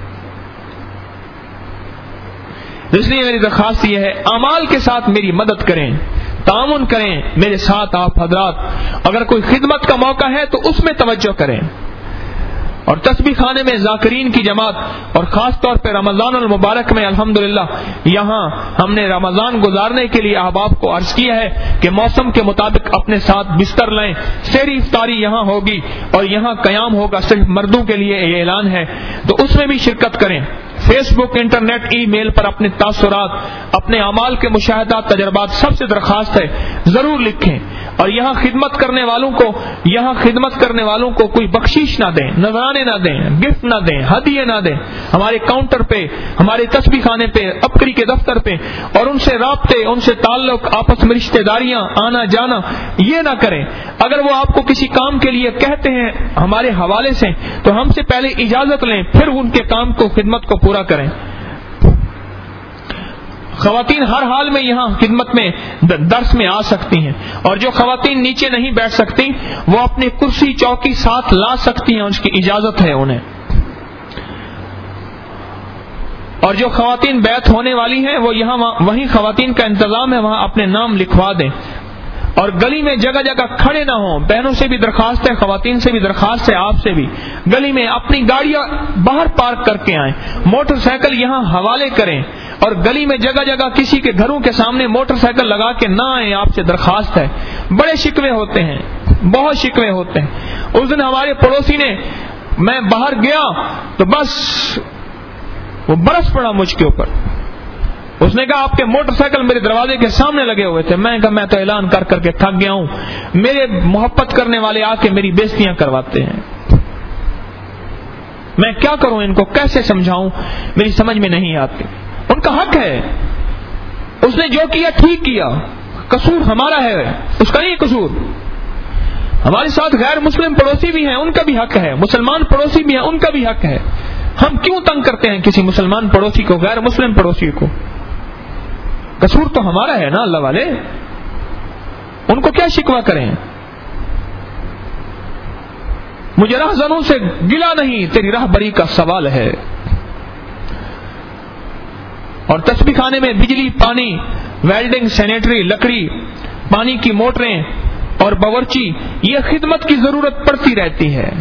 [SPEAKER 1] اس لیے میری درخواست یہ ہے، اعمال کے ساتھ میری مدد کریں، تعاون کریں میرے ساتھ. آپ حضرات اگر کوئی خدمت کا موقع ہے تو اس میں توجہ کریں. اور تسبیح خانے میں ذاکرین کی جماعت، اور خاص طور پہ رمضان المبارک میں الحمدللہ یہاں ہم نے رمضان گزارنے کے لیے احباب کو عرض کیا ہے کہ موسم کے مطابق اپنے ساتھ بستر لیں. سحری افطاری یہاں ہوگی اور یہاں قیام ہوگا، صرف مردوں کے لیے یہ اعلان ہے، تو اس میں بھی شرکت کریں. فیس بک، انٹرنیٹ، ای میل پر اپنے تاثرات، اپنے اعمال کے مشاہدات، تجربات سب سے درخواست ہے ضرور لکھیں. اور یہاں خدمت کرنے والوں کو کوئی بخشش نہ دیں، نذرانے نہ دیں، گفٹ نہ دیں، ہدیے نہ دیں. ہمارے کاؤنٹر پہ، ہمارے تسبیح خانے پہ، ابکری کے دفتر پہ، اور ان سے رابطے، ان سے تعلق، آپس میں رشتہ داریاں، آنا جانا یہ نہ کریں. اگر وہ آپ کو کسی کام کے لیے کہتے ہیں ہمارے حوالے سے تو ہم سے پہلے اجازت لیں، پھر ان کے کام کو، خدمت کو پورا کریں. خواتین ہر حال میں یہاں خدمت میں درس میں آ سکتی ہیں، اور جو خواتین نیچے نہیں بیٹھ سکتی وہ اپنی کرسی چوکی ساتھ لا سکتی ہیں، اس کی اجازت ہے انہیں. اور جو خواتین بیعت ہونے والی ہیں وہ یہاں وہیں خواتین کا انتظام ہے، وہاں اپنے نام لکھوا دیں. اور گلی میں جگہ جگہ کھڑے نہ ہوں. بہنوں سے بھی درخواست ہے، خواتین سے بھی درخواست ہے، آپ سے بھی. گلی میں اپنی گاڑیاں باہر پارک کر کے آئیں، موٹر سائیکل یہاں حوالے کریں. اور گلی میں جگہ جگہ کسی کے گھروں کے سامنے موٹر سائیکل لگا کے نہ آئیں، آپ سے درخواست ہے. بڑے شکوے ہوتے ہیں، بہت شکوے ہوتے ہیں. اس دن ہمارے پڑوسی نے، میں باہر گیا تو بس وہ برس پڑا مجھ کے اوپر. اس نے کہا آپ کے موٹر سائیکل میرے دروازے کے سامنے لگے ہوئے تھے. میں کہا میں تو اعلان کر کر کے تھک گیا ہوں, میرے محبت کرنے والے آ کے میری بےزتیاں کرواتے ہیں, میں کیا کروں, ان کو کیسے سمجھاؤں, میری سمجھ میں نہیں آتی. ان کا حق ہے, اس نے جو کیا ٹھیک کیا, قصور ہمارا ہے, اس کا نہیں قصور. ہمارے ساتھ غیر مسلم پڑوسی بھی ہیں, ان کا بھی حق ہے, مسلمان پڑوسی بھی ہیں, ان کا بھی حق ہے. ہم کیوں تنگ کرتے ہیں کسی مسلمان پڑوسی کو, غیر مسلم پڑوسی کو؟ قصور تو ہمارا ہے نا اللہ والے, ان کو کیا شکوہ کریں؟ مجھے راہزنوں سے گلا نہیں, تیری راہبری کا سوال ہے. اور تسبیح خانے میں بجلی, پانی, ویلڈنگ, سینیٹری, لکڑی, پانی کی موٹریں اور باورچی, یہ خدمت کی ضرورت پڑتی رہتی ہے.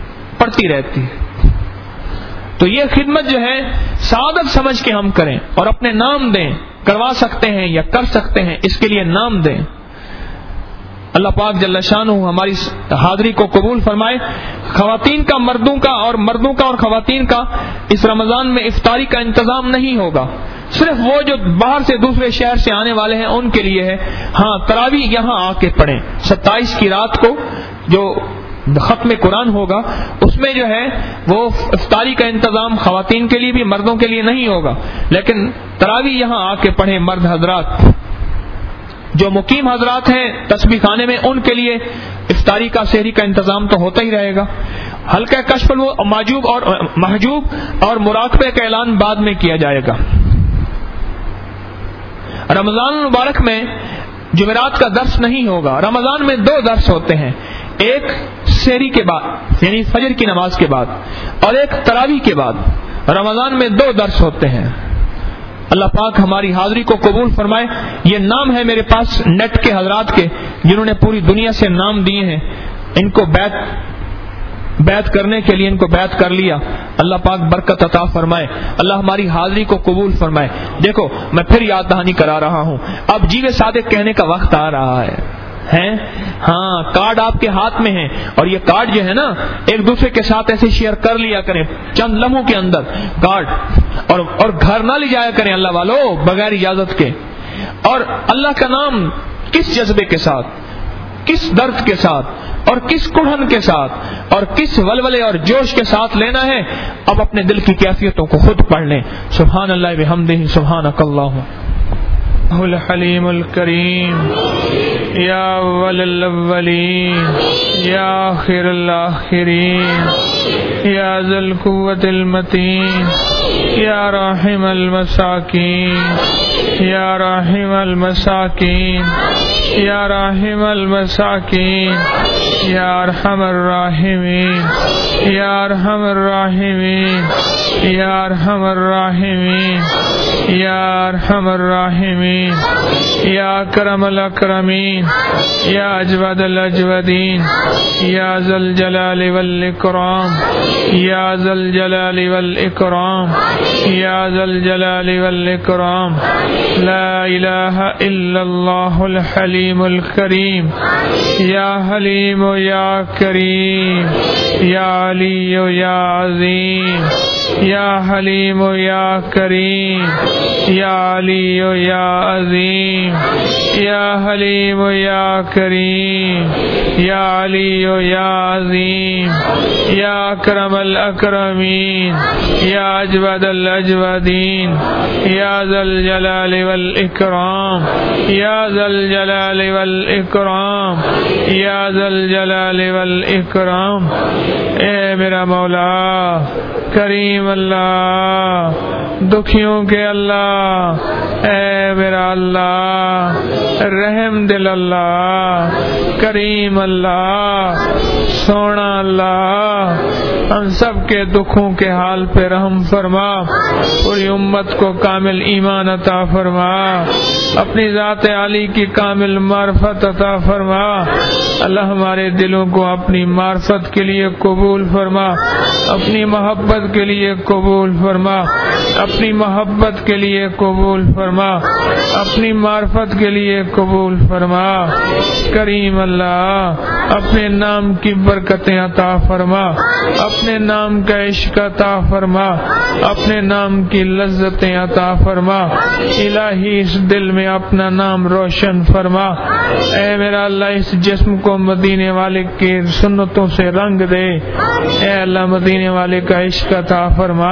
[SPEAKER 1] تو یہ خدمت جو ہے سعادت سمجھ کے ہم کریں اور اپنے نام دیں. کروا سکتے ہیں یا کر سکتے ہیں, اس کے لیے نام دیں. اللہ پاک جل شانہ ہماری حاضری کو قبول فرمائے. خواتین کا مردوں کا اور مردوں کا اور خواتین کا اس رمضان میں افطاری کا انتظام نہیں ہوگا. صرف وہ جو باہر سے دوسرے شہر سے آنے والے ہیں ان کے لیے ہے. ہاں, تراویح یہاں آ کے پڑھیں. 27 کی رات کو جو ختم قرآن ہوگا اس میں جو ہے وہ افطاری کا انتظام خواتین کے لیے بھی مردوں کے لیے نہیں ہوگا, لیکن تراویح یہاں آ کے پڑھیں مرد حضرات. جو مقیم حضرات ہیں تسبیح خانے میں, ان کے لیے افطاری کا سحری کا انتظام تو ہوتا ہی رہے گا. حلقہ کشف محجوب اور مراقبے کا اعلان بعد میں کیا جائے گا. رمضان المبارک میں جمعرات کا درس نہیں ہوگا. رمضان میں 2 درس ہوتے ہیں, ایک سحری کے بعد یعنی فجر کی نماز کے بعد, اور ایک تراویح کے بعد. رمضان میں 2 درس ہوتے ہیں. اللہ پاک ہماری حاضری کو قبول فرمائے. یہ نام ہے میرے پاس نیٹ کے حضرات کے, جنہوں نے پوری دنیا سے نام دیے ہیں. ان کو بیعت کرنے کے لیے ان کو بیعت کر لیا. اللہ پاک برکت عطا فرمائے. اللہ ہماری حاضری کو قبول فرمائے. دیکھو میں پھر یاد دہانی کرا رہا ہوں, اب جیوے صادق کہنے کا وقت آ رہا ہے. ہاں, کارڈ آپ کے ہاتھ میں ہیں, اور یہ کارڈ جو ہے نا ایک دوسرے کے ساتھ ایسے شیئر کر لیا کریں چند لمحوں کے اندر کارڈ, اور گھر نہ لے جایا کریں اللہ والو بغیر اجازت کے. اور اللہ کا نام کس جذبے کے ساتھ, کس درد کے ساتھ, اور کس کڑھن کے ساتھ, اور کس ولولے اور جوش کے ساتھ لینا ہے, اب اپنے دل کی کیفیتوں کو خود پڑھ لیں. سبحان اللہ بحمدہ, سبحانک اللہم. الحلیم الکریم, یا اول الاولین, یا آخر الاخرین, یا ذی القوۃ المتین, یا راحم المساکین, یا راحم المساکین, یا راحم المساکین, یا ارحم الراحمین, یا ارحم الراحمین, یا ارحم الراحمین, یا ارحم الراحمین, یا اکرم الاکرمین, یا اجود الاجودین, یا ذی الجلال والاکرام, یا ذی الجلال والاکرام, یا ذی الجلال والاکرام. لا الہ الا اللہ الحلیم الکریم, یا حلیم یا کریم, یا علی یا عظیم, یا حلیم یا کریم, یا علی یا عظیم, یا حلیم یا کریم, یا علی یا عظیم, یا اکرم الاکرمین, یا اجود الاجودین, یا ذی الجلال والاکرام, یا ذی الجلال والاکرام, یا ذی الجلال والاکرام. اے میرا مولا کریم اللہ, دکھیوں کے اللہ, اے میرا اللہ رحم دل اللہ, کریم اللہ, سونا اللہ, ہم سب کے دکھوں کے حال پہ رحم فرما, پوری امت کو کامل ایمان عطا فرما, اپنی ذات عالی کی کامل معرفت عطا فرما. اللہ ہمارے دلوں کو اپنی معرفت کے لیے قبول فرما, اپنی محبت کے لیے قبول فرما, اپنی محبت کے لیے قبول فرما, اپنی معرفت کے لیے قبول فرما. کریم اللہ اپنے نام کی برکتیں عطا فرما، اپنے نام کا عشق عطا فرما، اپنے نام کی لذتیں عطا فرما۔ الہی اس دل میں اپنا نام روشن فرما۔ اے میرا اللہ اس جسم کو مدینے والے کی سنتوں سے رنگ دے۔ اے اللہ مدینے والے کا عشق عطا فرما،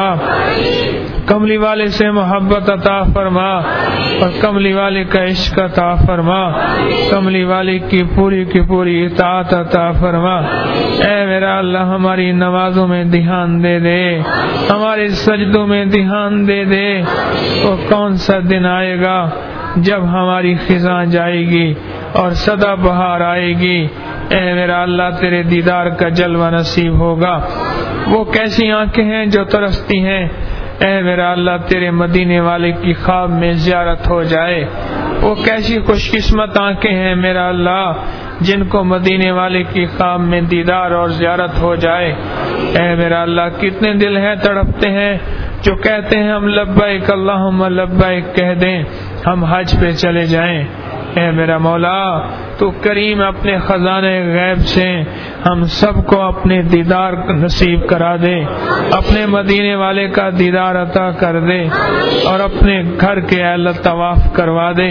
[SPEAKER 1] کملی والے سے محبت عطا فرما، اور کملی والے کا عشق عطا فرما، کملی والے کی پوری اطاعت عطا فرما۔ اے میرا اللہ ہماری نمازوں میں دھیان دے دے، ہمارے سجدوں میں دھیان دے دے۔ وہ کون سا دن آئے گا جب ہماری خزاں جائے گی اور سدا بہار آئے گی۔ اے میرا اللہ تیرے دیدار کا جلوہ نصیب ہوگا۔ وہ کیسی آنکھیں ہیں جو ترستی ہیں، اے میرا اللہ تیرے مدینے والے کی خواب میں زیارت ہو جائے۔ وہ کیسی خوش قسمت آنکھیں ہیں میرا اللہ جن کو مدینے والے کی خواب میں دیدار اور زیارت ہو جائے۔ اے میرا اللہ کتنے دل ہیں تڑپتے ہیں جو کہتے ہیں ہم لبیک اللہم لبیک کہہ دیں، ہم حج پہ چلے جائیں۔ اے میرا مولا تو کریم اپنے خزانے غیب سے ہم سب کو اپنے دیدار نصیب کرا دے، اپنے مدینے والے کا دیدار عطا کر دے، اور اپنے گھر کے اہل طواف کروا دے۔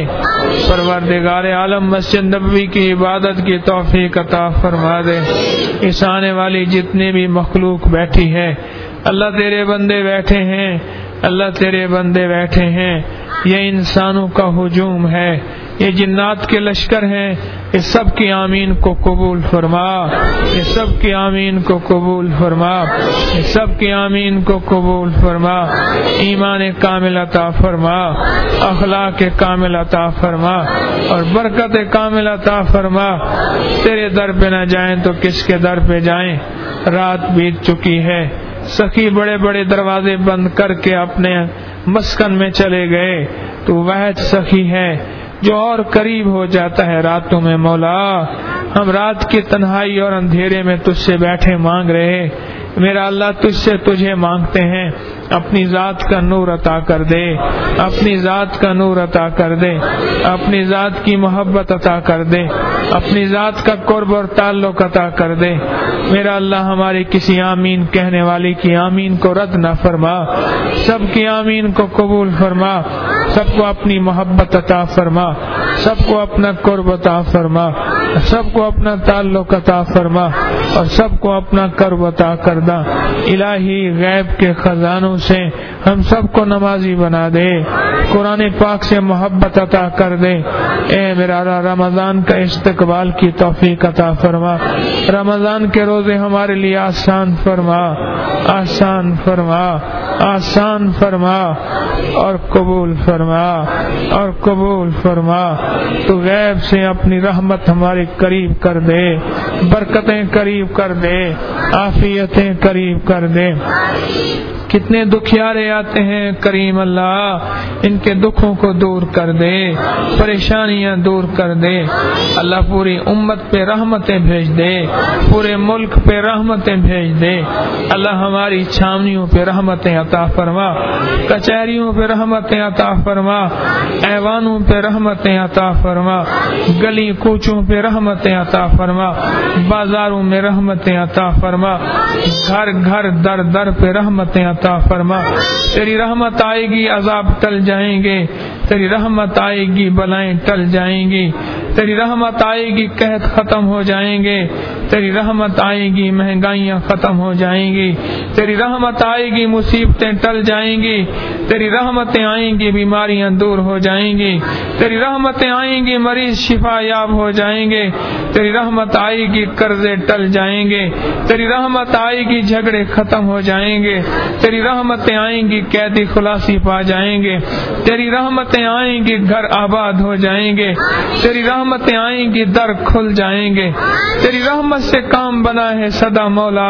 [SPEAKER 1] پروردگار عالم مسجد نبوی کی عبادت کی توفیق عطا فرما دے۔ اس آنے والی جتنے بھی مخلوق بیٹھی ہے اللہ تیرے بندے بیٹھے ہیں، اللہ تیرے بندے بیٹھے ہیں۔ یہ انسانوں کا ہجوم ہے، یہ جنات کے لشکر ہیں، اس سب کی آمین کو قبول فرما، یہ سب کی آمین کو قبول فرما، یہ سب کی آمین کو قبول فرما۔ ایمان کامل عطا فرما، اخلاق کامل عطا فرما، اور برکت کامل عطا فرما۔ تیرے در پہ نہ جائیں تو کس کے در پہ جائیں؟ رات بیت چکی ہے، سخی بڑے بڑے دروازے بند کر کے اپنے مسکن میں چلے گئے، تو واحد سخی ہے جو اور قریب ہو جاتا ہے راتوں میں۔ مولا ہم رات کی تنہائی اور اندھیرے میں تجھ سے بیٹھے مانگ رہے، میرا اللہ تجھ سے تجھے مانگتے ہیں، اپنی ذات کا نور عطا کر دے، اپنی ذات کا نور عطا کر دے، اپنی ذات کی محبت عطا کر دے، اپنی ذات کا قرب اور تعلق عطا کر دے۔ میرا اللہ ہمارے کسی آمین کہنے والے کی آمین کو رد نہ فرما، سب کی آمین کو قبول فرما، سب کو اپنی محبت عطا فرما، سب کو اپنا قرب عطا فرما، سب کو اپنا تعلق عطا فرما، اور سب کو اپنا قرب عطا کر دا۔ الہی غیب کے خزانوں سے ہم سب کو نمازی بنا دے، قرآن پاک سے محبت عطا کر دے۔ اے میرا رمضان کا استقبال کی توفیق عطا فرما، رمضان کے روزے ہمارے لیے آسان فرما، آسان فرما، آسان فرما، اور قبول فرما، اور قبول فرما۔ تو غیب سے اپنی رحمت ہمارے قریب کر دے، برکتیں قریب کر دے، عافیتیں قریب کر دے۔ کتنے دکھیارے آتے ہیں کریم اللہ، ان کے دکھوں کو دور کر دے، پریشانیاں دور کر دے۔ اللہ پوری امت پہ رحمتیں بھیج دے، پورے ملک پہ رحمتیں بھیج دے۔ اللہ ہماری چھاونیوں پہ رحمتیں عطا فرما، کچہریوں پہ رحمتیں عطا فرما، ایوانوں پہ رحمتیں عطا فرما، گلی کوچوں پہ رحمتیں عطا فرما، بازاروں میں رحمتیں عطا فرما، گھر گھر در در پہ رحمتیں عطا فرما۔ تیری رحمت آئے گی عذاب ٹل جائیں گے، تیری رحمت آئے گی بلائیں ٹل جائیں گی، تیری رحمت آئے گی قحط ختم ہو جائیں گے، تیری رحمت آئے گی مہنگائیاں ختم ہو جائیں گی، تیری رحمت آئے گی مصیبتیں ٹل جائیں گی، تیری رحمتیں آئیں گی بیماریاں دور ہو جائیں گی، تیری رحمتیں آئیں گی مریض شفا یاب ہو جائیں گے، تیری رحمت آئے گی قرضے ٹل جائیں گے، تیری رحمت آئے گی جھگڑے ختم ہو جائیں گے، تیری رحمتیں آئیں گی قیدی خلاصی پا جائیں گے، تیری رحمتیں آئیں گی گھر آباد ہو جائیں گے، تیری رحمتیں آئیں گی در کھل جائیں گے، تیری رحمت رحمت سے کام بنا ہے صدا مولا،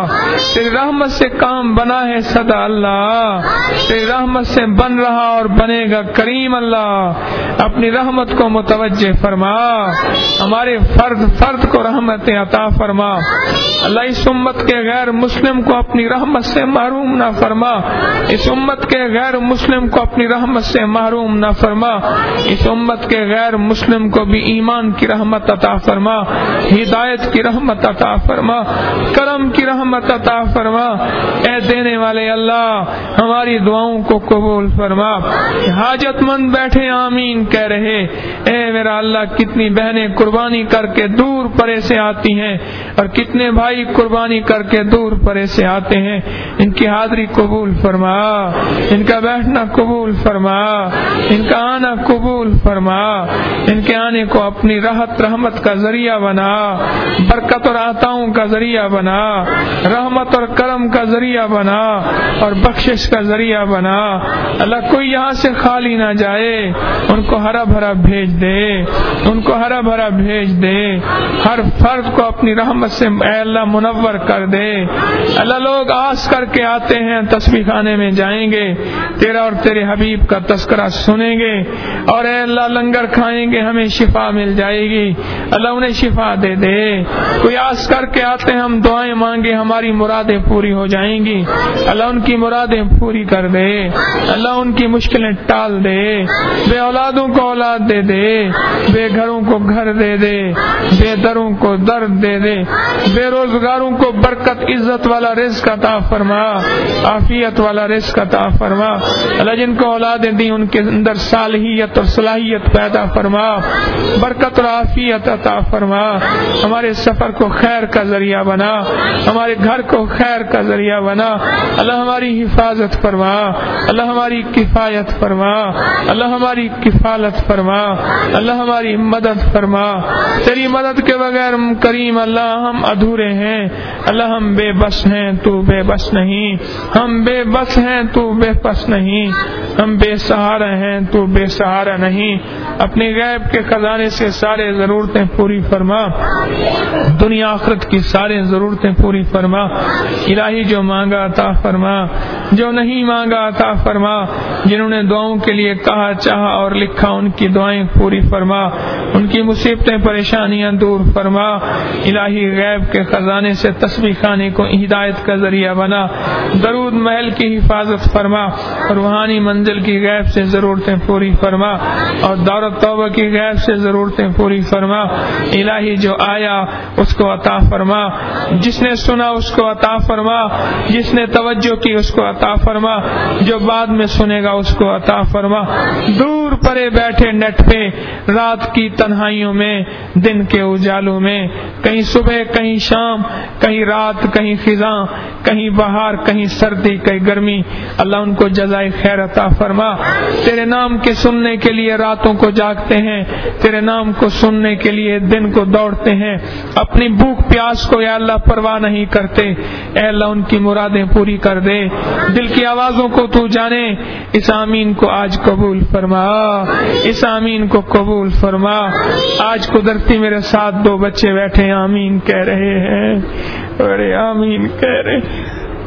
[SPEAKER 1] تیری رحمت سے کام بنا ہے صدا اللہ، تیری رحمت سے بن رہا اور بنے گا کریم اللہ، اپنی رحمت کو متوجہ فرما، ہمارے فرد کو رحمت عطا فرما اللہ، اس امت کے غیر مسلم کو اپنی رحمت سے محروم نہ فرما، اس امت کے غیر مسلم کو اپنی رحمت سے محروم نہ فرما، اس امت کے غیر مسلم کو بھی ایمان کی رحمت عطا فرما، ہدایت کی رحمت عطا فرما، کرم کی رحمت عطا فرما، اے دینے والے اللہ ہماری دعاؤں کو قبول فرما، حاجت مند بیٹھے آمین کہہ رہے، اے میرا اللہ کتنی بہنیں قربانی کر کے دور پرے سے آتی ہیں اور کتنے بھائی قربانی کر کے دور پرے سے آتے ہیں، ان کی حاضری قبول فرما، ان کا بیٹھنا قبول فرما، ان کا آنا قبول فرما، ان کے آنے کو اپنی راحت رحمت کا ذریعہ بنا، برکت اور عطاؤں کا ذریعہ بنا، رحمت اور کرم کا ذریعہ بنا اور بخشش کا ذریعہ بنا، اللہ کوئی یہاں سے خالی نہ جائے، ان کو ہرا بھرا بھیج دے، ان کو ہرا بھرا بھیج دے، ہر فرد کو اپنی رحمت سے اے اللہ منور کر دے، اللہ لوگ آس کر کے آتے ہیں تسبیح خانے میں جائیں گے، تیرا اور تیرے حبیب کا تذکرہ سنیں گے اور اے اللہ لنگر کھائیں گے، ہمیں شفا مل جائے گی، اللہ انہیں شفا دے دے، کوئی آس کر کے آتے ہیں ہم دعائیں مانگے ہماری مرادیں پوری ہو جائیں گی، اللہ ان کی مرادیں پوری کر دے، اللہ ان کی مشکلیں ٹال دے، بے اولادوں کو اولاد دے دے، بے گھروں کو گھر دے دے، بے دروں کو در دے دے، بے روزگاروں کو برکت عزت والا رزق عطا فرما، عافیت والا رزق عطا فرما، اللہ جن کو اولادیں دی ان کے اندر صالحیت اور صلاحیت پیدا فرما، برکت اور عافیت عطا فرما، ہمارے سفر کو خیر کا ذریعہ بنا، ہمارے گھر کو خیر کا ذریعہ بنا، اللہ ہماری حفاظت فرما، اللہ ہماری کفایت فرما، اللہ ہماری کفالت فرما، اللہ ہماری مدد فرما، تیری مدد کے بغیر کریم اللہ ہم ادھورے ہیں، اللہ ہم بے بس ہیں تو بے بس نہیں، ہم بے بس ہیں تو بے بس نہیں، ہم بے سہارا ہیں تو بے سہارا نہیں، اپنے غیب کے خزانے سے سارے ضرورتیں پوری فرما، دنیا آخرت کی سارے ضرورتیں پوری فرما، الہی جو مانگا عطا فرما، جو نہیں مانگا عطا فرما، جنہوں نے دعاؤں کے لیے کہا چاہا اور لکھا ان کی دعائیں پوری فرما، ان کی مصیبتیں پریشانیاں دور فرما، الہی غیب کے خزانے سے تسبیح خانے کو ہدایت کا ذریعہ بنا، درود محل کی حفاظت فرما، روحانی منزل کی غیب سے ضرورتیں پوری فرما اور دعوت توبہ کی غیب سے ضرورتیں پوری فرما، الہی جو آیا اس کو عطا فرما، جس نے سنا اس کو عطا فرما، جس نے توجہ کی اس کو عطا فرما، جو بعد میں سنے گا اس کو عطا فرما، دور پرے بیٹھے نیٹ پہ رات کی تنہائیوں میں دن کے اجالوں میں، کہیں صبح کہیں شام، کہیں رات کہیں خزاں، کہیں بہار کہیں سردی کہیں گرمی، اللہ ان کو جزائے خیر عطا فرما، تیرے نام کے سننے کے لیے راتوں کو جاگتے ہیں، تیرے نام کو سننے کے لیے دن کو دوڑتے ہیں، اپنی بھوک پیاس کو یا اللہ پرواہ نہیں کرتے، اے اللہ ان کی مرادیں پوری کر دے، دل کی آوازوں کو تو جانے، اس آمین کو آج قبول فرما، اس آمین کو قبول فرما، آج قدرتی میرے ساتھ دو بچے بیٹھے آمین کہہ رہے ہیں، ارے آمین کہہ رہے ہیں،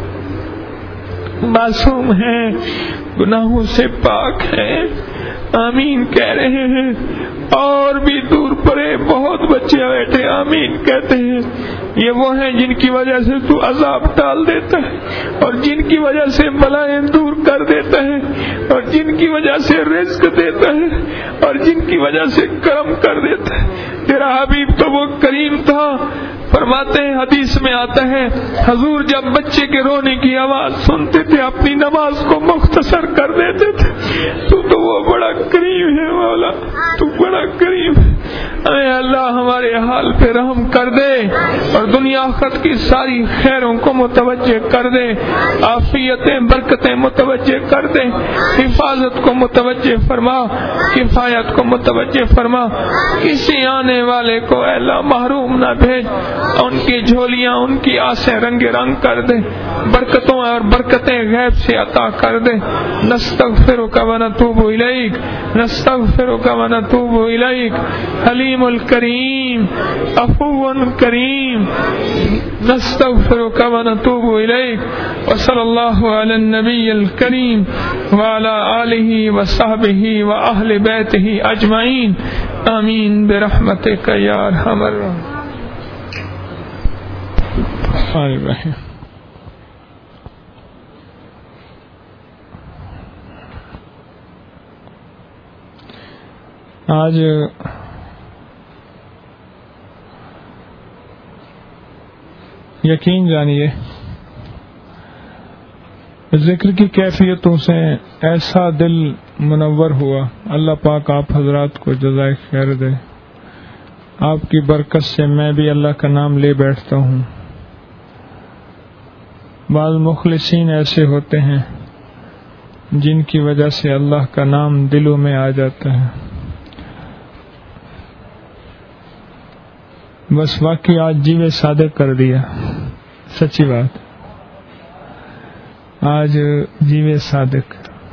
[SPEAKER 1] معصوم ہیں، گناہوں سے پاک ہیں، آمین کہہ رہے ہیں، اور بھی دور پرے بہت بچے بیٹھے آمین کہتے ہیں، یہ وہ ہیں جن کی وجہ سے تو عذاب ڈال دیتا ہے اور جن کی وجہ سے بلائیں دور کر دیتا ہے اور جن کی وجہ سے رزق دیتا ہے اور جن کی وجہ سے کرم کر دیتا ہے، تیرا حبیب تو وہ کریم تھا، فرماتے ہیں حدیث میں آتا ہے حضور جب بچے کے رونے کی آواز سنتے تھے اپنی نماز کو مختصر کر دیتے تھے، تو وہ بڑا کریم ہے مولا، تو بڑا کریم ہے، اے اللہ ہمارے حال پہ رحم کر دے اور دنیا آخرت کی ساری خیروں کو متوجہ کر دے، عافیتیں برکتیں متوجہ کر دے، حفاظت کو متوجہ فرما، کفایت کو متوجہ فرما، کسی آنے والے کو اے اللہ محروم نہ بھیج، ان کی جھولیاں ان کی آسیں رنگ رنگ کر دے، برکتوں اور برکتیں غیب سے عطا کر دے، نستغفرک ونتوب الیک، نستغفرک ونتوب الیک، حلیم الکریم، عفو کریم، نستغفرك ونتوب إليك وصلى الله على النبي الكريم وعلى آله وصحبه وأهل بيته أجمعين آمين برحمتك يا أرحم الراحمين. آج یقین جانیے ذکر کی کیفیتوں سے ایسا دل منور ہوا. اللہ پاک آپ حضرات کو جزائے خیر دے. آپ کی برکت سے میں بھی اللہ کا نام لے بیٹھتا ہوں. بعض مخلصین ایسے ہوتے ہیں جن کی وجہ سے اللہ کا نام دلوں میں آ جاتا ہے. بس واقعی آج جیوے صادق کر دیا. سچی بات, آج جیوے صادق.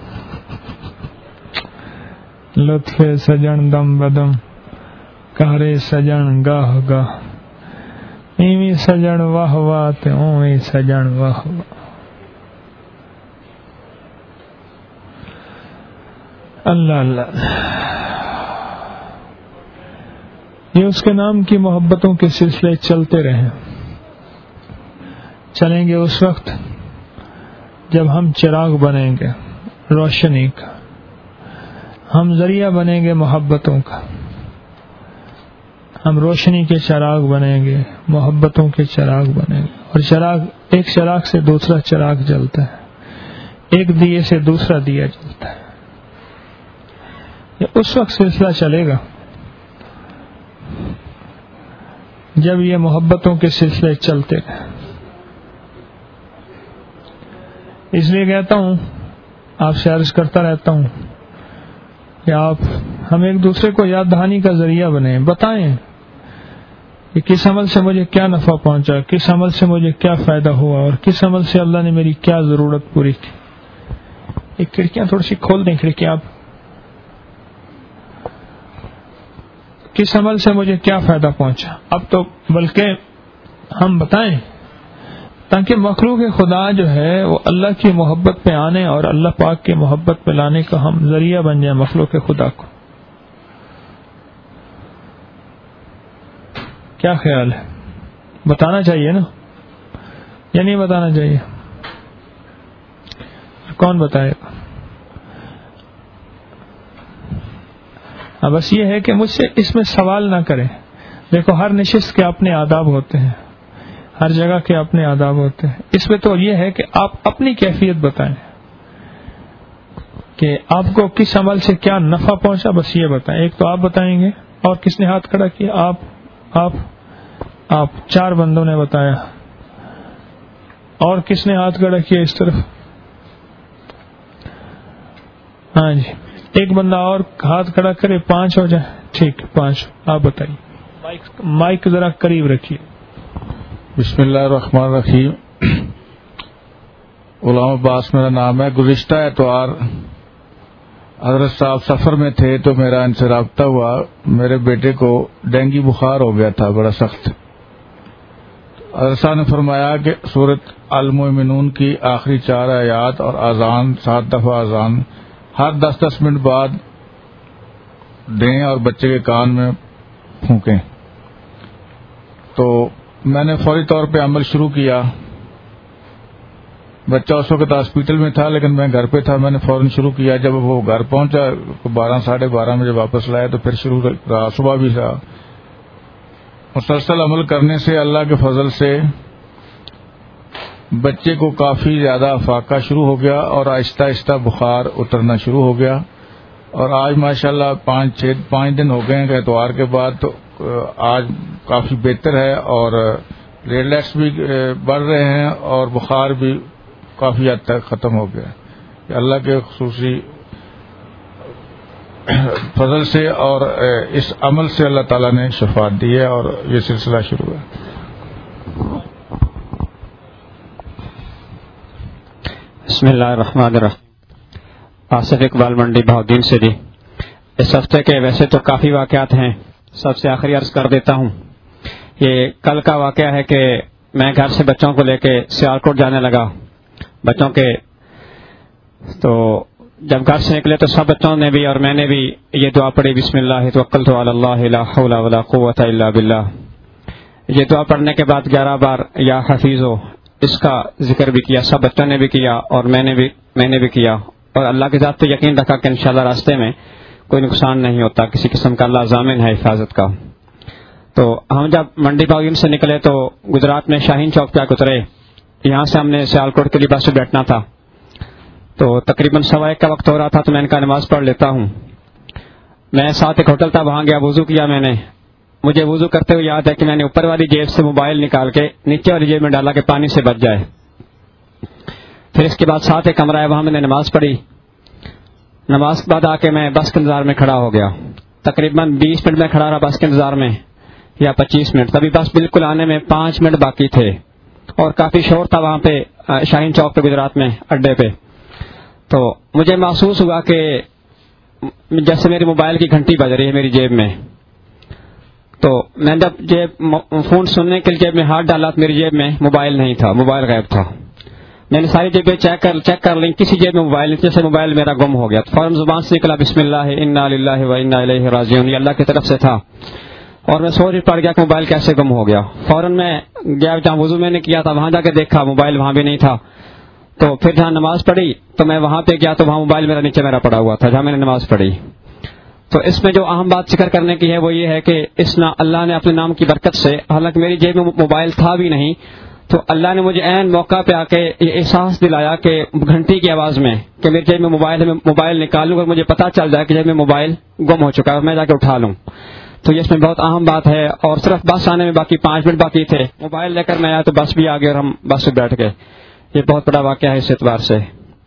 [SPEAKER 1] لطف سجن دم بدم کہرے سجن گاہ گاہ ایویں سجن واہ واہ تے اوویں سجن واہ واہ. اللہ اللہ. یہ اس کے نام کی محبتوں کے سلسلے چلتے رہیں. چلیں گے اس وقت جب ہم چراغ بنیں گے روشنی کا. ہم ذریعہ بنیں گے محبتوں کا. ہم روشنی کے چراغ بنیں گے, محبتوں کے چراغ بنیں گے. اور چراغ, ایک چراغ سے دوسرا چراغ جلتا ہے, ایک دیے سے دوسرا دیا جلتا ہے. یہ اس وقت سلسلہ چلے گا جب یہ محبتوں کے سلسلے چلتے رہیں. اس لیے کہتا ہوں, آپ سے عرض کرتا رہتا ہوں کہ آپ ہم ایک دوسرے کو یاد دہانی کا ذریعہ بنیں. بتائیں کہ کس عمل سے مجھے کیا نفع پہنچا, کس عمل سے مجھے کیا فائدہ ہوا, اور کس عمل سے اللہ نے میری کیا ضرورت پوری کی. ایک کھڑکیاں تھوڑی سی کھول دیں, کھڑکیاں آپ. کس عمل سے مجھے کیا فائدہ پہنچا. اب تو بلکہ ہم بتائیں تاکہ مخلوق خدا جو ہے وہ اللہ کی محبت پہ آنے اور اللہ پاک کی محبت پہ لانے کا ہم ذریعہ بن جائیں مخلوق خدا کو. کیا خیال ہے؟ بتانا چاہیے نا, یا نہیں بتانا چاہیے؟ کون بتائے گا؟ بس یہ ہے کہ مجھ سے اس میں سوال نہ کریں. دیکھو ہر نشست کے اپنے آداب ہوتے ہیں, ہر جگہ کے اپنے آداب ہوتے ہیں. اس میں تو یہ ہے کہ آپ اپنی کیفیت بتائیں کہ آپ کو کس عمل سے کیا نفع پہنچا, بس یہ بتائیں. ایک تو آپ بتائیں گے, اور کس نے ہاتھ کھڑا کیا؟ آپ 4 بندوں نے بتایا. اور کس نے ہاتھ کھڑا کیا اس طرف؟ ہاں جی, ایک بندہ اور ہاتھ کھڑا کرے, 5 ہو جائے. ٹھیک, 5. آپ بتائیے. مائک ذرا قریب رکھیے.
[SPEAKER 2] بسم اللہ الرحمن الرحیم. غلام عباس میرا نام ہے. گزشتہ اتوار حضرت صاحب سفر میں تھے تو میرا ان سے رابطہ ہوا. میرے بیٹے کو ڈینگی بخار ہو گیا تھا بڑا سخت. حضرت صاحب نے فرمایا کہ سورۃ المؤمنون کی آخری 4 آیات اور اذان 7 دفعہ اذان ہر 10-10 منٹ بعد دیں اور بچے کے کان میں پھونکیں. تو میں نے فوری طور پہ عمل شروع کیا. بچہ اس وقت ہاسپٹل میں تھا لیکن میں گھر پہ تھا. میں نے فوراً شروع کیا. جب وہ گھر پہنچا 12 ساڑھے 12 بجے واپس لایا تو پھر شروع رہا. صبح بھی رہا. مسلسل عمل کرنے سے اللہ کے فضل سے بچے کو کافی زیادہ افاقہ شروع ہو گیا اور آہستہ آہستہ بخار اترنا شروع ہو گیا. اور آج ماشاءاللہ 5 دن ہو گئے ہیں اتوار کے بعد. تو آج کافی بہتر ہے اور ریلیکس بھی بڑھ رہے ہیں اور بخار بھی کافی حد تک ختم ہو گیا. اللہ کے خصوصی فضل سے اور اس عمل سے اللہ تعالیٰ نے شفاعت دی ہے اور یہ سلسلہ شروع ہے.
[SPEAKER 3] بسم اللہ الرحمن الرحیم. آصف اقبال منڈی بہاؤدین سے جی. اس ہفتے کے ویسے تو کافی واقعات ہیں, سب سے آخری عرض کر دیتا ہوں. یہ کل کا واقعہ ہے کہ میں گھر سے بچوں کو لے کے سیالکوٹ جانے لگا بچوں کے، تو جب گھر سے نکلے تو سب بچوں نے بھی اور میں نے بھی یہ دعا پڑھی، بسم اللہ توکلت علی اللہ لا حول ولا قوۃ الا باللہ۔ یہ دعا پڑھنے کے بعد 11 بار یا حفیظو اس کا ذکر بھی کیا، سب بچوں نے بھی کیا اور میں نے بھی کیا، اور اللہ کی ذات پہ یقین رکھا کہ انشاءاللہ راستے میں کوئی نقصان نہیں ہوتا کسی قسم کا، اللہ ضامن ہے حفاظت کا۔ تو ہم جب منڈی باغیم سے نکلے تو گجرات میں شاہین چوک پہ اترے، یہاں سے ہم نے سیالکوٹ کے لیے بس سے بیٹھنا تھا، تو تقریباً 1:15 کا وقت ہو رہا تھا، تو میں نے کہا نماز پڑھ لیتا ہوں۔ میں ساتھ ایک ہوٹل تھا، وہاں گیا، وضو کیا میں نے۔ مجھے وضو کرتے ہوئے یاد ہے کہ میں نے اوپر والی جیب سے موبائل نکال کے نیچے والی جیب میں ڈالا کہ پانی سے بچ جائے۔ پھر اس کے بعد ساتھ ایک کمرہ ہے، وہاں میں نے نماز پڑھی۔ نماز کے بعد آ کے میں بس کے انتظار میں کھڑا ہو گیا، تقریباً 20 منٹ میں کھڑا رہا بس کے انتظار میں یا 25 منٹ، تبھی بس بالکل آنے میں 5 منٹ باقی تھے، اور کافی شور تھا وہاں پہ شاہین چوک پہ گجرات میں اڈے پہ۔ تو مجھے محسوس ہوا کہ جیسے میری موبائل کی گھنٹی بج رہی ہے میری جیب میں، تو میں جب فون سننے کے لیے جیب میں ہاتھ ڈالا تو میری جیب میں موبائل نہیں تھا، موبائل غائب تھا۔ میں نے ساری جیبیں چیک کر لی، کسی جیب میں موبائل نہیں، جیسے موبائل میرا گم ہو گیا، تو فوراً زبان سے نکلا بسم اللہ انا للہ و انا الیہ راجعون، یہ اللہ کی طرف سے تھا، اور میں سوچ پڑ گیا کہ موبائل کیسے گم ہو گیا۔ فوراً میں گیا جہاں وضو میں نے کیا تھا، وہاں جا کے دیکھا موبائل وہاں بھی نہیں تھا، تو پھر جہاں نماز پڑھی تو میں وہاں پہ گیا تو وہاں موبائل میرا نیچے میرا پڑا ہوا تھا جہاں میں نے نماز پڑھی۔ تو اس میں جو اہم بات ذکر کرنے کی ہے وہ یہ ہے کہ اللہ نے اپنے نام کی برکت سے، حالانکہ میری جیب میں موبائل تھا بھی نہیں، تو اللہ نے مجھے عین موقع پہ آ کے یہ احساس دلایا کہ گھنٹی کی آواز میں کہ میری جیب میں موبائل ہے، میں موبائل نکالوں اور مجھے پتہ چل جائے کہ جیب میں موبائل گم ہو چکا ہے اور میں جا کے اٹھا لوں۔ تو یہ اس میں بہت اہم بات ہے، اور صرف بس آنے میں باقی 5 منٹ باقی تھے، موبائل لے کر میں آیا تو بس بھی آ گئی اور ہم بس سے بیٹھ گئے۔ یہ بہت بڑا واقعہ ہے اس اعتبار سے۔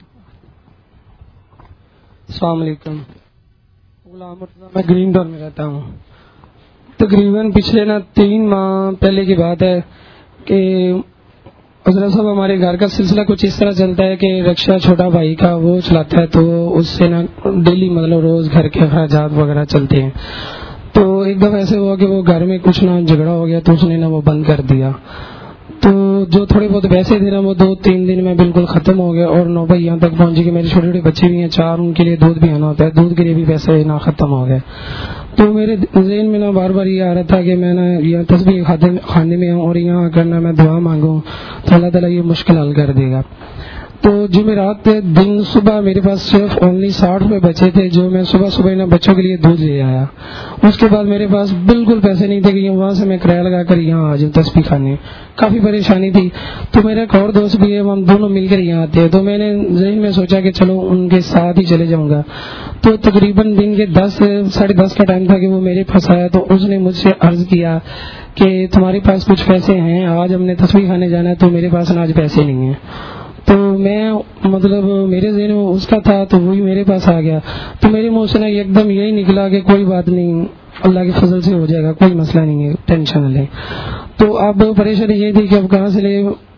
[SPEAKER 4] السلام علیکم، غلام مرتضیٰ، میں گرین ڈور میں رہتا ہوں۔ تقریباً پچھلے 3 ماہ پہلے کی بات ہے کہ حضرت صاحب ہمارے گھر کا سلسلہ کچھ اس طرح چلتا ہے کہ رکشہ چھوٹا بھائی کا وہ چلاتا ہے، تو اس سے ڈیلی مطلب روز گھر کے اخراجات وغیرہ چلتے ہیں۔ تو ایک دفعہ ایسے ہوا کہ وہ گھر میں کچھ جھگڑا ہو گیا تو اس نے وہ بند کر دیا، تو جو تھوڑے بہت پیسے تھے وہ 2-3 دن میں بالکل ختم ہو گئے، اور نوبت یہاں تک پہنچی کہ میرے چھوٹے چھوٹے بچے بھی ہیں 4، ان کے لیے دودھ بھی آنا ہوتا ہے، دودھ کے لیے بھی پیسے ختم ہو گئے۔ تو میرے ذہن میں بار بار یہ آ رہا تھا کہ میں یہ تسبیح خانے میں ہوں اور یہاں کرنا میں دعا مانگوں تو اللہ تعالیٰ یہ مشکل حل کر دے گا۔ تو جمعرات دن صبح میرے پاس صرف 60 روپے بچے تھے، جو میں صبح بچوں کے لیے دودھ لے آیا۔ اس کے بعد میرے پاس بالکل پیسے نہیں تھے کہ وہاں سے میں کرایہ لگا کر یہاں آ جاؤں تسبیح خانے، کافی پریشانی تھی۔ تو میرا ایک اور دوست بھی ہے، ہم دونوں مل کر یہاں آتے ہیں، تو میں نے ذہن میں سوچا کہ چلو ان کے ساتھ ہی چلے جاؤں گا۔ تو تقریباً دن کے 10-10:30 کا ٹائم تھا کہ وہ میرے پاس آیا، تو اس نے مجھ سے عرض کیا کہ تمہارے پاس کچھ پیسے ہیں، آج ہم نے تسبیح خانے جانا ہے، تو میرے پاس آج پیسے نہیں ہیں۔ تو میں مطلب میرے ذہن میں اس کا تھا تو وہی میرے پاس آ گیا، تو میرے منہ سے ایک دم یہی نکلا کہ کوئی بات نہیں، اللہ کے فضل سے ہو جائے گا، کوئی مسئلہ نہیں ہے، ٹینشن نہ لیں۔ تو اب پریشانی یہ تھی کہ اب کہاں سے لے،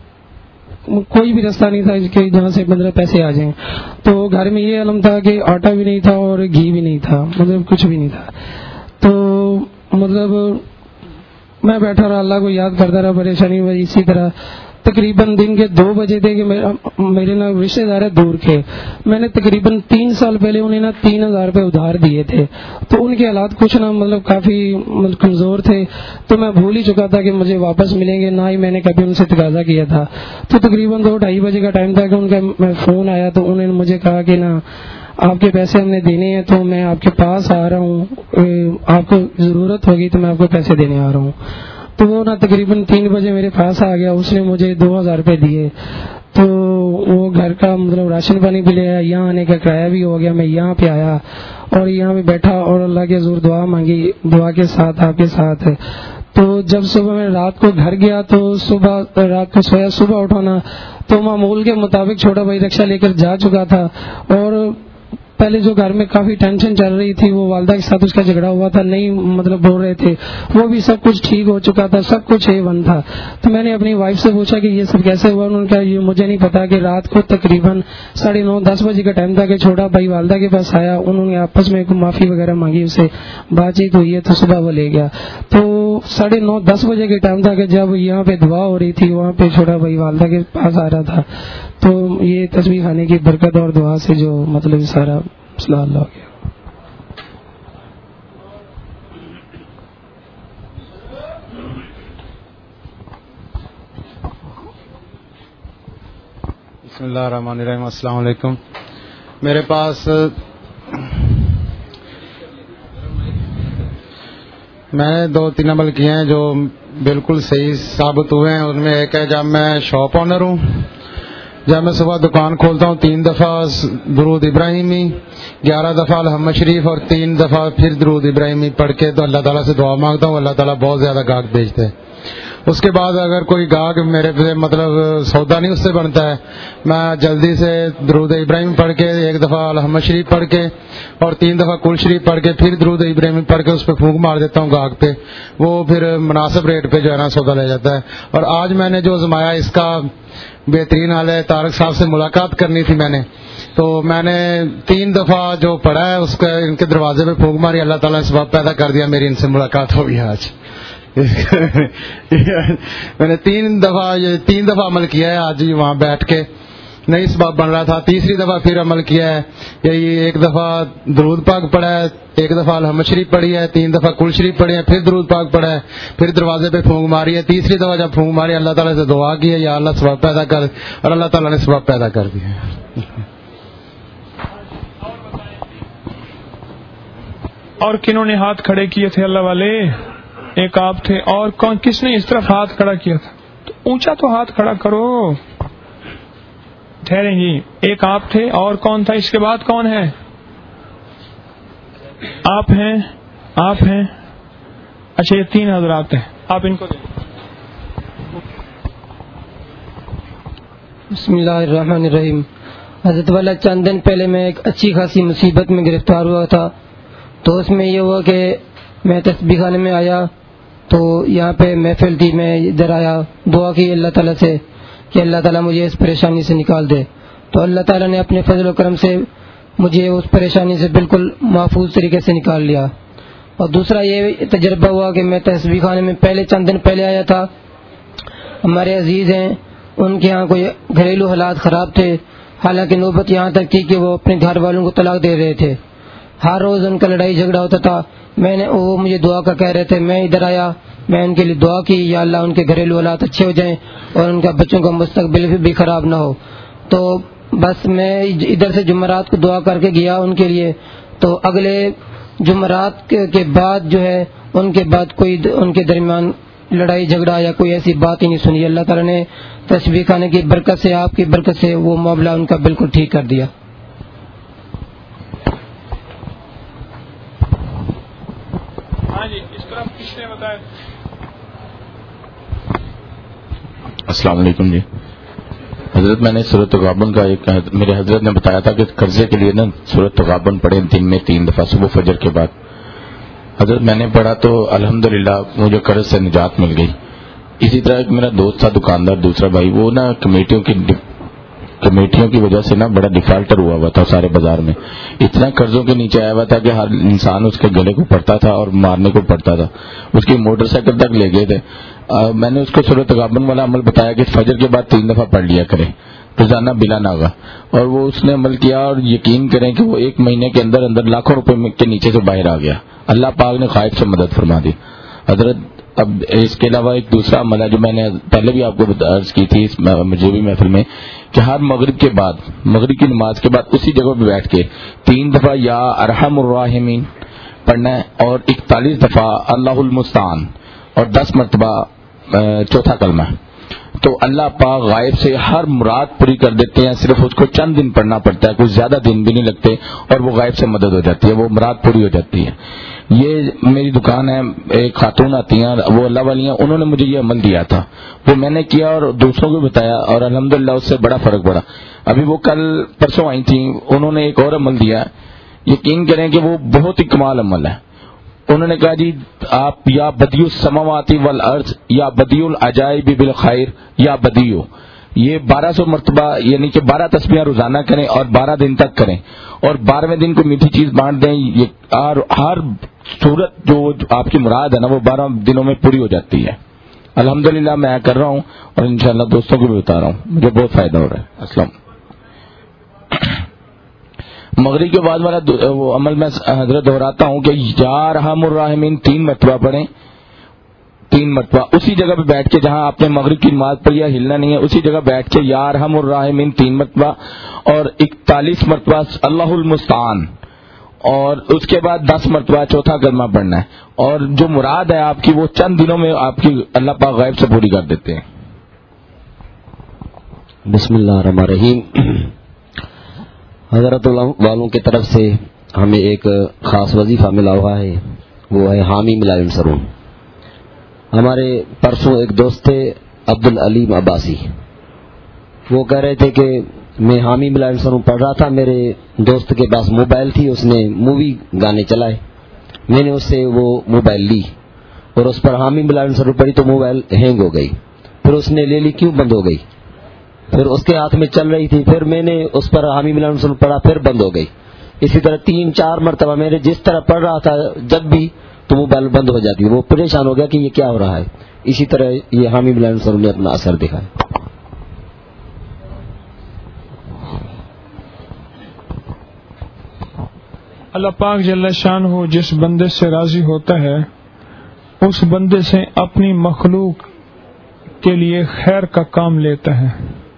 [SPEAKER 4] کوئی بھی راستہ نہیں تھا کہ جہاں سے 15 پیسے آ جائیں۔ تو گھر میں یہ علم تھا کہ آٹا بھی نہیں تھا اور گھی بھی نہیں تھا، مطلب کچھ بھی نہیں تھا۔ تو مطلب میں بیٹھا رہا، اللہ کو یاد کرتا رہا، پریشانی ہوئی اسی طرح۔ تقریباً دن کے 2 بجے تھے کہ میرے رشتے دار دور کے، میں نے تقریباً 3 سال پہلے انہیں 3000 روپے ادھار دیے تھے، تو ان کے حالات کچھ مطلب کافی کمزور تھے، تو میں بھول ہی چکا تھا کہ مجھے واپس ملیں گے، نہ ہی میں نے کبھی ان سے تقاضا کیا تھا۔ تو تقریباً 2-2:30 بجے کا ٹائم تھا کہ ان کا فون آیا، تو انہوں نے مجھے کہا کہ آپ کے پیسے ہم نے دینے ہیں، تو میں آپ کے پاس آ رہا ہوں، آپ کو ضرورت ہوگی تو میں آپ کو پیسے دینے آ رہا ہوں۔ تو وہ تقریباً 3 بجے میرے پاس آ گیا، اس نے مجھے 2000 روپے دیے، تو وہ گھر کا مطلب راشن پانی بھی لے آیا، یہاں آنے کا کرایہ بھی ہو گیا، میں یہاں پہ آیا اور یہاں پہ بیٹھا اور اللہ کے حضور دعا مانگی، دعا کے ساتھ آپ کے ساتھ۔ تو جب صبح میں رات کو گھر گیا تو رات کو سویا، صبح اٹھانا تو معمول کے مطابق چھوٹا بھائی رکشہ لے کر جا چکا تھا، اور پہلے جو گھر میں کافی ٹینشن چل رہی تھی، وہ والدہ کے ساتھ اس کا جھگڑا ہوا تھا، نہیں مطلب بول رہے تھے، وہ بھی سب کچھ ٹھیک ہو چکا تھا، سب کچھ A1 تھا۔ تو میں نے اپنی وائف سے پوچھا کہ یہ سب کیسے ہوا، انہوں نے کہا یہ مجھے نہیں پتا، کہ رات کو تقریباً 9:30-10 بجے کا ٹائم تھا کہ چھوٹا بھائی والدہ کے پاس آیا، انہوں نے آپس میں معافی وغیرہ مانگی، اس سے بات چیت ہوئی ہے، تو صبح وہ لے گیا۔ تو 9:30-10 بجے کے ٹائم تھا کہ جب یہاں پہ دعا ہو رہی تھی، وہاں پہ چھوٹا بھائی والدہ کے پاس آ رہا تھا، تو یہ تسبیح خانے کی برکت اور دعا سے جو مطلب سارا مسئلہ حل ہو گیا۔
[SPEAKER 5] بسم اللہ الرحمن الرحیم۔ السلام علیکم۔ میرے پاس میں نے 2-3 عمل کیے ہیں جو بالکل صحیح ثابت ہوئے ہیں۔ ان میں ایک ہے، جب میں شاپ آنر ہوں، جب میں صبح دکان کھولتا ہوں 3 دفعہ درود ابراہیمی، 11 دفعہ الحمد شریف اور 3 دفعہ پھر درود ابراہیمی پڑھ کے تو اللہ تعالیٰ سے دعا مانگتا ہوں، اللہ تعالیٰ بہت زیادہ گاہک بھیجتے ہیں۔ اس کے بعد اگر کوئی گاہک میرے پہ مطلب سودا نہیں اس سے بنتا ہے، میں جلدی سے درود ابراہیم پڑھ کے 1 دفعہ الحمد شریف پڑھ کے اور 3 دفعہ کل شریف پڑھ کے پھر درود ابراہیم پڑھ کے اس پہ پھونک مار دیتا ہوں گاہک پہ، وہ پھر مناسب ریٹ پہ جو ہے نا سودا لے جاتا ہے۔ اور آج میں نے جو آزمایا اس کا بہترین حال ہے، طارق صاحب سے ملاقات کرنی تھی میں نے، تو میں نے 3 دفعہ جو پڑھا ہے اس کا ان کے دروازے پہ پھونک ماری، اللہ تعالیٰ نے سبب پیدا کر دیا، میری ان سے ملاقات ہو گئی آج۔ میں نے 3 دفعہ عمل کیا ہے آج ہی وہاں بیٹھ کے، نئی سبب بن رہا تھا۔ تیسری دفعہ پھر عمل کیا ہے، یہی 1 دفعہ درود پاک پڑھا ہے، 1 دفعہ الحمد شریف پڑھی ہے، 3 دفعہ کل شریف پڑھی ہے، پھر درود پاک پڑھا ہے، پھر دروازے پہ پھونک ماری ہے۔ تیسری دفعہ جب پھونک ماری اللہ تعالیٰ سے دعا کی ہے یا اللہ سبب پیدا کر، اور اللہ تعالیٰ نے سبب پیدا کر دیا۔
[SPEAKER 1] اور کنہوں نے ہاتھ کھڑے کیے تھے اللہ والے؟ ایک آپ تھے، اور کون کس نے اس طرف ہاتھ کھڑا کیا تھا؟ تو اونچا تو ہاتھ کھڑا کرو۔ ٹھہریں جی، ایک آپ تھے، اور کون تھا؟ اس کے بعد کون ہے؟ آپ ہیں۔ اچھا، یہ 3 حضرات ہیں، آپ ان کو دیں۔
[SPEAKER 4] بسم اللہ الرحمن الرحیم۔ حضرت والا چند دن پہلے میں ایک اچھی خاصی مصیبت میں گرفتار ہوا تھا، تو اس میں یہ ہوا کہ میں تسبیح خانے میں آیا تو یہاں پہ محفل تھی، میں ادھر آیا، دعا کی اللہ تعالیٰ سے کہ اللہ تعالیٰ مجھے اس پریشانی سے نکال دے، تو اللہ تعالیٰ نے اپنے فضل و کرم سے مجھے اس پریشانی سے بالکل محفوظ طریقے سے نکال لیا۔ اور دوسرا یہ تجربہ ہوا کہ میں تسبیح خانے میں چند دن پہلے آیا تھا، ہمارے عزیز ہیں، ان کے ہاں کوئی گھریلو حالات خراب تھے، حالانکہ نوبت یہاں تک تھی کہ وہ اپنے گھر والوں کو طلاق دے رہے تھے، ہر روز ان کا لڑائی جھگڑا ہوتا تھا۔ وہ مجھے دعا کا کہہ رہے تھے، میں ادھر آیا، میں ان کے لیے دعا کی یا اللہ ان کے گھریلو حالات اچھے ہو جائیں اور ان کا بچوں کا مستقبل بھی خراب نہ ہو۔ تو بس میں ادھر سے جمعرات کو دعا کر کے گیا ان کے لیے، تو اگلے جمعرات کے بعد جو ہے ان کے بعد کوئی ان کے درمیان لڑائی جھگڑا یا کوئی ایسی بات ہی نہیں سنی۔ اللہ تعالیٰ نے تسبیح خانے کی برکت سے، آپ کی برکت سے وہ معاملہ ان کا بالکل ٹھیک کر دیا۔
[SPEAKER 1] ہاں جی، اس طرف کس نے بتایا؟
[SPEAKER 6] السلام علیکم جی حضرت، میں نے سورۃ تغابن کا میرے حضرت نے بتایا تھا کہ قرضے کے لیے نا سورۃ تغابن پڑھیں دن میں 3 دفعہ، صبح فجر کے بعد۔ حضرت میں نے پڑھا تو الحمدللہ مجھے قرض سے نجات مل گئی۔ اسی طرح ایک میرا دوست تھا دکاندار، دوسرا بھائی، وہ نا کمیٹیوں کی وجہ سے نا بڑا ڈیفالٹر ہوا تھا سارے بازار میں، اتنا قرضوں کے نیچے آیا ہوا تھا کہ ہر انسان اس کے گلے کو پڑتا تھا اور مارنے کو پڑتا تھا، اس کی موٹر سائیکل تک لے گئے تھے۔ میں نے اس کو سورۃ تغابن والا عمل بتایا کہ فجر کے بعد 3 دفعہ پڑھ لیا کرے روزانہ بلا ناغہ، اور وہ اس نے عمل کیا، اور یقین کریں کہ وہ 1 مہینے کے اندر لاکھوں روپے کے نیچے سے باہر آ گیا، اللہ پاک نے غائب سے مدد فرما دی۔ حضرت اب اس کے علاوہ ایک دوسرا عمل ہے جو میں نے پہلے بھی آپ کو عرض کی تھی مجھے بھی محفل میں، کہ ہر مغرب کی نماز کے بعد اسی جگہ پہ بیٹھ کے 3 دفعہ یا ارحم الراحمین پڑھنا ہے، اور 41 دفعہ اللہ المستعان، اور 10 مرتبہ چوتھا کلمہ۔ تو اللہ پاک غائب سے ہر مراد پوری کر دیتے ہیں، صرف اس کو چند دن پڑھنا پڑتا ہے، کچھ زیادہ دن بھی نہیں لگتے، اور وہ غائب سے مدد ہو جاتی ہے، وہ مراد پوری ہو جاتی ہے۔ یہ میری دکان ہے، ایک خاتون آتی ہیں وہ اللہ والی ہیں، انہوں نے مجھے یہ عمل دیا تھا، وہ میں نے کیا اور دوسروں کو بتایا، اور الحمدللہ اس سے بڑا فرق پڑا۔ ابھی وہ کل پرسوں آئی تھیں، انہوں نے ایک اور عمل دیا، یقین کریں کہ وہ بہت ہی کمال عمل ہے۔ انہوں نے کہا جی آپ یا بدیع السماوات والارض یا بدیع العجائب بالخیر یا بدیع، یہ 1200 مرتبہ یعنی کہ 12 تسبیحیں روزانہ کریں اور 12 دن تک کریں، اور 12ویں دن کو میٹھی چیز بانٹ دیں، اور ہر صورت جو آپ کی مراد ہے نا وہ 12 دنوں میں پوری ہو جاتی ہے. الحمدللہ میں کر رہا ہوں اور انشاءاللہ دوستوں کو بھی بتا رہا ہوں, مجھے بہت فائدہ ہو رہا ہے. السلام. مغرب کے بعد والا وہ عمل میں حضرت دہراتا ہوں کہ یا ارحم الراحمین 3 مرتبہ پڑھیں, 3 مرتبہ اسی جگہ پہ بیٹھ کے جہاں آپ نے مغرب کی نماز پڑھی ہے, ہلنا نہیں ہے, اسی جگہ بیٹھ کے یا ارحم الراحمین 3 مرتبہ اور 41 مرتبہ اللہ المستعان, اور اس کے بعد 10 مرتبہ چوتھا کلمہ پڑھنا ہے. اور جو مراد ہے آپ کی وہ چند دنوں میں آپ کی اللہ پاک غیب سے پوری کر دیتے ہیں.
[SPEAKER 7] بسم اللہ الرحمن الرحیم. حضرت والوں کی طرف سے ہمیں ایک خاص وظیفہ ملا ہوا ہے, وہ ہے حامی ملائم سرون. ہمارے پرسوں ایک دوست تھے عبدالعلیم عباسی, وہ کہہ رہے تھے کہ میں حامی ملائم سرون پڑھ رہا تھا, میرے دوست کے پاس موبائل تھی, اس نے مووی گانے چلائے, میں نے اس سے وہ موبائل لی اور اس پر حامی ملائم سرون پڑھی تو موبائل ہینگ ہو گئی. پھر اس نے لے لی, کیوں بند ہو گئی؟ پھر اس کے ہاتھ میں چل رہی تھی, پھر میں نے اس پر حامی ملائم سرون پڑھا, پھر بند ہو گئی. اسی طرح 3-4 مرتبہ میں نے جس طرح پڑھ رہا تھا جب بھی تو موبائل بند ہو جاتی. وہ پریشان ہو گیا کہ یہ کیا ہو رہا ہے. اسی طرح یہ حامی ملائم سرون نے اپنا اثر دکھایا.
[SPEAKER 1] اللہ پاک جل شانہ جس بندے سے راضی ہوتا ہے اس بندے سے اپنی مخلوق کے لیے خیر کا کام لیتا ہے.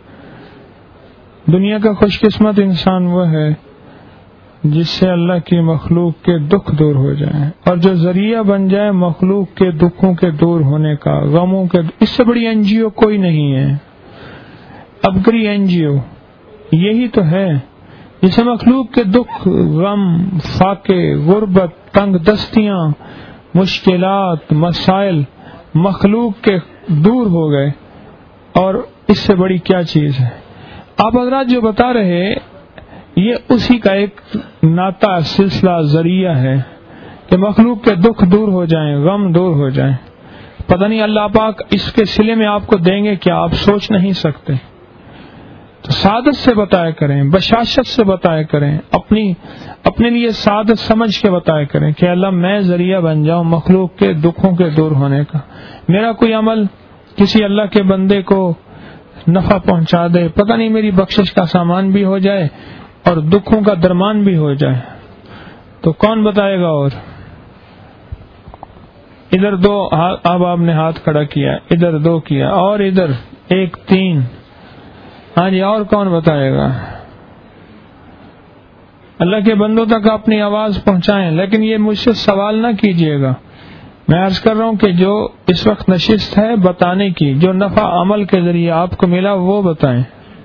[SPEAKER 1] دنیا کا خوش قسمت انسان وہ ہے جس سے اللہ کی مخلوق کے دکھ دور ہو جائیں, اور جو ذریعہ بن جائے مخلوق کے دکھوں کے دور ہونے کا, غموں کے. اس سے بڑی این جی او کوئی نہیں ہے. ابگری این جی او یہی تو ہے جسے مخلوق کے دکھ, غم, فاقے, غربت, تنگ دستیاں, مشکلات, مسائل مخلوق کے دور ہو گئے, اور اس سے بڑی کیا چیز ہے. آپ حضرات جو بتا رہے یہ اسی کا ایک ناتا سلسلہ ذریعہ ہے کہ مخلوق کے دکھ دور ہو جائیں, غم دور ہو جائیں. پتہ نہیں اللہ پاک اس کے صلے میں آپ کو دیں گے کیا, آپ سوچ نہیں سکتے. تو سعادت سے بتایا کریں, بشاشت سے بتایا کریں, اپنے لیے سعادت سمجھ کے بتایا کریں کہ اللہ میں ذریعہ بن جاؤں مخلوق کے دکھوں کے دور ہونے کا. میرا کوئی عمل کسی اللہ کے بندے کو نفع پہنچا دے, پتہ نہیں میری بخشش کا سامان بھی ہو جائے اور دکھوں کا درمان بھی ہو جائے, تو کون بتائے گا. اور ادھر 2 اب آپ نے ہاتھ کھڑا کیا, ادھر 2 کیا, اور ادھر 1 3. ہاں جی, اور کون بتائے گا. اللہ کے بندوں تک اپنی آواز پہنچائیں, لیکن یہ مجھ سے سوال نہ کیجیے گا. میں عرض کر رہا ہوں کہ جو اس وقت نشست ہے بتانے کی, جو نفع عمل کے ذریعے آپ کو ملا وہ بتائیں.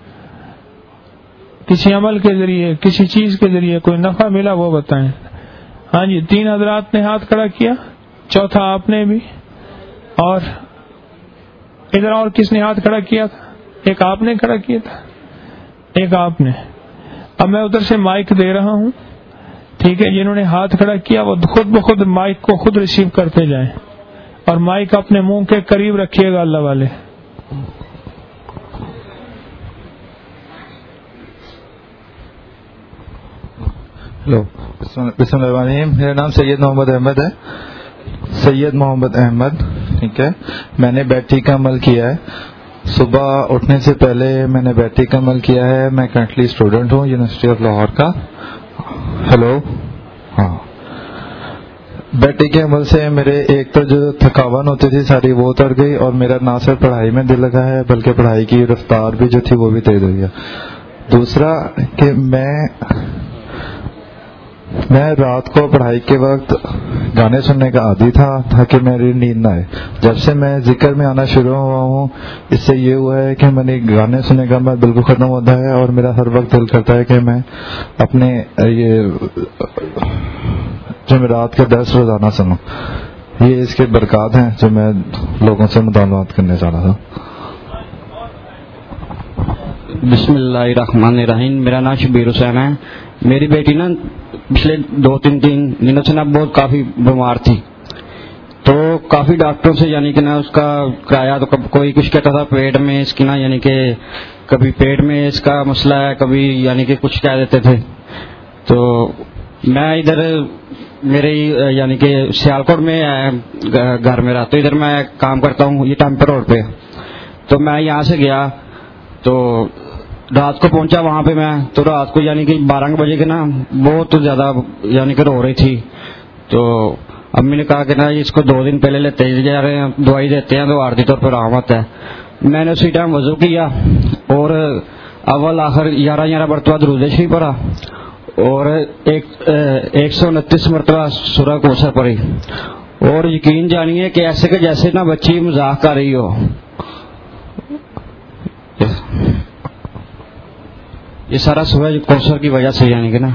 [SPEAKER 1] کسی عمل کے ذریعے, کسی چیز کے ذریعے کوئی نفع ملا وہ بتائیں. ہاں جی, 3 حضرات نے ہاتھ کھڑا کیا, چوتھا آپ نے بھی, اور ادھر اور کس نے ہاتھ کھڑا کیا تھا؟ ایک آپ نے کھڑا کیا تھا, ایک آپ نے. اب میں ادھر سے مائک دے رہا ہوں, ٹھیک ہے. جنہوں نے ہاتھ کھڑا کیا وہ خود بخود مائک کو خود ریسیو کرتے جائیں, اور مائک اپنے منہ کے قریب رکھیے گا اللہ والے.
[SPEAKER 8] ہلو, بسم اللہ الرحمن الرحیم. میرا نام سید محمد احمد ہے, سید محمد احمد. ٹھیک ہے, میں نے بیٹری کا عمل کیا ہے. صبح اٹھنے سے پہلے میں نے بیٹری کا عمل کیا ہے. میں کرنٹلی اسٹوڈنٹ ہوں یونیورسٹی آف لاہور کا. ہلو, ہاں. بیٹری کے عمل سے میرے ایک تو جو تھکاوٹ ہوتی تھی ساری وہ اتر گئی, اور میرا نہ صرف پڑھائی میں دل لگا ہے بلکہ پڑھائی کی رفتار بھی جو تھی وہ بھی تیز ہو گیا. دوسرا کہ میں رات کو پڑھائی کے وقت گانے سننے کا عادی تھا تاکہ میری نیند نہ آئے. جب سے میں ذکر میں آنا شروع ہوا ہوں اس سے یہ ہوا ہے کہ میں نے گانے سننے کا عمل بالکل ختم ہوتا ہے, اور میرا ہر وقت دل کرتا ہے کہ میں اپنے یہ جمعرات کا درس روزانہ سنوں. یہ اس کے برکات ہیں جو میں لوگوں سے مطالبات کرنے چاہ رہا تھا.
[SPEAKER 3] بسم اللہ الرحمن الرحیم. میرا نام شبیر حسین ہے. میری بیٹی نا پچھلے 2-3 دنوں سے نا بہت کافی بیمار تھی, تو کافی ڈاکٹروں سے یعنی کہ نا اس کا کرایا, تو کوئی کچھ کہتا تھا پیٹ میں اس کی نا یعنی کہ کبھی پیٹ میں اس کا مسئلہ ہے, کبھی یعنی کہ کچھ کہہ دیتے تھے. تو میں ادھر میرے یعنی کہ سیالکوٹ میں گھر میرا، تو ادھر میں کام کرتا ہوں یہ ٹیمپر روڈ پہ. تو میں یہاں سے گیا تو رات کو پہنچا وہاں پہ میں، تو رات کو یعنی کہ 12 بجے کے نا بہت زیادہ یعنی کہ رو رہی تھی. تو امی نے کہا کہ نا اس کو 2 دن پہلے لیتے جا رہے ہیں، دوائی دیتے ہیں تو عارضی طور پر آرام آتا ہے. میں نے اسی ٹائم وضو کیا اور اول آخر 11 مرتبہ درود شریف پڑھا اور 129 مرتبہ سورہ کوثر پڑھی. اور یقین جانیے کہ ایسے کہ جیسے نا بچی مذاق کر رہی ہو. یہ سارا سورہ کوثر کی وجہ سے یعنی کہ نا.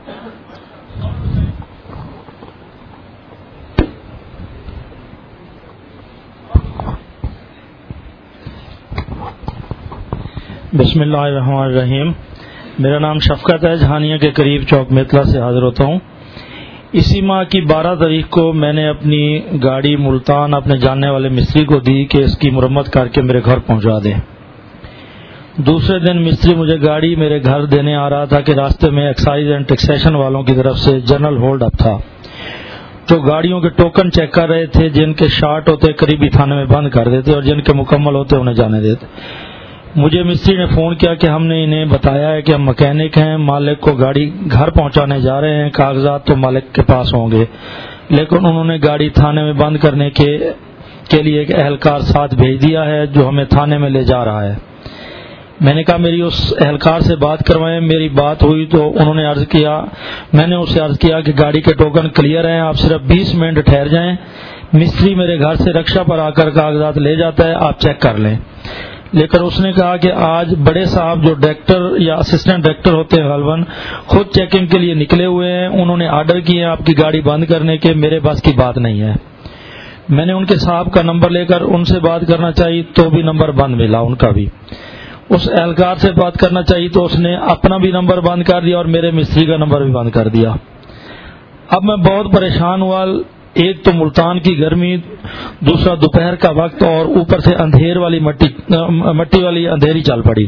[SPEAKER 9] بسم اللہ الرحمن الرحیم. میرا نام شفقت ہے، جہانیہ کے قریب چوک میتلا سے حاضر ہوتا ہوں. اسی ماہ کی 12 تاریخ کو میں نے اپنی گاڑی ملتان اپنے جاننے والے مستری کو دی کہ اس کی مرمت کر کے میرے گھر پہنچا دے. دوسرے دن مستری مجھے گاڑی میرے گھر دینے آ رہا تھا کہ راستے میں ایکسائز اینڈ ٹیکسیشن والوں کی طرف سے جنرل ہولڈ اپ تھا جو گاڑیوں کے ٹوکن چیک کر رہے تھے. جن کے شارٹ ہوتے قریبی تھانے میں بند کر دیتے اور جن کے مکمل ہوتے انہیں جانے دیتے. مجھے مستری نے فون کیا کہ ہم نے انہیں بتایا ہے کہ ہم مکینک ہیں، مالک کو گاڑی گھر پہنچانے جا رہے ہیں، کاغذات تو مالک کے پاس ہوں گے، لیکن انہوں نے گاڑی تھانے میں بند کرنے کے لیے ایک اہلکار ساتھ بھیج دیا ہے جو ہمیں تھانے میں لے جا رہا ہے. میں نے کہا میری اس اہلکار سے بات کروائیں. میری بات ہوئی تو انہوں نے میں نے اس سے عرض کیا کہ گاڑی کے ٹوکن کلیئر ہیں، آپ صرف 20 منٹ ٹھہر جائیں. مستری میرے گھر سے رکشہ پر آ کر کاغذات لے جاتا ہے، آپ چیک کر لیں. لیکن اس نے کہا کہ آج بڑے صاحب جو ڈائریکٹر یا اسسٹنٹ ڈائریکٹر ہوتے ہیں غالباً خود چیکنگ کے لیے نکلے ہوئے ہیں، انہوں نے آرڈر کیے ہیں آپ کی گاڑی بند کرنے کے. میرے پاس کی بات نہیں ہے. میں نے ان کے صاحب کا نمبر لے کر ان سے بات کرنا چاہیے تو بھی نمبر بند ملا ان کا بھی. اس اہلکار سے بات کرنا چاہیے تو اس نے اپنا بھی نمبر بند کر دیا اور میرے مستری کا نمبر بھی بند کر دیا. اب میں بہت پریشان ہوا. ایک تو ملتان کی گرمی، دوسرا دوپہر کا وقت اور اوپر سے اندھیر والی مٹی والی اندھیری چل پڑی.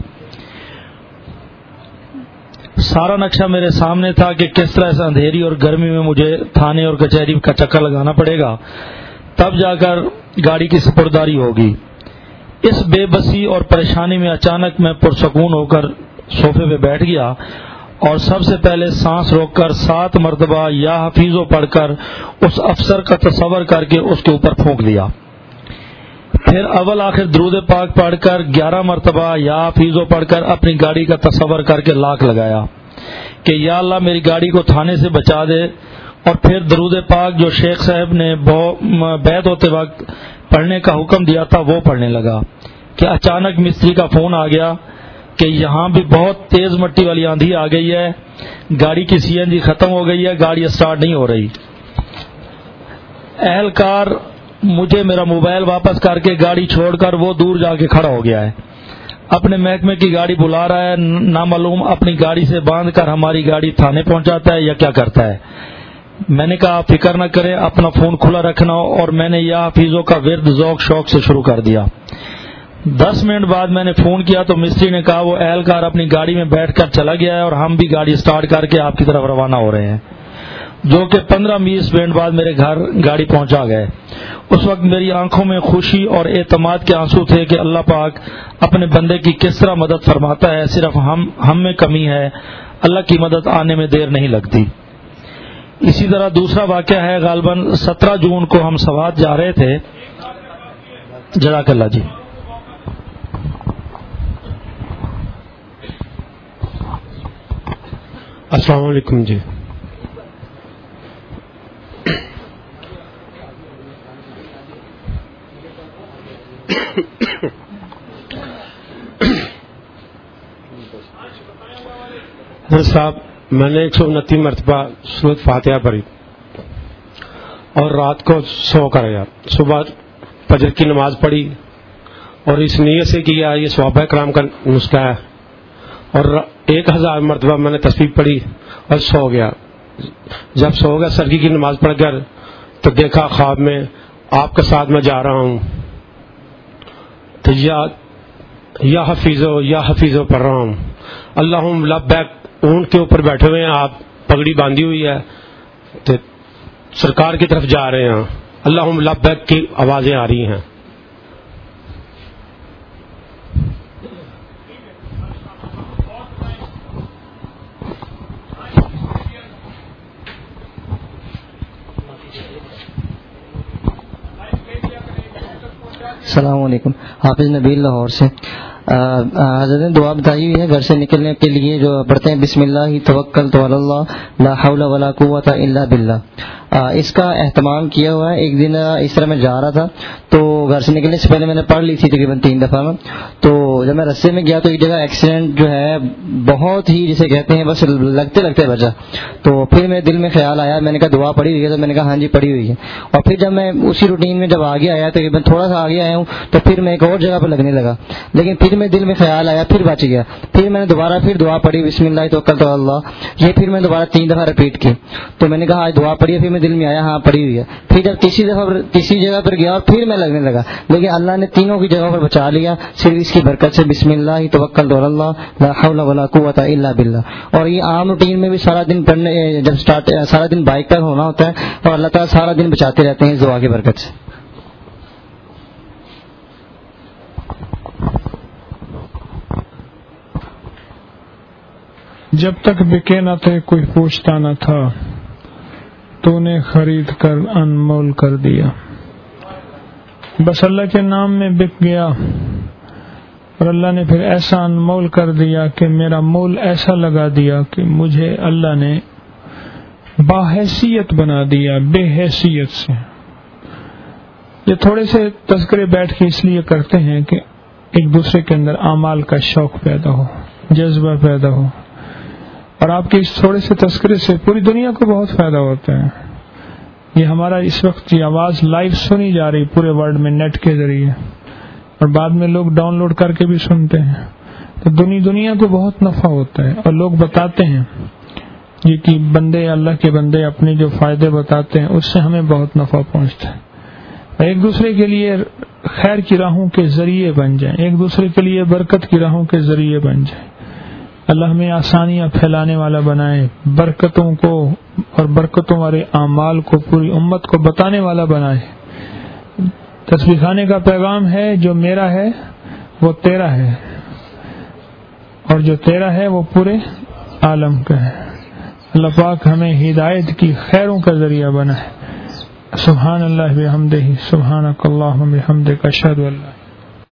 [SPEAKER 9] سارا نقشہ میرے سامنے تھا کہ کس طرح سے اندھیری اور گرمی میں مجھے تھانے اور کچہری کا چکر لگانا پڑے گا، تب جا کر گاڑی کی سپرداری ہوگی. اس بے بسی اور پریشانی میں اچانک میں پرسکون ہو کر صوفے پہ بیٹھ گیا اور سب سے پہلے سانس روک کر 7 مرتبہ یا حفیظو پڑھ کر اس افسر کا تصور کر کے اس کے اوپر پھونک دیا. پھر اول آخر درود پاک پڑھ کر 11 مرتبہ یا حفیظو پڑھ کر اپنی گاڑی کا تصور کر کے لاک لگایا کہ یا اللہ میری گاڑی کو تھانے سے بچا دے. اور پھر درود پاک جو شیخ صاحب نے بیعت ہوتے وقت پڑھنے کا حکم دیا تھا وہ پڑھنے لگا کہ اچانک مستری کا فون آ گیا کہ یہاں بھی بہت تیز مٹی والی آندھی آ گئی ہے، گاڑی کی CNG ختم ہو گئی ہے، گاڑی اسٹارٹ نہیں ہو رہی. اہلکار مجھے میرا موبائل واپس کر کے گاڑی چھوڑ کر وہ دور جا کے کھڑا ہو گیا ہے، اپنے محکمے کی گاڑی بلا رہا ہے، نامعلوم اپنی گاڑی سے باندھ کر ہماری گاڑی تھانے پہنچاتا ہے یا کیا کرتا ہے. میں نے کہا آپ فکر نہ کریں، اپنا فون کھلا رکھنا، اور میں نے یا حفیظوں کا ورد ذوق شوق سے شروع کر دیا. 10 منٹ بعد میں نے فون کیا تو مستری نے کہا وہ اہلکار اپنی گاڑی میں بیٹھ کر چلا گیا ہے اور ہم بھی گاڑی سٹارٹ کر کے آپ کی طرف روانہ ہو رہے ہیں، جو کہ 15-20 منٹ بعد میرے گھر گاڑی پہنچا گئے. اس وقت میری آنکھوں میں خوشی اور اعتماد کے آنسو تھے کہ اللہ پاک اپنے بندے کی کس طرح مدد فرماتا ہے. صرف ہم میں کمی ہے، اللہ کی مدد آنے میں دیر نہیں لگتی. اسی طرح دوسرا واقعہ ہے، غالباً 17 جون کو ہم سوات جا رہے تھے. جزاک اللہ جی.
[SPEAKER 10] السلام علیکم جی. صاحب میں نے 129 مرتبہ سورۃ فاتحہ پڑھی اور رات کو سو کر گیا. صبح فجر کی نماز پڑھی اور اس نیت سے کیا یہ صحابہ کرام کا نسخہ ہے، اور 1000 مرتبہ میں نے تسبیح پڑھی اور سو گیا. جب سو گیا سرگی کی نماز پڑھ کر تو دیکھا خواب میں آپ کے ساتھ میں جا رہا ہوں تو یا حفیظو پڑھ رہا ہوں. اللہم لبیک اونٹ کے اوپر بیٹھے ہوئے ہیں آپ، پگڑی باندھی ہوئی ہے، تو سرکار کی طرف جا رہے ہیں، اللہم لبیک کی آوازیں آ رہی ہیں.
[SPEAKER 11] السلام علیکم. حافظ نبیل لاہور سے. حضرت نے دعا بتائی ہوئی ہے گھر سے نکلنے کے لیے جو پڑھتے ہیں بسم اللہ توکلت علی اللہ لا حول ولا قوت الا باللہ. اس کا اہتمام کیا ہوا ہے. ایک دن اس طرح میں جا رہا تھا تو گھر سے نکلنے سے پہلے میں نے پڑھ لی تھی تقریباً 3 دفعہ میں. تو جب میں رستے میں گیا تو ایک جگہ ایکسیڈنٹ جو ہے بہت ہی جسے کہتے ہیں بس لگتے لگتے بچا. تو پھر میرے دل میں خیال آیا، میں نے کہا دعا پڑھی ہوئی ہے؟ تو میں نے کہا ہاں جی پڑھی ہوئی ہے. اور پھر جب میں اسی روٹین میں جب آگے آیا تقریباً تھوڑا سا آگے آیا ہوں تو پھر میں ایک اور جگہ پہ لگنے لگا، لیکن پھر میرے دل میں خیال آیا، پھر بچ گیا. پھر میں نے دوبارہ پھر دعا پڑھی بسم اللہ توکلت علی اللہ. یہ پھر میں دوبارہ 3 دفعہ رپیٹ کی. تو میں نے کہا آج دعا پڑھی ہے، پھر میرے دل میں آیا ہاں پڑھی ہوئی ہے. پھر جب تیسری جگہ پر گیا اور پھر میں لگنے لگا، لیکن اللہ نے تینوں کی جگہ پر بچا لیا صرف اس کی برکت سے. بسم اللہ توکلت علی اللہ لا حول ولا قوت الا باللہ. اور یہ عام روٹین میں بھی سارا دن پڑھنے جب سارا دن بائک پر ہونا ہوتا ہے اور اللہ تعالیٰ سارا دن بچاتے رہتے ہیں اس دعا کی برکت سے.
[SPEAKER 1] جب تک بکے نہ تھے کوئی پوچھتا نہ تھا، تو نے خرید کر انمول کر دیا. بس اللہ کے نام میں بک گیا اور اللہ نے پھر ایسا انمول کر دیا کہ میرا مول ایسا لگا دیا کہ مجھے اللہ نے باحیثیت بنا دیا بے حیثیت سے. یہ تھوڑے سے تذکرے بیٹھ کے اس لیے کرتے ہیں کہ ایک دوسرے کے اندر اعمال کا شوق پیدا ہو، جذبہ پیدا ہو، اور آپ کے اس تھوڑے سے تذکرے سے پوری دنیا کو بہت فائدہ ہوتا ہے. یہ ہمارا اس وقت یہ آواز لائیو سنی جا رہی پورے ورلڈ میں نیٹ کے ذریعے، اور بعد میں لوگ ڈاؤن لوڈ کر کے بھی سنتے ہیں. تو دنیا کو بہت نفع ہوتا ہے. اور لوگ بتاتے ہیں یہ کہ بندے اللہ کے بندے اپنے جو فائدے بتاتے ہیں اس سے ہمیں بہت نفع پہنچتا ہے. ایک دوسرے کے لیے خیر کی راہوں کے ذریعے بن جائیں، ایک دوسرے کے لیے برکت کی راہوں کے ذریعے بن جائیں. اللہ ہمیں آسانیاں پھیلانے والا بنائے، برکتوں کو اور برکتوں والے اعمال کو پوری امت کو بتانے والا بنائے. تسبیح خانے کا پیغام ہے جو میرا ہے وہ تیرا ہے، اور جو تیرا ہے وہ پورے عالم کا ہے. اللہ پاک ہمیں ہدایت کی خیروں کا ذریعہ بنائے. سبحان اللہ بحمدہ، سبحانک اللہم بحمدک، اشہد ان لا